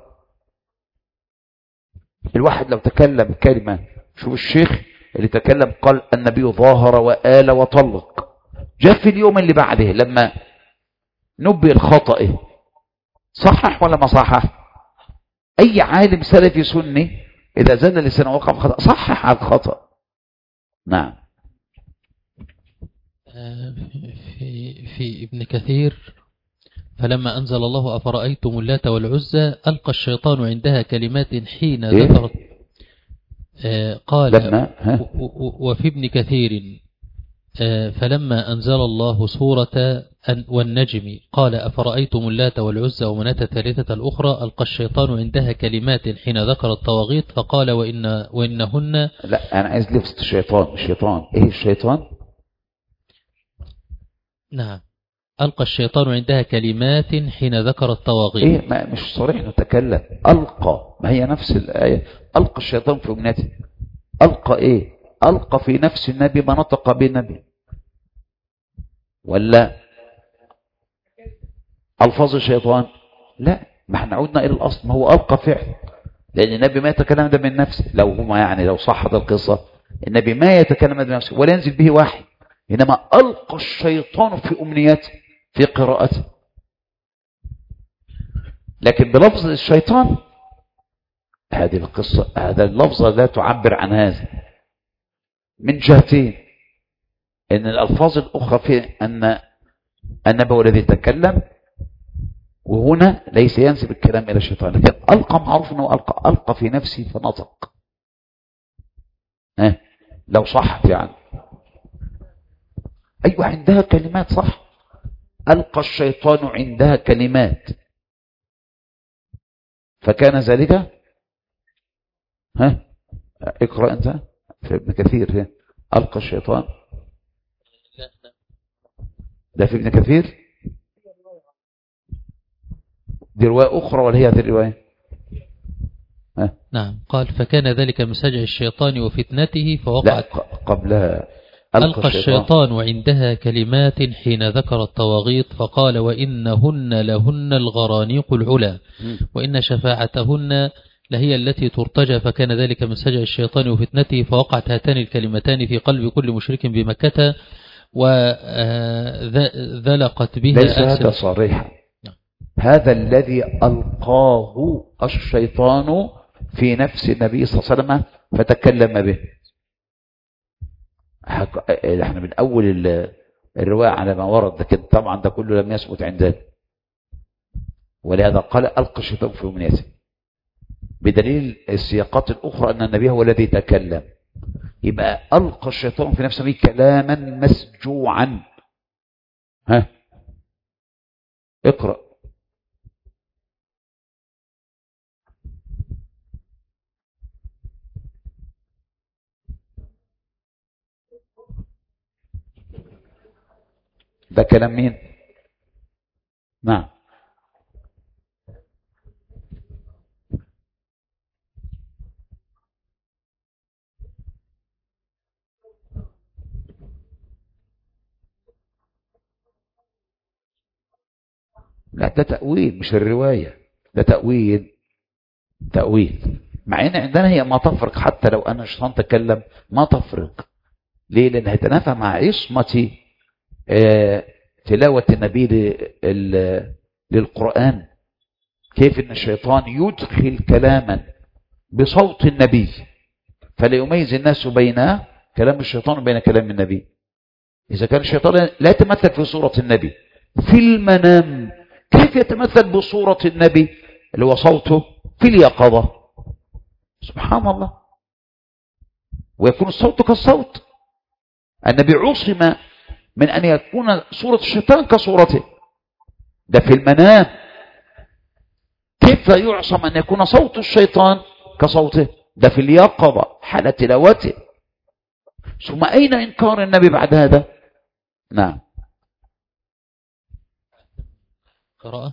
الواحد لو تكلم كلمة، شوف الشيخ اللي تكلم قال النبي ظاهر وآل وطلق، جاء في اليوم اللي بعده لما نبي الخطأ صحح ولا ما صحح؟ أي عالم سلفي سني إذا زل لسانه وقع في خطأ صحح على الخطأ. نعم. في, في ابن كثير فلما أنزل الله أفرأيتم اللات والعزى ألقى الشيطان عندها كلمات حين إيه؟ ذكرت آه قال وفي ابن كثير آه فلما أنزل الله سورة والنجم قال أفرأيتم اللات والعزى ومناة الثالثة الأخرى ألقى الشيطان عندها كلمات حين ذكر الطواغيت فقال وإن وإنهن. لا أنا عايز لفظ الشيطان. الشيطان إيه الشيطان؟ نعم. ألقى الشيطان عندها كلمات حين ذكر الطواغيت. إيه ما مش صريح نتكلم. ألقى، ما هي نفس الآية. ألقى الشيطان في أمنته. ألقى إيه؟ ألقى في نفس النبي ما نطق به النبي، ولا ألفاظ الشيطان؟ لا، ما احنا عودنا إلى الأصل، ما هو ألقى فعل، لأن النبي ما يتكلم ده من نفسه. لو هما يعني لو صحت القصة النبي ما يتكلم ده من نفسه ولا ينزل به وحي، إنما ألقى الشيطان في أمنيته في قراءته. لكن بلفظ الشيطان هذه القصة، هذا اللفظة لا تعبر عن هذا من جهتين: إن الألفاظ الأخرى في أن النبي هو الذي تكلم، وهنا ليس ينسب الكلام إلى الشيطان، لكن ألقى معروف أنه ألقى ألقى في نفسه فنطق. اه لو صحت يعني أيوة عندها كلمات، صح، ألقى الشيطان عندها كلمات، فكان ذلك ها اقرأ أنت في ابن كثير هي. ألقى الشيطان ده في ابن كثير، دي رواية أخرى ولا هي هذه الرواية؟ ها؟ نعم. قال فكان ذلك من سجع الشيطان وفتنته فوقعت. لا قبلها ألقى, ألقى الشيطان وعندها كلمات حين ذكر الطواغيت فقال وإنهن لهن الغرانيق العلا وإن شفاعتهن لهي التي ترتجى فكان ذلك من سجع الشيطان وفتنته فوقعت هاتان الكلمتان في قلب كل مشرك بمكة وذلقت بها. ليس هذا صريحا، هذا الذي ألقاه الشيطان في نفس النبي صلى الله عليه وسلم فتكلم به. احنا من أول الرواية على ما ورد، لكن طبعا ده كله لم يثبت عندنا، ولهذا قال ألقى الشيطان في أمنيته، بدليل السياقات الأخرى أن النبي هو الذي تكلم. يبقى ألقى الشيطان في نفسه كلاما مسجوعا. ها اقرأ. ده كلام مين؟ نعم. لا ده تأويل مش الرواية، ده تأويل تأويل مع ان عندنا هي ما تفرق، حتى لو أن الشيطان تكلم ما تفرق. ليه؟ لأن هيتنافى مع عصمة اه تلاوة النبي للقرآن. كيف ان الشيطان يدخل كلاما بصوت النبي فلا يميز الناس بين كلام الشيطان وبين كلام النبي. إذا كان الشيطان لا يتمثل في صورة النبي في المنام، كيف يتمثل بصورة النبي اللي هو صوته في اليقظة؟ سبحان الله. ويكون الصوت كالصوت. النبي عصم من أن يكون صورة الشيطان كصورته، ده في المنام. كيف يعصم أن يكون صوت الشيطان كصوته؟ ده في اليقظة حال تلاوته. ثم أين إنكار النبي بعد هذا؟ نعم. قراءة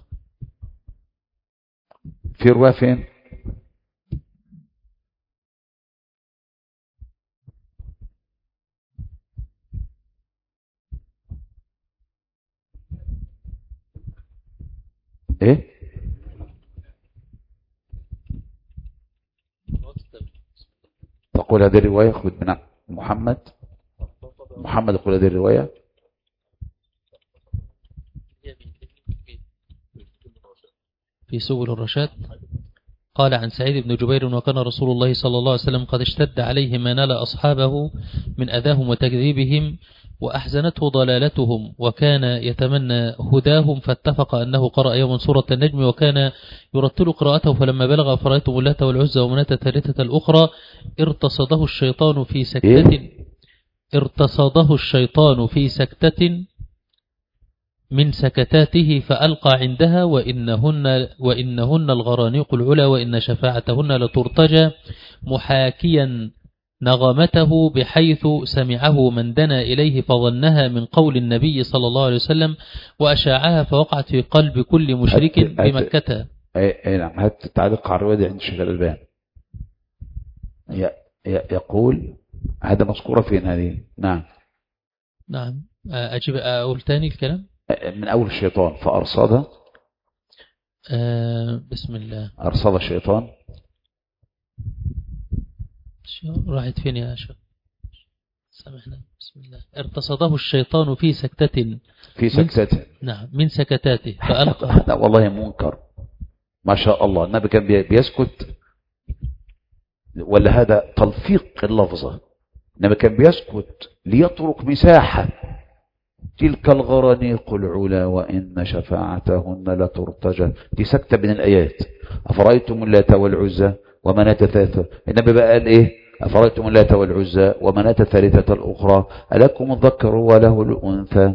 في رواية فين؟ ايه؟ تقول هذه الرواية خذ من محمد محمد يقول هذه الرواية في سبل الرشاد. قال عن سعيد بن جبير وكان رسول الله صلى الله عليه وسلم قد اشتد عليه ما نال أصحابه من أذاهم وتكذيبهم وأحزنته ضلالتهم وكان يتمنى هداهم فاتفق أنه قرأ يوما سورة النجم وكان يرتل قراءته فلما بلغ فرأيتم اللات والعزى ومناة الثالثة الأخرى ارتصده الشيطان في سكتة ارتصده الشيطان في سكتة من سكتاته فألقى عندها وإنهن, وإنهن الغرانيق العلا وإن شفاعتهن لترتجى محاكيا نغمته بحيث سمعه من دنا إليه فظنها من قول النبي صلى الله عليه وسلم وأشاعها فوقعت في قلب كل مشرك بمكة. أي نعم. هذا التعليق على الرواية عند الشيخ الألباني يقول هذا مذكورة فين هذه؟ نعم نعم. أجيب أقول تاني الكلام من أول الشيطان فأرصد أه بسم الله. أرصد الشيطان راحت فين يا شيخ؟ سامحنا. بسم الله. ارتصده الشيطان في سكتة في سكتة نعم من سكتاته فألقى. هذا والله منكر ما شاء الله. النبي كان بيسكت ولا هذا تلفيق اللفظة؟ النبي كان بيسكت ليترك مساحة. تلك الغرانيق العلا وإن شفاعتهن لترتجى، دي سكتة من الآيات. أفرأيتم اللات والعزى ومناة الثالثة. النبي بقى قال إيه؟ أفرأيتم اللات والعزى ومناة الثالثة الأخرى ألكم الذكر وله الأنثى،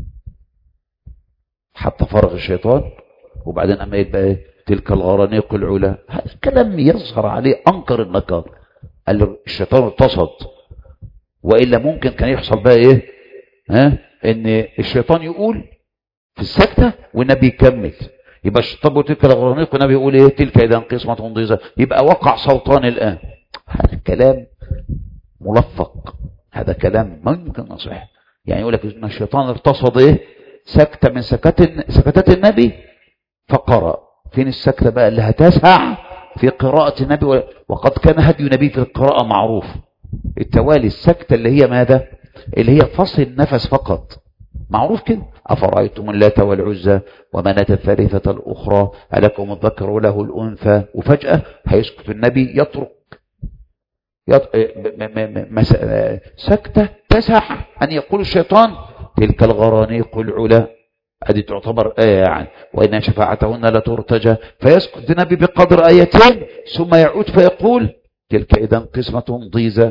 حتى فرغ الشيطان. وبعدين أما يبقى إيه؟ تلك الغرانيق العلا. هذا الكلام يظهر عليه أنكر النكار. قال له الشيطان ارتصد، وإلا ممكن كان يحصل بقى إيه؟ ها؟ إن الشيطان يقول في السكتة والنبي يكمل، يبقى الشيطان بيقول تلك الغرانيق والنبي يقول إيه؟ تلك إذا قسمة ضيزى، يبقى وقع صوتان الآن. هذا كلام ملفق، هذا كلام ما يمكن نصح. يعني يقول لك إن الشيطان ارتصد إيه؟ سكتة من سكتات سكتات النبي فقرأ. فين السكتة بقى اللي هتسع في قراءة النبي؟ وقد كان هدي النبي في القراءة معروف التوالي. السكتة اللي هي ماذا؟ اللي هي فصل النفس فقط، معروف كده. أفرأيتم اللات والعزى ومناة الثالثة الأخرى ألكم الذكر وله الأنثى، وفجأة هيسكت النبي يترك يط... مس... سكتة تسع أن يقول الشيطان تلك الغرانيق العلا، هذه تعتبر آية يعني، وإن شفاعتهن لترتجى، فيسكت النبي بقدر آيتين ثم يعود فيقول تلك إذا قسمة ضيزى.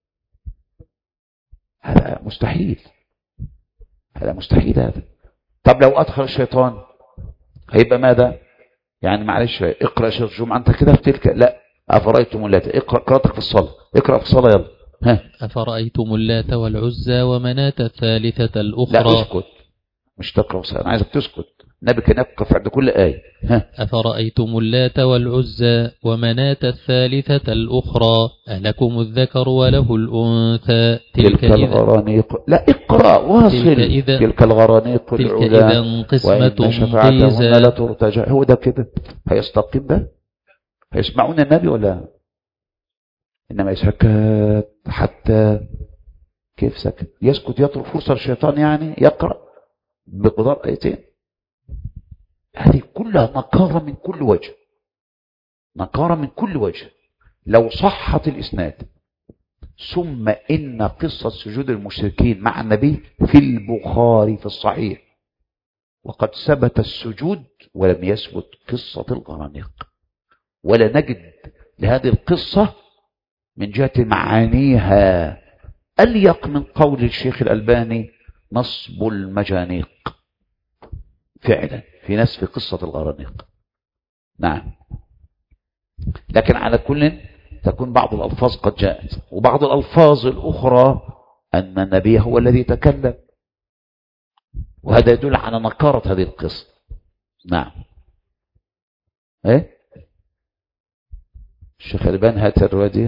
هذا مستحيل، هذا مستحيل هذا. طب لو أدخل الشيطان هيبقى ماذا؟ يعني معلش اقرأ شيخ الجمعة أنت كده في تلك، لا أفرأيتم اللات، اقرأ قراءتك في الصلاة، اقرأ في الصلاة يلا. ها أفرأيتم اللات والعزى ومناة الثالثة الأخرى. لا اسكت، مش تقرأ في الصلاة، أنا عايزك تسكت. النبي كان يقف عند كل آية. ها أفرأيتم اللات والعزى ومناة الثالثة الأخرى ألكم الذكر وله الأنثى تلك, تلك الغرانيق. لا اقرأ واصل. تلك, إذا تلك الغرانيق العلا وإن شفاعتهن لا ترتجى. هو ده كده هيستقيم ده؟ هيسمعون النبي ولا؟ إنما يسكت حتى كيف سكت؟ يسكت يترك فرصة الشيطان يعني يقرأ بقدر آيتين. هذه كلها نكارة من كل وجه، نكارة من كل وجه. لو صحت الإسناد ثم إن قصة سجود المشركين مع النبي في البخاري في الصحيح، وقد ثبت السجود ولم يثبت قصة الغرانيق، ولا نجد لهذه القصة من جهة معانيها أليق من قول الشيخ الألباني نصب المجانيق. فعلا في ناس في قصة الغرانيق. نعم، لكن على كل تكون بعض الألفاظ قد جاءت، وبعض الألفاظ الأخرى أن النبي هو الذي تكلم، وهذا يدل على نكارة هذه القصة. نعم. ايه الشيخ الألباني هات الرواية دي.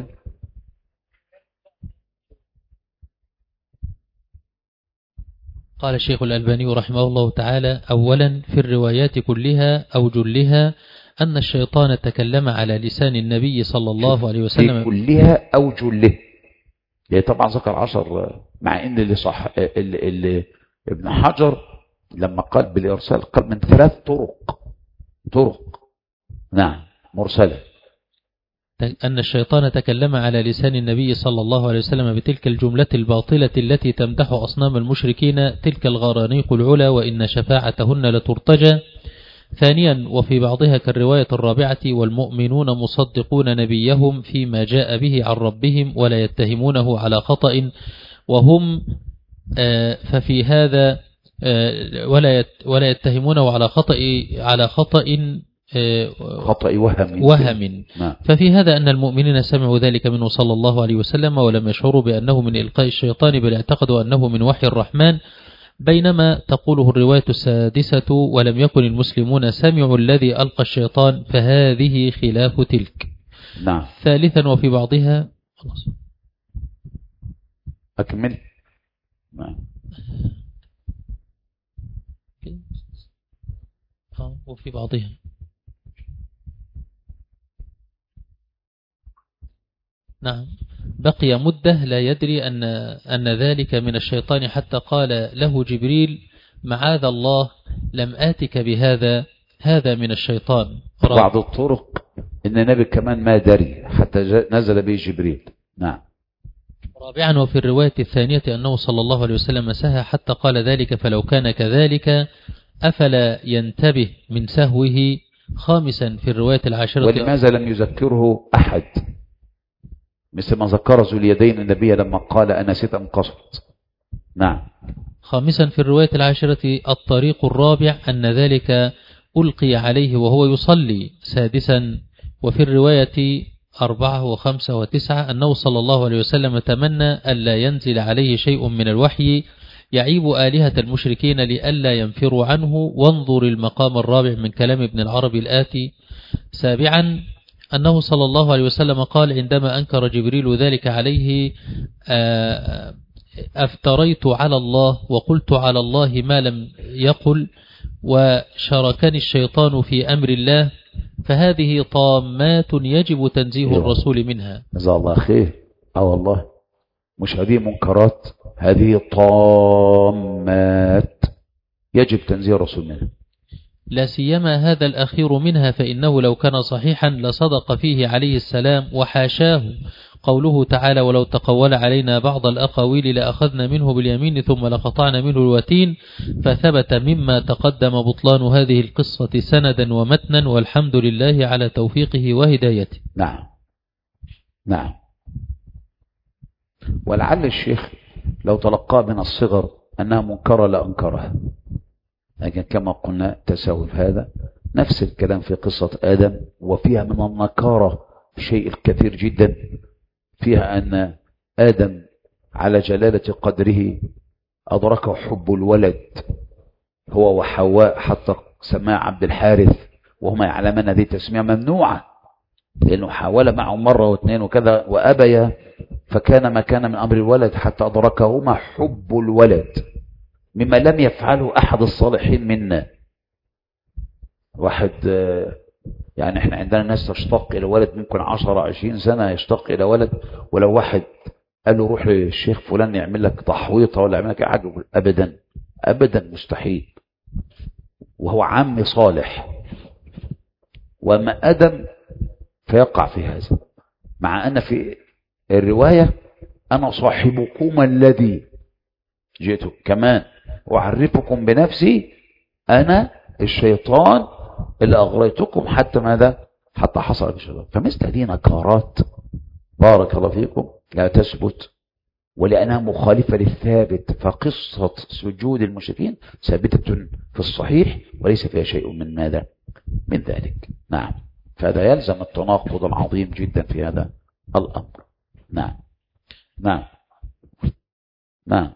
قال الشيخ الألباني رحمه الله تعالى: أولا في الروايات كلها أو جلها أن الشيطان تكلم على لسان النبي صلى الله عليه وسلم. في كلها أو جله، يعني طبعا ذكر عشر، مع ان اللي صح اللي اللي ابن حجر لما قال بالإرسال قال من ثلاث طرق طرق نعم مرسلة. أن الشيطان تكلم على لسان النبي صلى الله عليه وسلم بتلك الجملة الباطلة التي تمدح أصنام المشركين تلك الغرانيق العلا وإن شفاعتهن لترتجى. ثانيا وفي بعضها كالرواية الرابعة: والمؤمنون مصدقون نبيهم فيما جاء به عن ربهم ولا يتهمونه على خطأ وهم ففي هذا ولا ولا يتهمونه على خطأ على خطأ خطأ وهم, وهم. ففي هذا أن المؤمنين سمعوا ذلك منه صلى الله عليه وسلم ولم يشعروا بأنه من إلقاء الشيطان، بل اعتقدوا أنه من وحي الرحمن، بينما تقوله الرواية السادسة: ولم يكن المسلمون سمعوا الذي ألقى الشيطان، فهذه خلاف تلك. نعم. ثالثا وفي بعضها خلاص أكمل. نعم. وفي بعضها نعم بقي مدة لا يدري أن أن ذلك من الشيطان، حتى قال له جبريل: معاذ الله لم آتك بهذا، هذا من الشيطان. بعض الطرق إن النبي كمان ما دري حتى نزل به جبريل. نعم. رابعا وفي الرواية الثانية أنه صلى الله عليه وسلم سهى حتى قال ذلك، فلو كان كذلك أفلا ينتبه من سهوه. خامسا في الرواية العاشرة: ولماذا لم يذكره أحد مثل ما ذكر ذو اليدين النبي لما قال أنا نسيت أم قصرت. نعم. خامسا في الرواية العاشرة: الطريق الرابع أن ذلك ألقي عليه وهو يصلي. سادسا وفي الرواية أربعة وخمسة وتسعة أنه صلى الله عليه وسلم تمنى ألا ينزل عليه شيء من الوحي يعيب آلهة المشركين لئلا ينفروا عنه. وانظر المقام الرابع من كلام ابن العربي الآتي. سابعا أنه صلى الله عليه وسلم قال عندما أنكر جبريل ذلك عليه: أفتريت على الله وقلت على الله ما لم يقل وشاركني الشيطان في أمر الله، فهذه طامات يجب تنزيه الرسول منها. جزاه الله خير. اه والله مش هذه منكرات، هذه طامات يجب تنزيه الرسول منها، لا سيما هذا الأخير منها، فإنه لو كان صحيحا لصدق فيه عليه السلام، وحاشاه قوله تعالى: ولو تقول علينا بعض الأقاويل لأخذنا منه باليمين ثم لقطعنا منه الوتين. فثبت مما تقدم بطلان هذه القصة سندا ومتنا، والحمد لله على توفيقه وهدايته. نعم نعم. ولعل الشيخ لو تلقى من الصغر أنها منكرة لأنكرها، لكن كما قلنا تساوي هذا. نفس الكلام في قصة آدم، وفيها من النكارة شيء كثير جدا، فيها أن آدم على جلالة قدره أدركه حب الولد هو وحواء، حتى سماه عبد الحارث، وهما يعلمان هذه تسمية ممنوعة، لأنه حاول معه مرة واثنين وكذا وأبيا، فكان ما كان من أمر الولد حتى أدركهما حب الولد، مما لم يفعله أحد الصالحين منا. واحد يعني احنا عندنا ناس تشتاق إلى ولد ممكن عشرة عشرين سنة يشتاق إلى ولد، ولو واحد قال له روح للشيخ فلان يعمل لك تحويطة ولا يعمل لك حاجة، أبدا أبدا مستحيل، وهو عم صالح. وما أدم فيقع في هذا، مع أن في الرواية أنا صاحبكم الذي جئت كمان وأعرفكم بنفسي، أنا الشيطان اللي أغريتكم حتى ماذا حتى حصل بشيطان. فمثل هذه نكارات بارك الله فيكم لا تثبت، ولأنها مخالفة للثابت. فقصة سجود المشركين ثابتة في الصحيح وليس فيها شيء من ماذا من ذلك. نعم. فهذا يلزم التناقض العظيم جدا في هذا الأمر. نعم نعم نعم.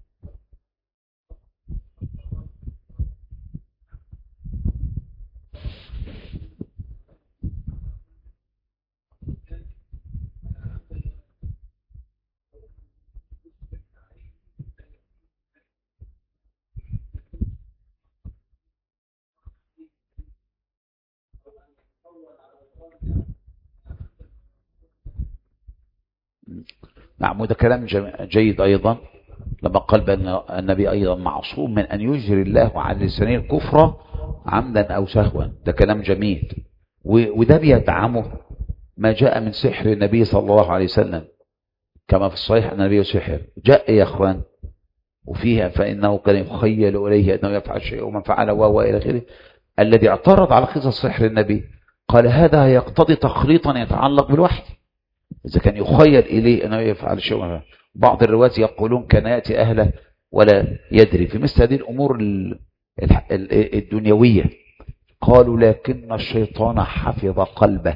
نعم. وده كلام جيد أيضا لما قال بأن النبي أيضا معصوم من أن يجري الله على لسانه الكفر عمدا أو سهوا. ده كلام جميل، وده بيدعمه ما جاء من سحر النبي صلى الله عليه وسلم، كما في الصحيح أن النبي سحر جاء يا أخوان، وفيها فإنه كان يخيل إليه أنه يفعل شيء ومن فعل واو إلى آخره. الذي اعترض على قصة سحر النبي قال هذا يقتضي تخليطا يتعلق بالوحي، إذا كان يخيل إليه أنه يفعل شيء. بعض الروايات يقولون كان يأتي أهله ولا يدري في مثل هذه الأمور الدنيوية. قالوا لكن الشيطان حفظ قلبه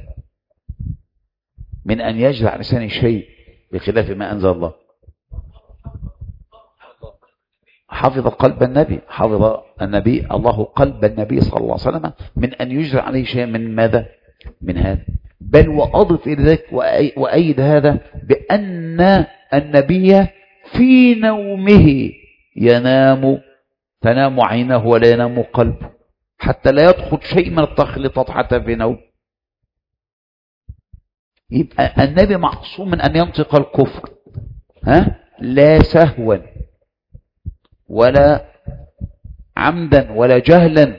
من أن يجرى على لسانه شيء بخلاف ما أنزل الله. حفظ قلب النبي، حفظ النبي الله قلب النبي صلى الله عليه وسلم من أن يجرى عليه شيء من ماذا من هذا. بل وأضف إلى ذلك وأيد هذا بأن النبي في نومه ينام تنام عينه ولا ينام قلبه، حتى لا يدخل شيء من التخليطات حتى في نوم. يبقى النبي معصوم من أن ينطق الكفر، ها لا سهوا ولا عمدا ولا جهلا.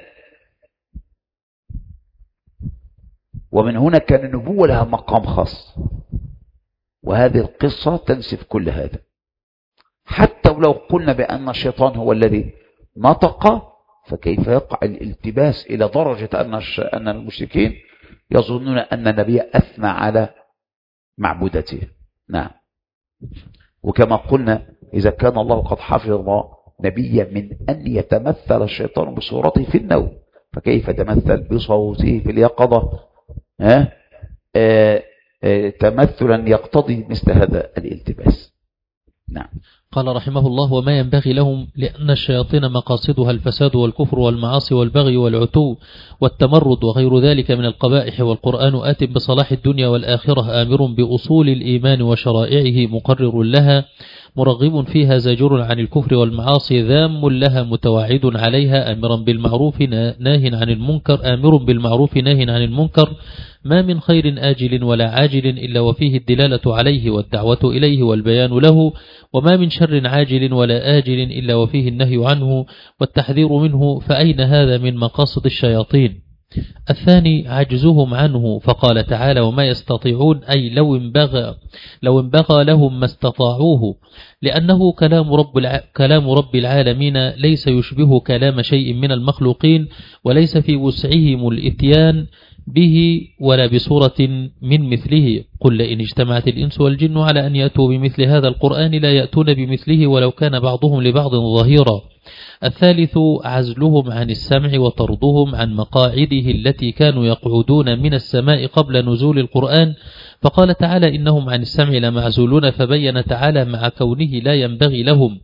ومن هنا كان النبوة لها مقام خاص، وهذه القصة تنسف كل هذا. حتى ولو قلنا بأن الشيطان هو الذي نطق، فكيف يقع الالتباس إلى درجة أن المشركين يظنون أن النبي أثنى على معبودته. نعم. وكما قلنا إذا كان الله قد حفظ نبيا من أن يتمثل الشيطان بصورته في النوم، فكيف يتمثل بصوته في اليقظة؟ ها؟ آه تمثلا يقتضي مثل هذا الالتباس. نعم. قال رحمه الله: وما ينبغي لهم، لأن الشياطين مقاصدها الفساد والكفر والمعاصي والبغي والعتو والتمرد وغير ذلك من القبائح، والقرآن آت بصلاح الدنيا والآخرة، آمر بأصول الإيمان وشرائعه، مقرر لها، مرغب فيها، زاجر عن الكفر والمعاصي، ذام لها، متواعد عليها، آمرا بالمعروف ناه عن المنكر آمر بالمعروف ناه عن المنكر، ما من خير آجل ولا عاجل إلا وفيه الدلالة عليه والدعوة إليه والبيان له، وما من شر عاجل ولا آجل إلا وفيه النهي عنه والتحذير منه، فأين هذا من مقاصد الشياطين؟ الثاني عجزهم عنه، فقال تعالى: وما يستطيعون، أي لو انبغى, لو انبغى لهم ما استطاعوه، لأنه كلام رب, الع... كلام رب العالمين ليس يشبه كلام شيء من المخلوقين، وليس في وسعهم الإتيان به ولا بصورة من مثله. قل إن اجتمعت الإنس والجن على أن يأتوا بمثل هذا القرآن لا يأتون بمثله ولو كان بعضهم لبعض ظهيرا. الثالث عزلهم عن السمع وطردهم عن مقاعده التي كانوا يقعدون من السماء قبل نزول القرآن، فقال تعالى: إنهم عن السمع لمعزولون، فبين تعالى مع كونه لا ينبغي لهم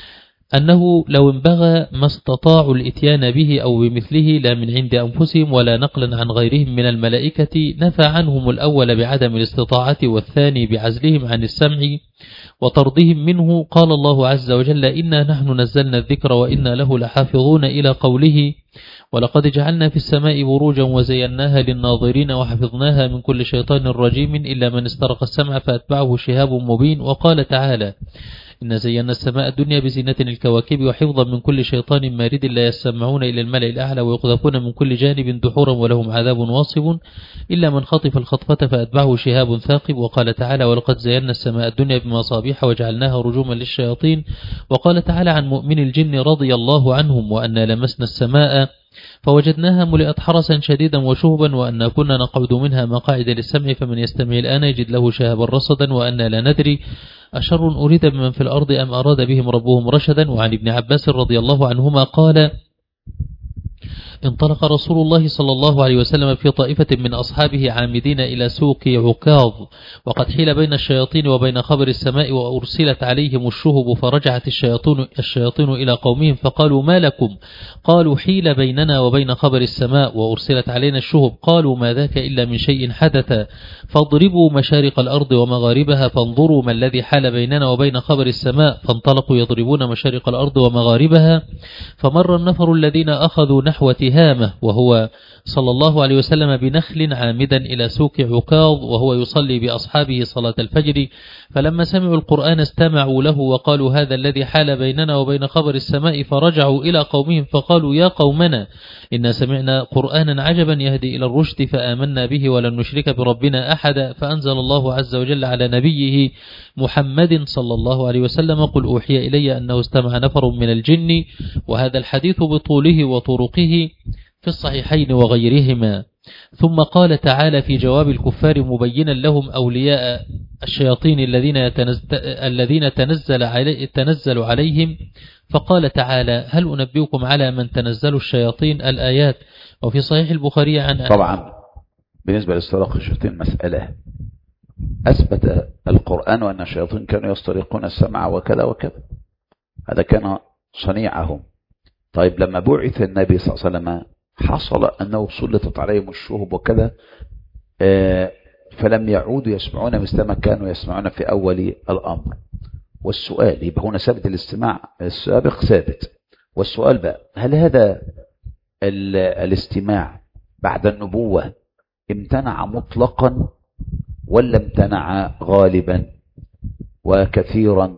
أنه لو انبغى ما استطاعوا الاتيان به أو بمثله، لا من عند أنفسهم ولا نقلا عن غيرهم من الملائكة، نفى عنهم الأول بعدم الاستطاعة والثاني بعزلهم عن السمع وطردهم منه. قال الله عز وجل: إنا نحن نزلنا الذكر وإنا له لحافظون، إلى قوله: ولقد جعلنا في السماء بروجا وزيناها للناظرين وحفظناها من كل شيطان رجيم إلا من استرق السمع فأتبعه شهاب مبين. وقال تعالى: إن زينا السماء الدنيا بزينة الكواكب وحفظا من كل شيطان مارد لا يسمعون إلى الملأ الأعلى ويقذفون من كل جانب دحورا ولهم عذاب واصب إلا من خطف الخطفة فأتبعه شهاب ثاقب. وقال تعالى: ولقد زينا السماء الدنيا بمصابيح وجعلناها رجوما للشياطين. وقال تعالى عن مؤمن الجن رضي الله عنهم: وأنا لمسنا السماء فوجدناها ملئت حرسا شديدا وشهبا، وأنا كنا نقعد منها مقاعد للسمع فمن يستمع الآن يجد له شهابا رصدا، وأنا لا ندري أشر أريد بمن في الأرض أم أراد بهم ربهم رشدا. وعن ابن عباس رضي الله عنهما قال: انطلق رسول الله صلى الله عليه وسلم في طائفة من أصحابه عامدين إلى سوق عكاظ، وقد حيل بين الشياطين وبين خبر السماء وأرسلت عليهم الشهب، فرجعت الشياطين, الشياطين إلى قومهم فقالوا: ما لكم؟ قالوا: حيل بيننا وبين خبر السماء وأرسلت علينا الشهب. قالوا: ما ذاك إلا من شيء حدث، فاضربوا مشارق الأرض ومغاربها فانظروا ما الذي حال بيننا وبين خبر السماء. فانطلقوا يضربون مشارق الأرض ومغاربها، فمر النفر الذين أخذوا نحو تهامة وهو صلى الله عليه وسلم بنخل عامدا إلى سوق عكاظ وهو يصلي بأصحابه صلاة الفجر، فلما سمعوا القرآن استمعوا له وقالوا: هذا الذي حال بيننا وبين خبر السماء. فرجعوا إلى قومهم فقالوا: يا قومنا إنا سمعنا قرآنا عجبا يهدي إلى الرشد فآمنا به ولن نشرك بربنا أحدا. فأنزل الله عز وجل على نبيه محمد صلى الله عليه وسلم: قل أوحي إلي أنه استمع نفر من الجن. وهذا الحديث بطوله وطرقه في الصحيحين وغيرهما. ثم قال تعالى في جواب الكفار مبينا لهم أولياء الشياطين الذين يتنزل, الذين تنزل, علي تنزل عليهم، فقال تعالى: هل أنبئكم على من تنزل الشياطين؟ الآيات. وفي صحيح البخاري عن طبعا بالنسبة لاستراق الشياطين مسألة أثبت القرآن أن الشياطين كانوا يسترقون السمع وكذا وكذا، هذا كان صنيعهم. طيب لما بعث النبي صلى الله عليه وسلم حصل أنه سلطت عليهم الشهب وكذا، فلم يعودوا يسمعون مثل ما كانوا يسمعون في أول الأمر. والسؤال يبقى هنا ثابت الاستماع السابق ثابت، والسؤال بقى: هل هذا الاستماع بعد النبوة امتنع مطلقا ولا امتنع غالبا وكثيرا؟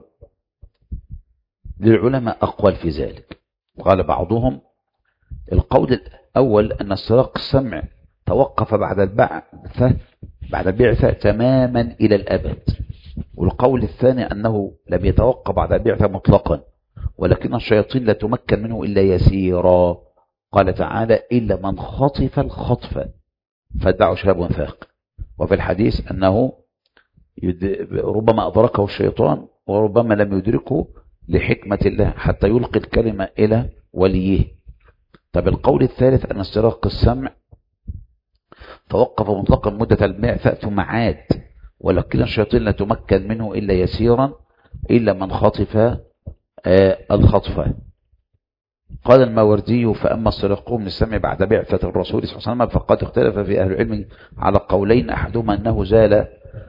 للعلماء أقوال في ذلك. قال بعضهم القول الأول أن استراق السمع توقف بعد البعثة بعد البعثة تماما إلى الأبد، والقول الثاني أنه لم يتوقف بعد البعثة مطلقا، ولكن الشياطين لا تمكن منه إلا يسيرا. قال تعالى: إلا من خطف الخطف فاتبعه شهاب ثاق. وفي الحديث أنه ربما أدركه الشيطان وربما لم يدركه لحكمة الله حتى يلقي الكلمة إلى وليه. طب القول الثالث أن استراق السمع توقف مطلقا مدة البعثة ثم عاد ولكن الشياطين لا تمكن منه إلا يسيرا إلا من خطف الخطفة. قال الماوردي: فأما السرقون من السمع بعد بعثة الرسول صلى الله عليه وسلم فقد اختلف في أهل العلم على قولين، أحدهما أنه زال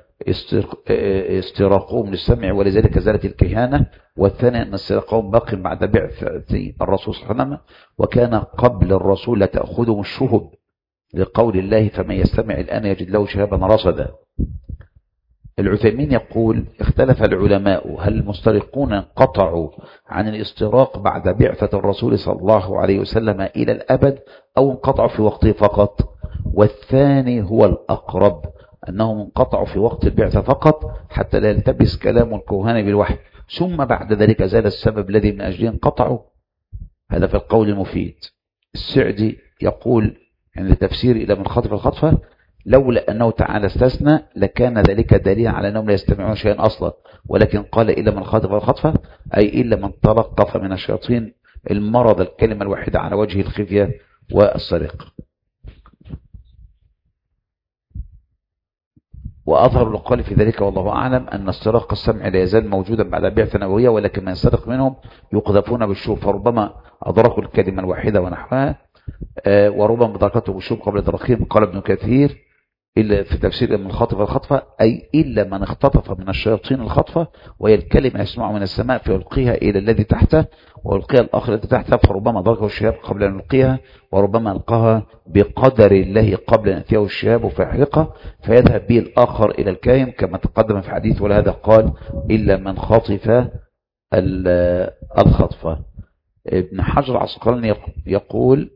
استراقهم للسمع ولذلك زالت الكهانة، والثاني أن استراقهم باق بعد بعثة الرسول صلى الله عليه وسلم وكان قبل الرسول لا تأخذهم الشهب، لقول الله: فمن يستمع الآن يجد له شهابا رصدا. العثيمين يقول: اختلف العلماء هل المسترقون انقطعوا عن الاستراق بعد بعثة الرسول صلى الله عليه وسلم إلى الأبد أو انقطعوا في وقته فقط، والثاني هو الأقرب، أنهم انقطعوا في وقت البعثة فقط حتى لا يلتبس كلام الكهان بالوحي، ثم بعد ذلك زال السبب الذي من أجله انقطعوا. هذا في القول المفيد. السعدي يقول عند تفسير إلى من خطف الخطفة: لولا أنه تعالى استثنى لكان ذلك دليلا على أنهم لا يستمعون شيئا أصلا، ولكن قال إلا من خطف الخطفة أي إلا من تلقف من الشياطين المرض الكلمة الواحدة على وجه الخفية والسرقة. وأظهر القول في ذلك والله أعلم أن استراق السمع لا يزال موجودا بعد بعثة نبوية، ولكن من يسترق منهم يقذفون بالشوب، فربما أدركوا الكلمة الواحدة ونحوها وربما أدركته بالشوب قبل إدراكهم. قال ابن كثير إلا في تفسير من خطف الخطفة أي إلا من اختطف من الشياطين الخطفة وهي الكلمة يسمع من السماء فيلقيها إلى الذي تحته ويلقيها الآخر الذي تحته، فربما أدركه الشهاب قبل أن يلقيها وربما ألقاها بقدر الله قبل أن يأتيه الشهاب فيحرقه فيذهب به الآخر إلى الكاهن كما تقدم في حديث. ولهذا قال إلا من خطف الخطفة. ابن حجر العسقلاني يقول: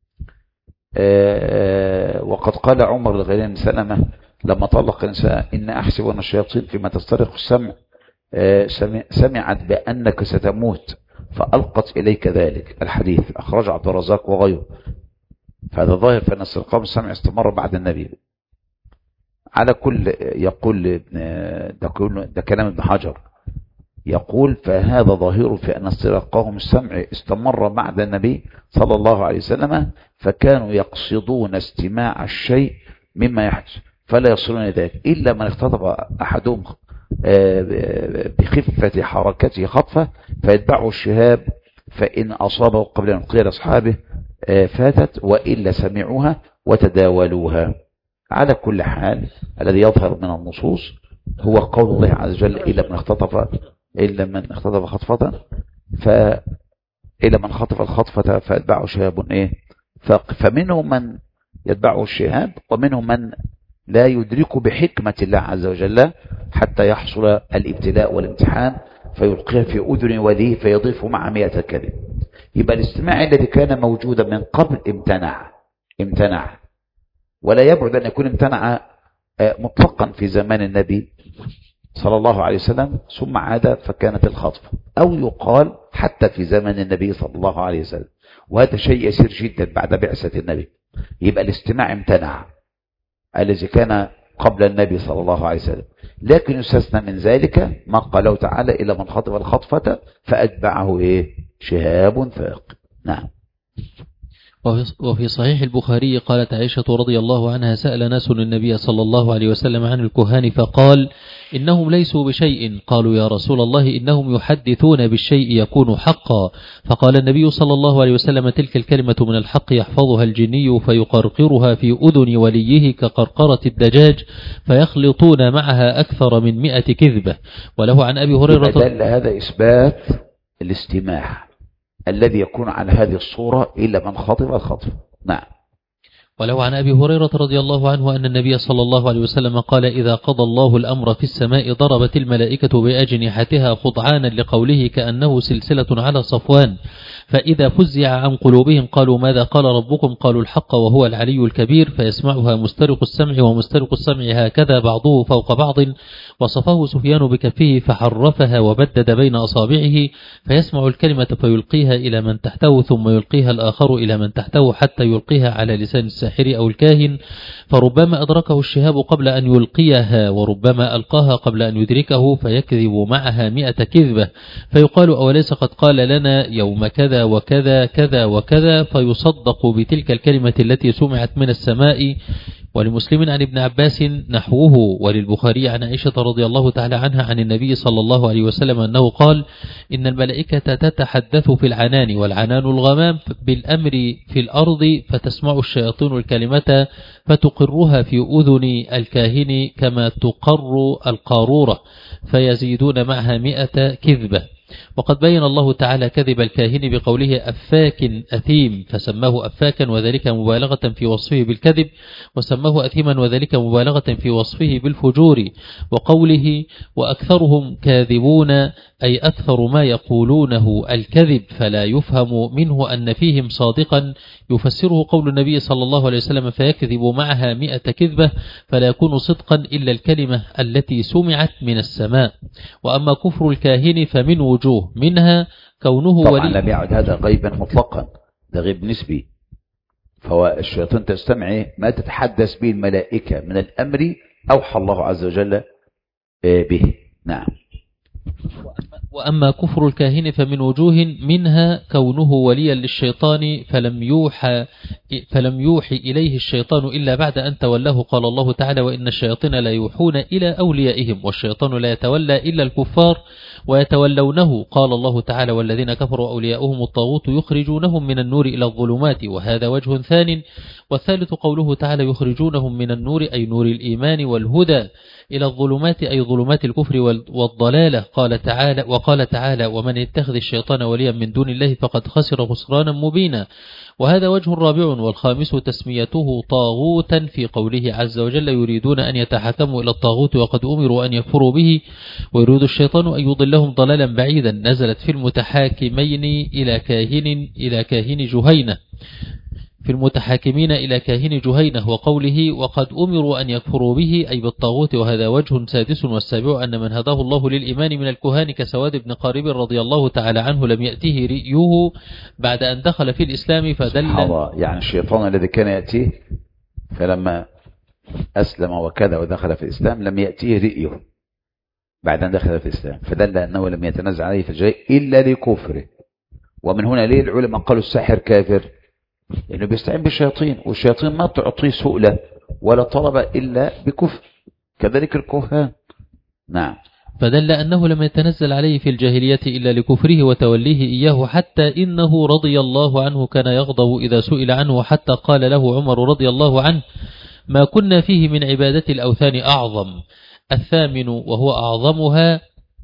آه وقد قال عمر لغير بن سلمة لما طلق النساء: إن أحسب أن الشياطين فيما تسترق السمع آه سمعت بأنك ستموت فألقت إليك ذلك. الحديث أخرج عبد الرزاق وغيره. فهذا ظاهر فإن استرقام السمع استمر بعد النبي. على كل يقول ده, ده كلام ابن حجر، يقول: فهذا ظاهر في أن استرقاهم السمع استمر بعد النبي صلى الله عليه وسلم، فكانوا يقصدون استماع الشيء مما يحدث فلا يصلون ذلك إلا من اختطف أحدهم بخفة حركته خطفة فيتبعه الشهاب، فإن أصابه قبل أن يلقيها لأصحابه فاتت وإلا سمعوها وتداولوها. على كل حال الذي يظهر من النصوص هو قول الله عز وجل: إلا من اختطف إلا من اختطف خطفة فإلا من خطف الخطفة فيتبعه شهاب إيه فمنهم من يتبعه الشهاب ومنهم من لا يدرك بحكمة الله عز وجل حتى يحصل الابتلاء والامتحان فيلقيها في أذن وليه فيضيف مع مئة كلمة. يبقى الاستماع الذي كان موجودا من قبل امتنع امتنع ولا يبعد أن يكون امتنع مطلقا في زمان النبي صلى الله عليه وسلم ثم عاد فكانت الخطفة، أو يقال حتى في زمان النبي صلى الله عليه وسلم، وهذا شيء يسير جدا بعد بعثة النبي. يبقى الاستماع امتنع الذي كان قبل النبي صلى الله عليه وسلم، لكن يستثنى من ذلك ما قاله تعالى: إلا من خطف الخطفة فأتبعه إيه شهاب ثاق. نعم. وفي صحيح البخاري قالت عائشة رضي الله عنها: سأل ناس النبي صلى الله عليه وسلم عن الكهان فقال: إنهم ليسوا بشيء. قالوا: يا رسول الله إنهم يحدثون بالشيء يكون حقا. فقال النبي صلى الله عليه وسلم: تلك الكلمة من الحق يحفظها الجني فيقرقرها في أذن وليه كقرقرة الدجاج فيخلطون معها أكثر من مئة كذبة. وله عن أبي هريرة دل هذا إثبات الاستماع الذي يكون على هذه الصورة إلا من خطف الخطف. نعم. ولو عن أبي هريرة رضي الله عنه أن النبي صلى الله عليه وسلم قال: إذا قضى الله الأمر في السماء ضربت الملائكة بأجنحتها خضعانا لقوله كأنه سلسلة على صفوان، فإذا فزع عن قلوبهم قالوا: ماذا قال ربكم؟ قالوا: الحق وهو العلي الكبير، فيسمعها مسترق السمع ومسترق السمع هكذا بعضه فوق بعض. وصفه سفيان بكفه فحرفها وبدد بين أصابعه، فيسمع الكلمة فيلقيها إلى من تحته ثم يلقيها الآخر إلى من تحته حتى يلقيها على لسان الساحر أو الكاهن، فربما أدركه الشهاب قبل أن يلقيها وربما ألقاها قبل أن يدركه فيكذب معها مئة كذبة، فيقال: أوليس قد قال لنا يوم كذا وكذا كذا وكذا، فيصدق بتلك الكلمة التي سمعت من السماء ولمسلم عن ابن عباس نحوه، وللبخاري عن عائشة رضي الله تعالى عنها عن النبي صلى الله عليه وسلم أنه قال: إن الملائكة تتحدث في العنان، والعنان الغمام، بالأمر في الأرض، فتسمع الشياطين الكلمة فتقرها في أذن الكاهن كما تقر القارورة، فيزيدون معها مئة كذبة. وقد بين الله تعالى كذب الكاهن بقوله أفاك أثيم، فسماه أفاكا وذلك مبالغة في وصفه بالكذب، وسماه أثيما وذلك مبالغة في وصفه بالفجور. وقوله وأكثرهم كاذبون، أي أكثر ما يقولونه الكذب، فلا يفهم منه أن فيهم صادقا، يفسره قول النبي صلى الله عليه وسلم فيكذب معها مئة كذبة، فلا يكون صدقا إلا الكلمة التي سمعت من السماء. وأما كفر الكاهن فمن وجوه، منها كونه طبعا ولي. لم يعد هذا غيبا مطلقا، ده غيب نسبي، فهو الشيطان تستمع ما تتحدث به الملائكة من الأمر أوحى الله عز وجل به. نعم. وأما كفر الكاهن فمن وجوه، منها كونه وليا للشيطان، فلم يوحى فلم يوحي إليه الشيطان إلا بعد أن تولاه. قال الله تعالى: وإن الشياطين لا يوحون إلى أوليائهم، والشيطان لا يتولى إلا الكفار ويتولونه. قال الله تعالى: والذين كفروا أولياؤهم الطاغوت يخرجونهم من النور إلى الظلمات، وهذا وجه ثان. والثالث قوله تعالى: يخرجونهم من النور، أي نور الإيمان والهدى، إلى الظلمات، أي ظلمات الكفر والضلالة. قال تعالى وقال تعالى: ومن يتخذ الشيطان وليا من دون الله فقد خسر خسرانا مبينا. وهذا وجه رابع. والخامس تسميته طاغوتا في قوله عز وجل: يريدون أن يتحكموا إلى الطاغوت وقد أمروا أن يكفروا به، ويريد الشيطان أن يضلهم ضلالا بعيدا. نزلت في المتحاكمين إلى كاهن إلى كاهن جهينة في المتحاكمين إلى كاهن جهينة. وقوله وقد أمروا أن يكفروا به، أي بالطاغوت. وهذا وجه سادس. والسابع أن من هداه الله للإيمان من الكهان كسواد بن قارب رضي الله تعالى عنه لم يأتيه رئيه بعد أن دخل في الإسلام فدل. يعني الشيطان الذي كان يأتيه فلما أسلم وكذا ودخل في الإسلام لم يأتيه رئيه بعد أن دخل في الإسلام، فدل أنه لم يتنزل عليه في الجاي إلا لكفره. ومن هنا ليه العلماء قالوا الساحر كافر؟ لأنه بيستعين بالشياطين، والشياطين ما تعطيه سؤلة ولا طلب إلا بكفر، كذلك الكهان. نعم. فدل أنه لم يتنزل عليه في الجاهلية إلا لكفره وتوليه إياه، حتى إنه رضي الله عنه كان يغضب إذا سئل عنه، حتى قال له عمر رضي الله عنه: ما كنا فيه من عبادة الأوثان أعظم. الثامن وهو أعظمها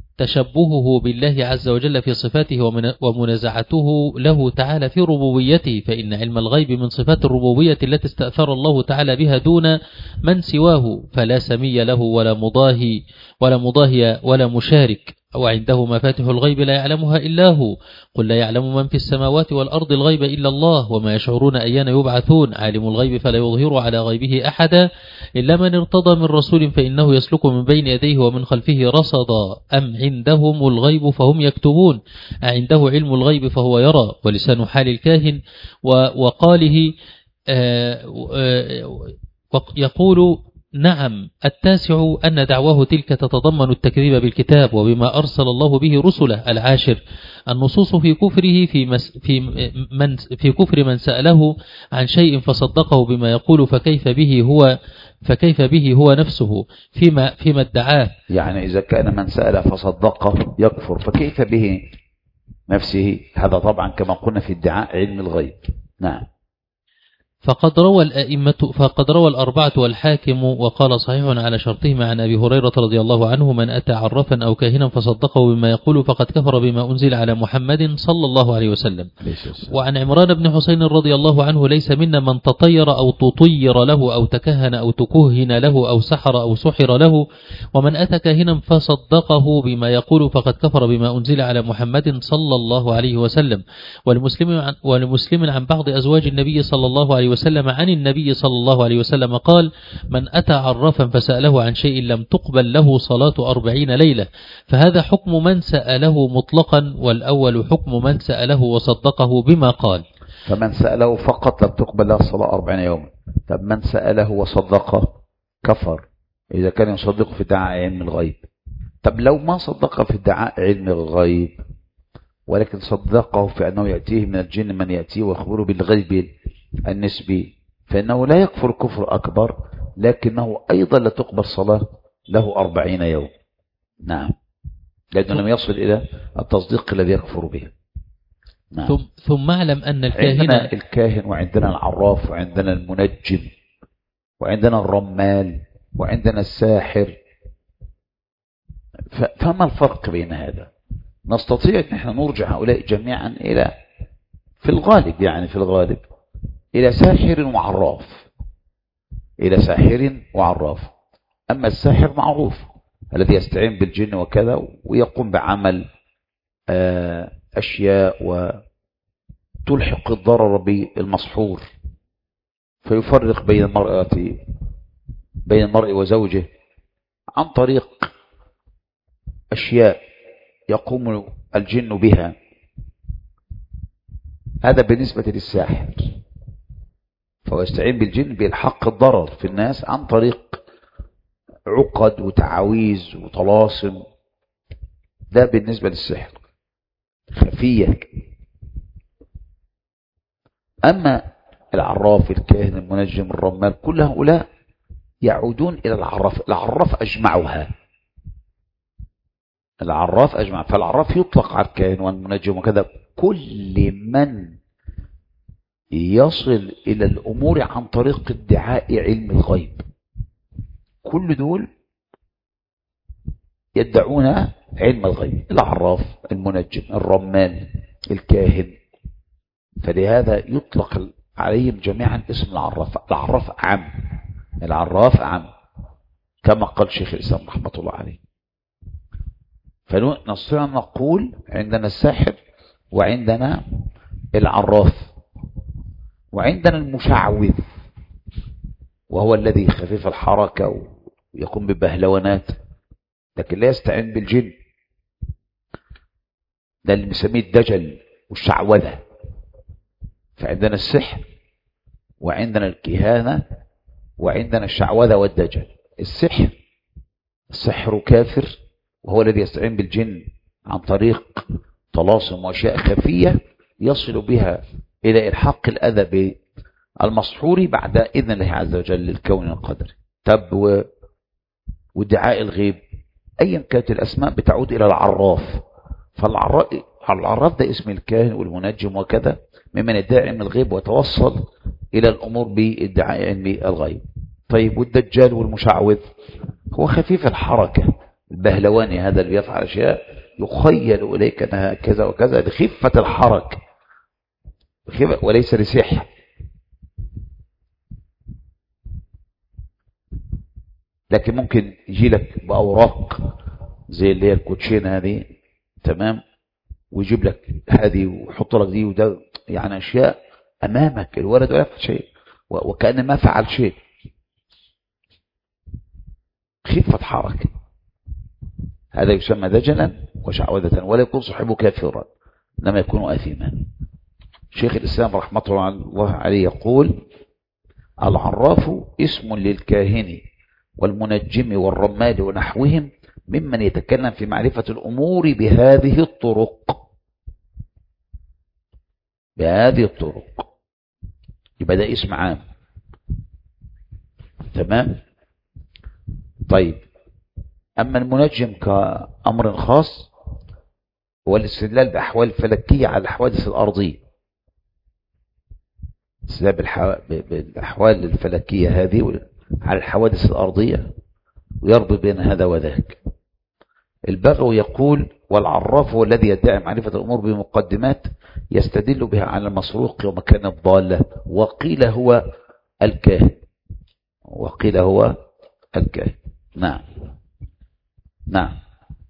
تشبهه بالله عز وجل في صفاته ومنازعته له تعالى في ربوبيته، فإن علم الغيب من صفات الربوبية التي استأثر الله تعالى بها دون من سواه، فلا سمي له ولا مضاهي ولا مضاهي ولا مشارك. وعنده مفاتح الغيب لا يعلمها إلا هو. قل لا يعلم من في السماوات والأرض الغيب إلا الله، وما يشعرون أيان يبعثون. عالم الغيب فلا يظهر على غيبه أحدا إلا من ارتضى من رسول، فإنه يسلك من بين يديه ومن خلفه رصدا. أم عندهم الغيب فهم يكتبون، عنده علم الغيب فهو يرى. ولسان حال الكاهن وقاله يقول نعم. التاسع أن دعواه تلك تتضمن التكذيب بالكتاب وبما أرسل الله به رسله. العاشر النصوص في كفره في, مس في, من في كفر من سأله عن شيء فصدقه بما يقول، فكيف به هو فكيف به هو نفسه فيما فيما ادعاه. يعني إذا كان من سأل فصدقه يكفر، فكيف به نفسه؟ هذا طبعا كما قلنا في ادعاء علم الغيب. نعم. فقد روى الأئمة فقد روى الأربعة والحاكم وقال صحيح على شرطهما عن أبي هريرة رضي الله عنه: من أتى عرفا أو كاهنا فصدقه بما يقول فقد كفر بما أنزل على محمد صلى الله عليه وسلم. وعن عمران بن حسين رضي الله عنه: ليس منا من تطير أو تطير له أو تكهن أو تكهن له أو سحر أو سحر له، ومن أتى كاهنا فصدقه بما يقول فقد كفر بما أنزل على محمد صلى الله عليه وسلم. ولمسلم عن, ولمسلم عن بعض أزواج النبي صلى الله عليه وسلم عن النبي صلى الله عليه وسلم قال: من أتى عرفا فسأله عن شيء لم تقبل له صلاة أربعين ليلة. فهذا حكم من سأله مطلقا، والأول حكم من سأله وصدقه بما قال. فمن سأله فقط لم تقبل له الصلاة أربعين يوما. طب من سأله وصدقه كفر إذا كان يصدق في ادعاء علم الغيب. طب لو ما صدق في ادعاء علم الغيب ولكن صدقه في أنه يأتيه من الجن من يأتيه ويخبره بالغيب النسبي، فإنه لا يكفر كفر أكبر، لكنه أيضا لا تقبل صلاة له أربعين يوم. نعم، لأنه لم يصل إلى التصديق الذي يكفر به. نعم. ثم, ثم اعلم أن الكاهن عندنا الكاهن وعندنا العراف وعندنا المنجم وعندنا الرمال وعندنا الساحر. فما الفرق بين هذا؟ نستطيع أن احنا نرجع هؤلاء جميعا إلى في الغالب يعني في الغالب إلى ساحر وعراف، إلى ساحر وعراف. أما الساحر معروف الذي يستعين بالجن وكذا ويقوم بعمل أشياء وتلحق الضرر بالمسحور، فيفرق بين المرأة بين المرء وزوجه عن طريق أشياء يقوم الجن بها. هذا بالنسبة للساحر، فهو يستعين بالجن بإلحاق الضرر في الناس عن طريق عقد وتعاويذ وطلاسم. ده بالنسبة للسحر خفية. أما العراف الكاهن المنجم الرمال كل هؤلاء يعودون إلى العراف. العراف أجمعها، العراف أجمع. فالعراف يطلق على الكاهن والمنجم وكذا كل من يصل إلى الأمور عن طريق ادعاء علم الغيب. كل دول يدعون علم الغيب، العراف المنجم الرمال الكاهن. فلهذا يطلق عليهم جميعا اسم العراف. العراف عام، العراف عام كما قال شيخ الإسلام رحمة الله عليه. فنستطيع أن نقول عندنا الساحر وعندنا العراف وعندنا المشعوذ، وهو الذي خفيف الحركة ويقوم ببهلونات لكن لا يستعين بالجن. ده اللي بنسميه الدجل والشعوذة. فعندنا السحر وعندنا الكهانة وعندنا الشعوذة والدجل. السحر السحر كافر، وهو الذي يستعين بالجن عن طريق طلاسم واشياء خفية يصل بها إلى إلحاق الأذى بالمسحور بعد إذن الله عز وجل للكون القدري. تب وادعاء الغيب أيا كانت الأسماء بتعود إلى العراف. فالعراف ده اسم الكاهن والمنجم وكذا ممن يدعي علم الغيب وتوصل إلى الأمور بادعاء علم الغيب. طيب والدجال والمشعوذ هو خفيف الحركة البهلواني، هذا اللي يفعل أشياء يخيل إليك أنها كذا وكذا لخفة الحركة وليس لسحر. لكن ممكن يجي لك بأوراق زي اللي هي الكوتشين هذه، تمام، ويجيب لك هذه ويحط لك دي وده، يعني أشياء أمامك الولد ولا يفعل شيء وكأن ما فعل شيء. خفة حركة، هذا يسمى دجلا وشعوذة، ولا يكون صاحبه كافرا إنما يكون آثما. شيخ الإسلام رحمة الله عليه يقول: العراف اسم للكاهن والمنجم والرمال ونحوهم ممن يتكلم في معرفة الأمور بهذه الطرق. بهذه الطرق يبقى ده اسم عام، تمام. طيب، أما المنجم كأمر خاص هو الاستدلال بأحوال فلكية على الحوادث الأرضية. استدلال بالأحوال الفلكية هذه على الحوادث الأرضية ويربط بين هذا وذاك. البغوي يقول: والعراف هو الذي يدعي معرفة الأمور بمقدمات يستدل بها على المسروق ومكان الضالة. وقيل هو الكاهن، وقيل هو الكاهن. نعم نعم.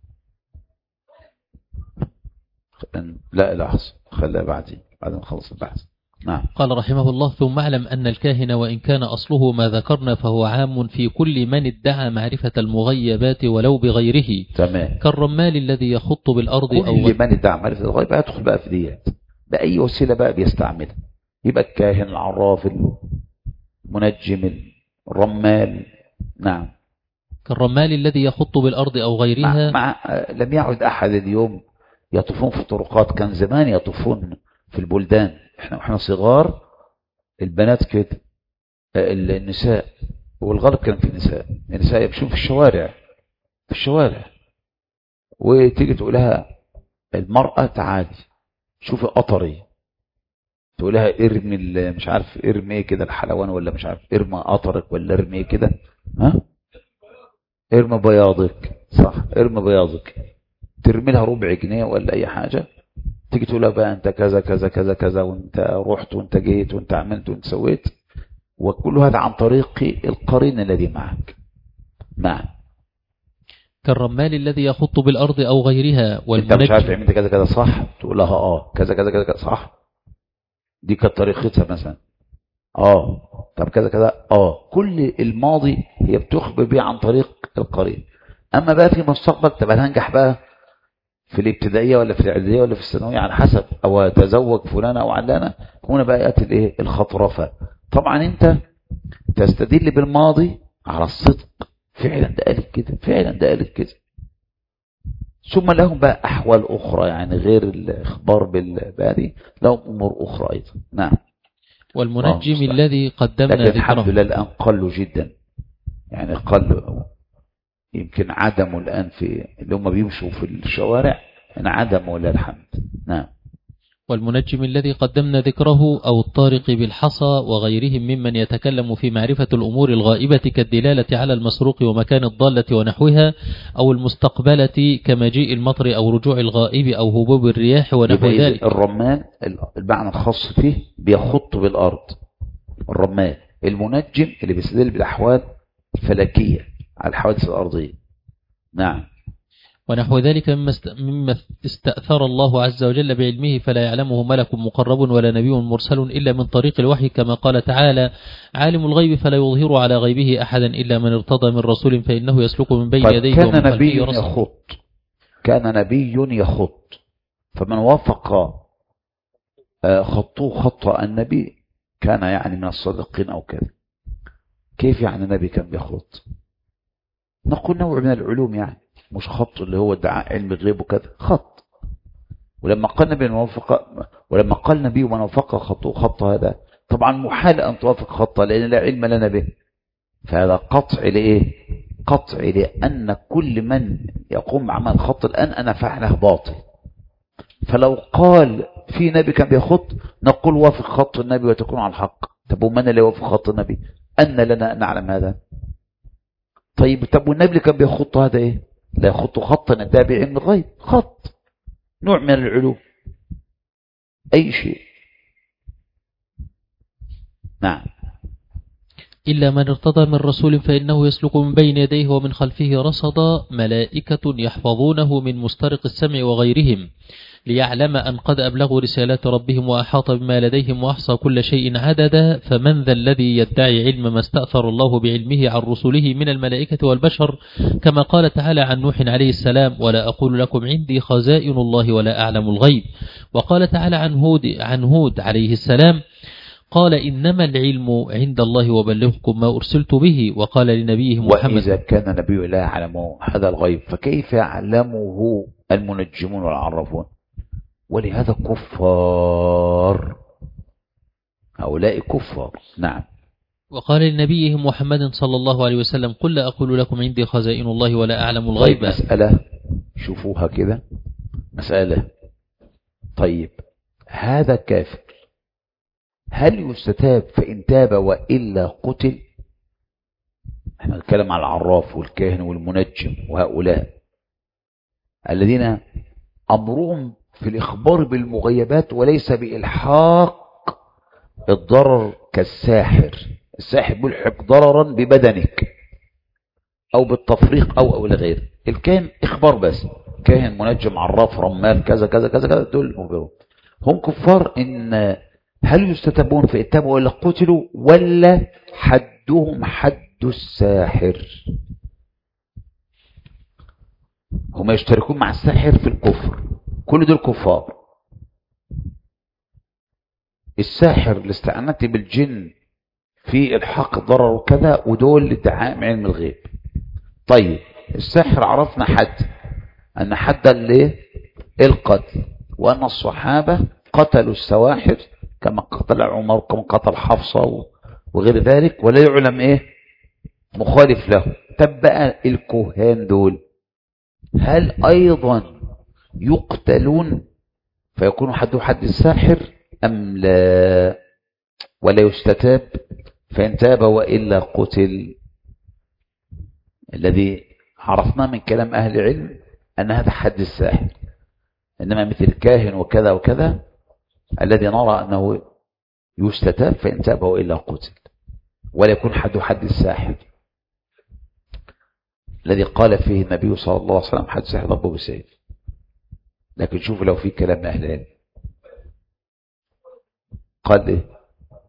لا لحظة، خليها بعدين بعد ما نخلص البحث. نعم. قال رحمه الله: ثم اعلم أن الكاهن وإن كان أصله ما ذكرنا فهو عام في كل من ادعى معرفة المغيبات ولو بغيره. تمام. كالرمال الذي يخط بالأرض كل أو من ادعى معرفة الغيب يدخل بقى في ديات بأي وسيلة بقى بيستعملها. يبقى الكاهن، العراف، المنجم، الرمال. نعم. كالرمال الذي يخط بالأرض أو غيرها. مع, مع لم يعد أحد اليوم يطوفون في الطرقات. كان زمان يطوفون في البلدان. احنا واحنا صغار البنات كده، النساء والغالب كان في النساء. النساء يمشون في الشوارع في الشوارع وتيجي تقول لها المرأة تعالي شوفي قطري، تقول لها ارمي مش عارف ارمي كده الحلوان ولا مش عارف ارمي قطرك ولا ارمي كده، ها ارمي بياضك، صح ارمي بياضك، ترمي لها ربع جنيه ولا اي حاجة، تيجي تقول لها بقى انت كذا كذا كذا كذا وانت رحت وانت جيت وانت عملت وانت سويت، وكل هذا عن طريق القرين الذي معك. نعم. كالرمال الذي يخط بالأرض أو غيرها والمنجم. انت مش عارف عملت كذا كذا صح، تقول لها اه كذا كذا كذا صح، دي كانت طريقتها مثلا، اه طب كذا كذا اه. كل الماضي هي بتخبر بيه عن طريق القرين. اما بقى في المستقبل تبقى تنجح بقى في الابتدائيه ولا في الاعداديه ولا في الثانويه على حسب، او تزوج فلانه او علانه، هنا بقى ياتي الايه الخطرفه. طبعا انت تستدل بالماضي على الصدق، فعلا ده قالت كده، فعلا ده قالت كده. ثم لهم بقى احوال اخرى يعني غير الاخبار بالبادي، لهم امور اخرى ايضا. نعم. والمنجم الذي قدمنا لكن الحمد لله الان قلوا جدا، يعني قلوا، يمكن عدموا الان في اللي هم بيمشوا في الشوارع، انعدموا لله الحمد. نعم. والمنجم الذي قدمنا ذكره أو الطارق بالحصى وغيرهم ممن يتكلم في معرفة الأمور الغائبة كالدلالة على المسروق ومكان الضالة ونحوها، أو المستقبلة كمجيء المطر أو رجوع الغائب أو هبوب الرياح ونحو ذلك. الرمان المعنى الخاص فيه بيخط بالأرض الرمان، المنجم اللي بيستدل بالأحوال الفلكية على الحوادث الأرضية. نعم. ونحو ذلك مما استأثر الله عز وجل بعلمه فلا يعلمه ملك مقرب ولا نبي مرسل إلا من طريق الوحي، كما قال تعالى عالم الغيب فلا يظهر على غيبه أحدا إلا من ارتضى من رسول فإنه يسلك من بين يديه ومن خلفه خلفه رصدا. كان نبي يخط كان نبي يخط فمن وافق خطوه خط النبي كان يعني من الصادقين أو كذا. كيف يعني النبي كان بيخط؟ نقول نوع من العلوم، يعني مش خط اللي هو ادعاء علم الغيب وكذا، خط. ولما قال نبي موافق ولما قال نبي ومن وافق خطه خط، هذا طبعا محال أن توافق خطه لأن لا علم لنا به، فهذا قطع لإيه؟ قطع لأن كل من يقوم بعمل خط الآن أنا فعله باطل. فلو قال في نبي كان بيخط نقول وافق خط النبي وتكون على الحق. طب ومن اللي وافق خط النبي؟ أن لنا أن نعلم هذا. طيب طب والنبي اللي كان بيخط هذا إيه؟ لا يخط خطا التابع علم الغيب، خط نوع من العلوم أي شيء. نعم. إلا من ارتضى من رسول فإنه يسلك من بين يديه ومن خلفه رصدا ملائكة يحفظونه من مسترق السمع وغيرهم ليعلم أن قد أبلغوا رسالات ربهم وأحاط بما لديهم وأحصى كل شيء عددا. فمن ذا الذي يدعي علم ما استأثر الله بعلمه عن رسله من الملائكة والبشر، كما قال تعالى عن نوح عليه السلام ولا أقول لكم عندي خزائن الله ولا أعلم الغيب. وقال تعالى عن هود, عن هود عليه السلام قال إنما العلم عند الله وبلغكم ما أرسلت به. وقال لنبيه محمد وإذا كان نبي لا يعلم هذا الغيب فكيف يعلمه المنجمون والعرافون؟ ولهذا كفار، هؤلاء كفار. نعم. وقال لنبيه محمد صلى الله عليه وسلم قل لا أقول لكم عندي خزائن الله ولا أعلم الغيب. طيب مسألة شوفوها كده، مسألة. طيب هذا كافر، هل يستتاب فإن تاب وإلا قتل؟ احنا نتكلم على العراف والكاهن والمنجم وهؤلاء الذين أمرهم في الإخبار بالمغيبات وليس بإلحاق الضرر كالساحر. الساحر بيلحق ضررا ببدنك أو بالتفريق أو أو لغيره. الكاهن إخبار بس، كاهن منجم عراف رمال كذا كذا كذا كذا، دول مبيرون هم كفار. إن هل يستتابون فإن تابوا ولا قتلوا ولا حدهم حد الساحر؟ هم يشتركون مع الساحر في الكفر، كل دول كفار. الساحر لاستعانته بالجن في الحق ضرر وكذا، ودول لادعاء علم الغيب. طيب الساحر عرفنا حد، أن حد اللي القتل، وأن الصحابة قتلوا السواحر كما قتل عمر كما قتل حفصة وغير ذلك، ولا يعلم إيه مخالف له. طب بقى الكهان دول هل أيضا يقتلون فيكون حد حد الساحر أم لا؟ ولا يستتاب فإن تاب وإلا قتل؟ الذي عرفناه من كلام أهل العلم أن هذا حد الساحر، إنما مثل الكاهن وكذا وكذا الذي نرى أنه يستتاب فإن تاب وإلا قتل، ولا يكون حد حد الساحر الذي قال فيه النبي صلى الله عليه وسلم حد الساحر ضربه بالسيف. لكن شوف لو في كلام أهل العلم قال إيه؟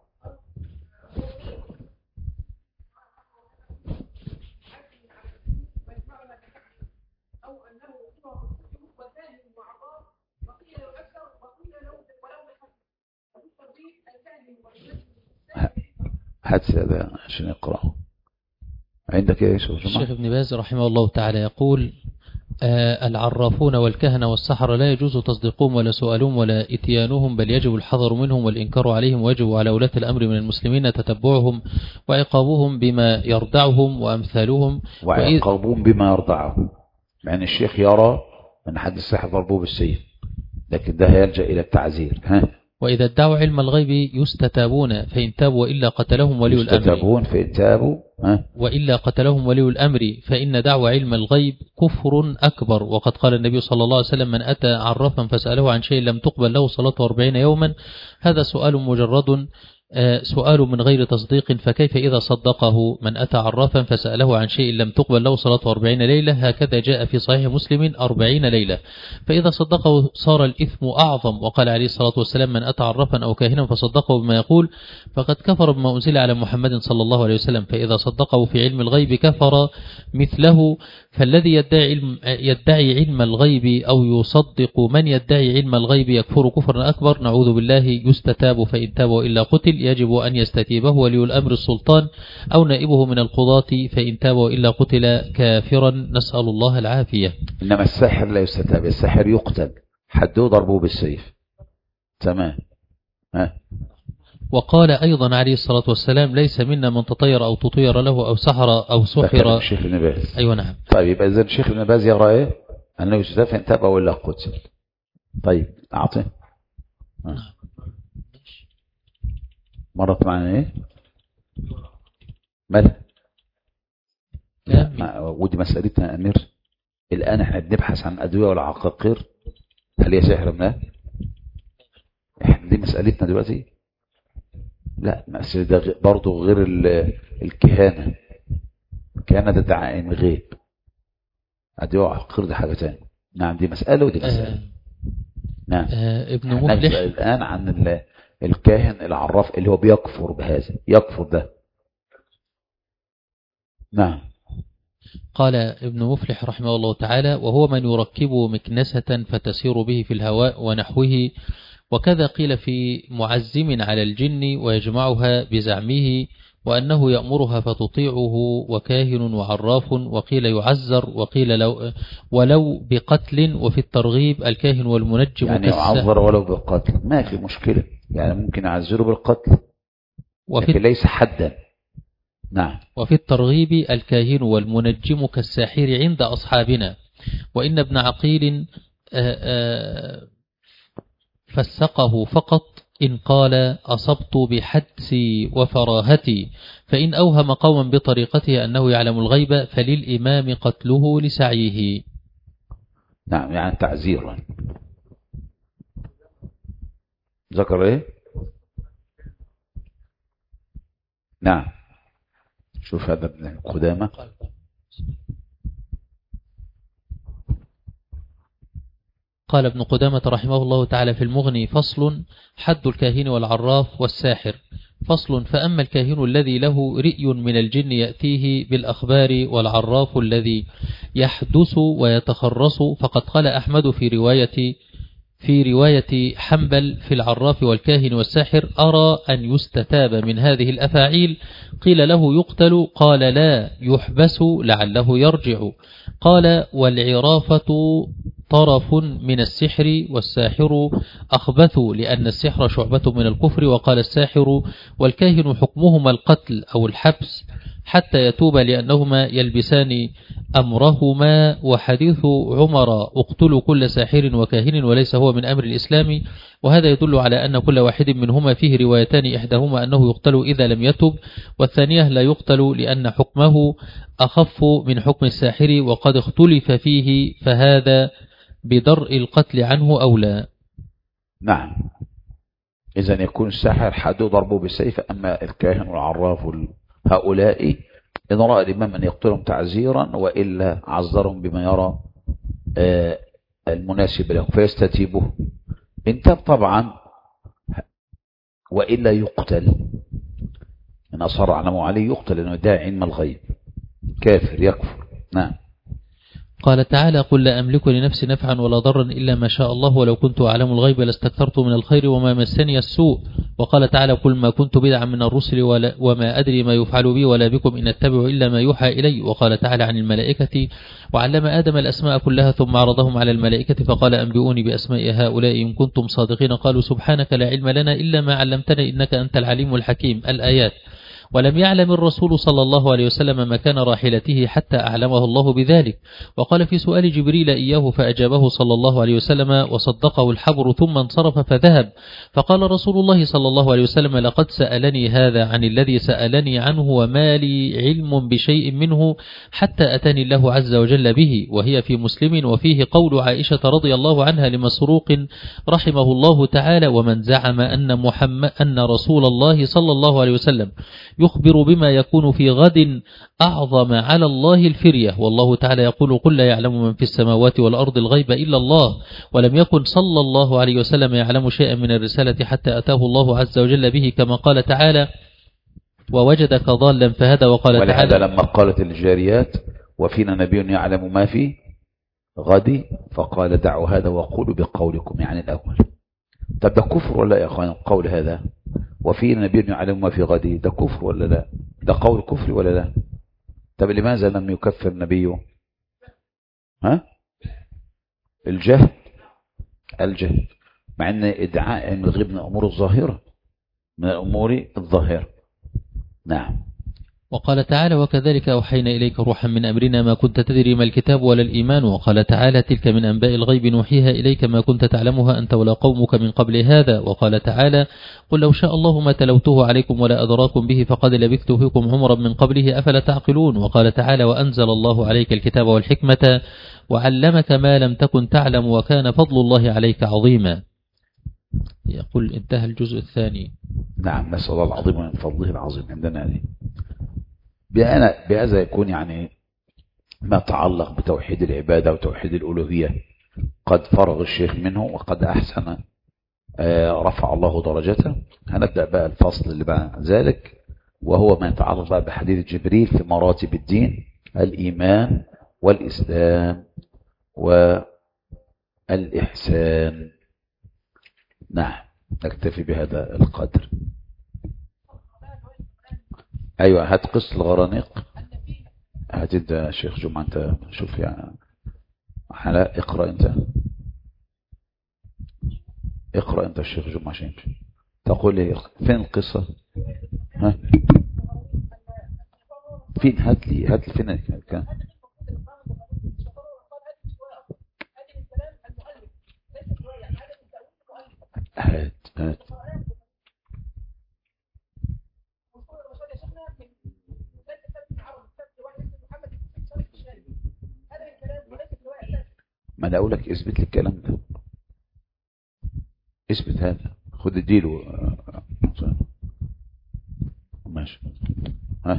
هات هذا عشان يقرأه. عندك ايه يا شيخ؟ الشيخ ابن باز رحمه الله تعالى يقول: آه العرافون والكهنة والسحرة لا يجوز تصديقهم ولا سؤالهم ولا اتيانهم، بل يجب الحذر منهم والإنكار عليهم، ويجب على ولاة الأمر من المسلمين تتبعهم وعقابهم بما يردعهم وأمثالهم وعقابهم بما يردعهم. يعني الشيخ يرى أن حد الساحر ضربوه بالسيف، لكن ده يلجأ إلى التعزير. ها؟ وإذا ادعوا علم الغيب يستتابون فإن تابوا وإلا قتلهم ولي الأمر. يستتابون فإن تابوا وإلا قتلهم ولي الأمر، فإن دعوى علم الغيب كفر أكبر. وقد قال النبي صلى الله عليه وسلم: من أتى عرفا فسأله عن شيء لم تقبل له صلاته أربعين يوما. هذا سؤال مجرد سؤال من غير تصديق، فكيف إذا صدقه؟ من أتى عرافا فسأله عن شيء لم تقبل له صلاته أربعين ليلة، هكذا جاء في صحيح مسلم أربعين ليلة، فإذا صدقه صار الإثم أعظم. وقال عليه الصلاة والسلام: من أتى عرافا أو كاهنا فصدقه بما يقول فقد كفر بما أنزل على محمد صلى الله عليه وسلم. فإذا صدقه في علم الغيب كفر مثله. فالذي يدعي علم, يدعي علم الغيب أو يصدق من يدعي علم الغيب يكفر كفرا أكبر، نعوذ بالله. يستتاب فإن تاب وإلا قتل، يجب أن يستتيبه ولي الأمر السلطان أو نائبه من القضاة، فإن تاب وإلا قتل كافرا، نسأل الله العافية. إنما الساحر لا يستتاب، الساحر يقتل، حده ضربه بالسيف. تمام. ها؟ وقال أيضا عليه الصلاة والسلام: ليس منا من تطير أو تطير له أو سحر أو سحر. الشيخ ابن باز. أيوة نعم. طيب يبقى إذا الشيخ ابن باز يرى إيه؟ أنه يستتاب فإن تاب وإلا قتل. طيب أعطيه. مرت معنا إيه؟ ماذا؟ لا، ودي مسألتنا يا أمير. الآن احنا بنبحث عن أدوية والعقاقير، هل هي سحر من لا؟ احنا دي مسألتنا دلوقتي. لا، مسألة ده برضه غير الكهانة. الكهانة ده ادعاء الغيب، أدوية وعقاقير ده حاجة تانية. نعم، دي مسألة ودي مسألة. آه نعم. آه ابن مفلح الآن عن الكاهن العراف اللي هو بيكفر بهذا، يكفر ده. نعم. قال ابن مفلح رحمه الله تعالى: وهو من يركب مكنسة فتسير به في الهواء ونحوه. وكذا قيل في معزم على الجن ويجمعها بزعمه، وأنه يأمرها فتطيعه، وكاهن وعراف. وقيل يعزر، وقيل لو ولو بقتل. وفي الترغيب الكاهن والمنجم. يعني يعذر ولو بقتل، ما في مشكلة، يعني ممكن يعذره بالقتل لكن ليس حدا. نعم. وفي الترغيب الكاهن والمنجم كالساحر عند أصحابنا. وإن ابن عقيل فسقه فقط إن قال أصبت بحدسي وفراهتي، فإن أوهم قوما بطريقته أنه يعلم الغيب فللإمام قتله لسعيه. نعم، يعني تعزيرا. ذكر إيه؟ نعم. شوف هذا ابن قدامة. قال ابن قدامة رحمه الله تعالى في المغني: فصل: حد الكاهن والعراف والساحر. فصل: فأما الكاهن الذي له رئي من الجن يأتيه بالأخبار، والعراف الذي يحدث ويتخرص، فقد قال أحمد في رواية في رواية حنبل في العراف والكاهن والساحر: أرى أن يستتاب من هذه الأفاعيل. قيل له: يقتل؟ قال: لا، يحبس لعله يرجع. قال: والعرافة طرف من السحر، والساحر أخبث، لأن السحر شعبة من الكفر. وقال الساحر والكاهن حكمهما القتل أو الحبس، حتى يتوب لأنهما يلبسان أمرهما. وحديث عمر اقتلوا كل ساحر وكاهن وليس هو من أمر الإسلام، وهذا يدل على أن كل واحد منهما فيه روايتان، إحداهما أنه يقتل إذا لم يتب، والثانية لا يقتل لأن حكمه أخف من حكم الساحر، وقد اختلف فيه، فهذا بدرء القتل عنه أولى. نعم، إذن يكون الساحر حد ضربه بالسيف، أما الكاهن والعراف هؤلاء إن رأى الإمام أن يقتلهم تعزيرا وإلا عذرهم بما يرى المناسب له فيستتيبه. إن تاب طبعا وإلا يقتل، إن أصر علمه عليه يقتل لأنه داعي علم الغيب، كافر يكفر. نعم. قال تعالى: قل لا أملك لنفسي نفعا ولا ضرا إلا ما شاء الله ولو كنت أعلم الغيب لاستكثرت من الخير وما مسني السوء. وقال تعالى: قل ما كنت بدعا من الرسل ولا وما أدري ما يفعل بي ولا بكم إن أتبع إلا ما يوحى إلي. وقال تعالى عن الملائكة: وعلم آدم الأسماء كلها ثم عرضهم على الملائكة فقال: أنبئوني بأسماء هؤلاء إن كنتم صادقين. قالوا: سبحانك لا علم لنا إلا ما علمتنا إنك أنت العليم الحكيم. الآيات. ولم يعلم الرسول صلى الله عليه وسلم مكان راحلته حتى أعلمه الله بذلك. وقال في سؤال جبريل إياه فأجابه صلى الله عليه وسلم وصدقه الحبر ثم انصرف فذهب. فقال رسول الله صلى الله عليه وسلم: لقد سألني هذا عن الذي سألني عنه وما لي علم بشيء منه حتى أتاني الله عز وجل به. وهي في مسلم. وفيه قول عائشة رضي الله عنها لمسروق رحمه الله تعالى: ومن زعم أن محمد أن رسول الله صلى الله عليه وسلم يخبر بما يكون في غد أعظم على الله الفرية. والله تعالى يقول: قل لا يعلم من في السماوات والأرض الغيب إلا الله. ولم يكن صلى الله عليه وسلم يعلم شيئا من الرسالة حتى أتاه الله عز وجل به، كما قال تعالى: ووجدك ضالا فهدى. وقال تعالى: ولهذا لما قالت الجاريات: وفينا نبي يعلم ما في غد، فقال: دعوا هذا وقولوا بقولكم، يعني الأول. طب ده كفر ولا يا أخوان قول هذا؟ وفينا نبي يعلم ما في غدي، ده كفر ولا لا؟ ده قول كفر ولا لا؟ طب لماذا لم يكفر نبيه؟ ها؟ الجهل الجهل مع ان ادعاء من الغيب من الامور الظاهره من الامور الظاهره. نعم. وقال تعالى: وكذلك أوحينا إليك روحا من أمرنا ما كنت تدري ما الكتاب ولا الإيمان. وقال تعالى: تلك من أنباء الغيب نوحيها إليك ما كنت تعلمها أنت ولا قومك من قبل هذا. وقال تعالى: قل لو شاء الله ما تلوته عليكم ولا أدراكم به فقد لبثت فيكم عمرا من قبله أفلا تعقلون. وقال تعالى: وأنزل الله عليك الكتاب والحكمة وعلمك ما لم تكن تعلم وكان فضل الله عليك عظيما. يقول: انتهى الجزء الثاني. نعم، نسأل الله العظيم من فضله العظيم. عندنا هذه بهذا يكون يعني ما يتعلق بتوحيد العبادة وتوحيد الألوهية قد فرغ الشيخ منه وقد أحسن رفع الله درجته. هنبدأ بقى الفصل اللي بعد ذلك، وهو ما يتعلق بقى بحديث جبريل في مراتب الدين: الإيمان والإسلام والإحسان. نعم، نكتفي بهذا القدر. أيوة، هات قصة الغرانيق. هات انت يا شيخ جمعة، انت شوف يعني حلا اقرأ انت اقرأ انت الشيخ جمعة عشان تقول لي فين القصة. ها فين؟ هات لي هات لي فين كان. هات هات ما انا اقول لك اثبت لي الكلام ده، اثبت هذا، خد اديله ماشي. ها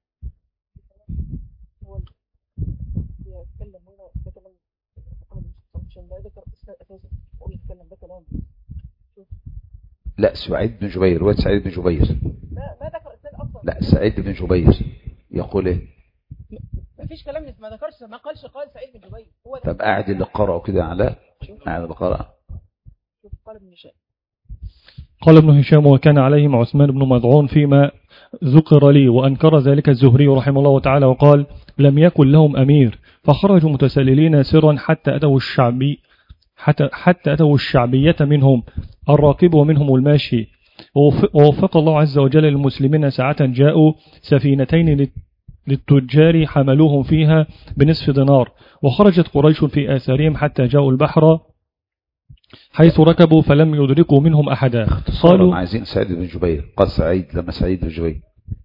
لا، سعيد بن جبير، رواية سعيد بن جبير. لا ما ذكر اسناد اصلا. لا، سعيد بن جبير يقول ايه؟ ما فيش كلام، ما ذكرش، ما قالش قال سعيد بن جبير. هو طب قاعد اللي قرأه كده على قاعد اللي قرأ. شوف قال ابن هشام. قال ابن هشام: وكان عليهم عثمان بن مضعون فيما ذكر لي، وأنكر ذلك الزهري رحمه الله تعالى وقال: لم يكن لهم أمير، فخرجوا متسللين سرا حتى أتوا الشعبي حتى, حتى أتوا الشعبية منهم الراكب ومنهم الماشي. ووفق الله عز وجل المسلمين ساعة جاءوا سفينتين للتجار حملوهم فيها بنصف دينار، وخرجت قريش في آثارهم حتى جاءوا البحر حيث ركبوا فلم يدركوا منهم أحدا. قالوا عايزين سعيد بن جبير. قال سعيد لما سعيد بن جبير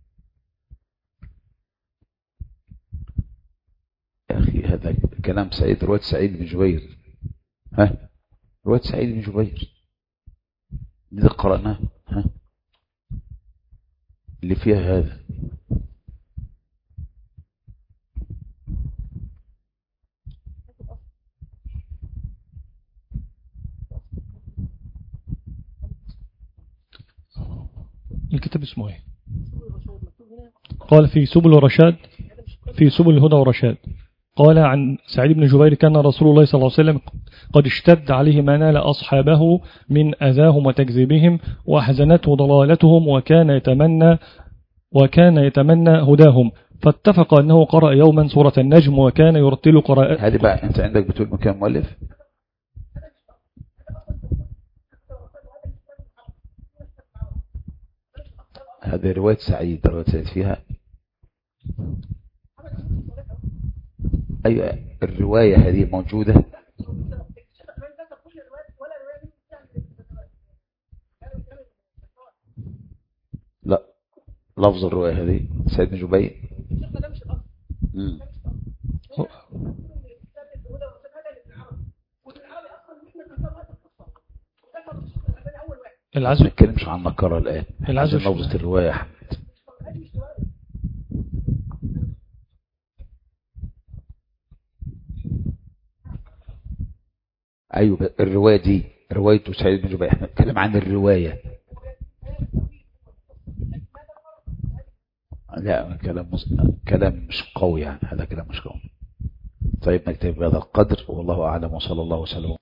يا أخي هذا كلام سعيد، رواية سعيد بن جبير، ها رواية سعيد بن جبير دي قرأناها، ها اللي فيها هذا. الكتاب اسمه ايه؟ قال في سبل الرشاد، في سبل الهدى والرشاد. قال عن سعيد بن جبير كان رسول الله صلى الله عليه وسلم قد اشتد عليه ما نال أصحابه من أذاهم وتكذيبهم وأحزنته ضلالتهم، وكان يتمنى وكان يتمنى هداهم، فاتفق أنه قرأ يوما سورة النجم وكان يرتل قراءته. هذه بقى أنت عندك بتقول مكان مؤلف؟ هذه رواية سعيد، رواية سعيد فيها أي الرواية هذه موجودة؟ لا، لفظ الرواية هذه سعيد بن جبير. مم. العزو ما نتكلمش عن نكرة الآن، العزو لفظة الرواية أحمد. أيوة الرواية دي رواية سعيد بن جبير، احنا نتكلم عن الرواية. لا كلام مس... كلام مش قوي يعني، هذا كلام مش قوي. طيب نكتب بهذا القدر، والله أعلم، وصلى الله وسلم.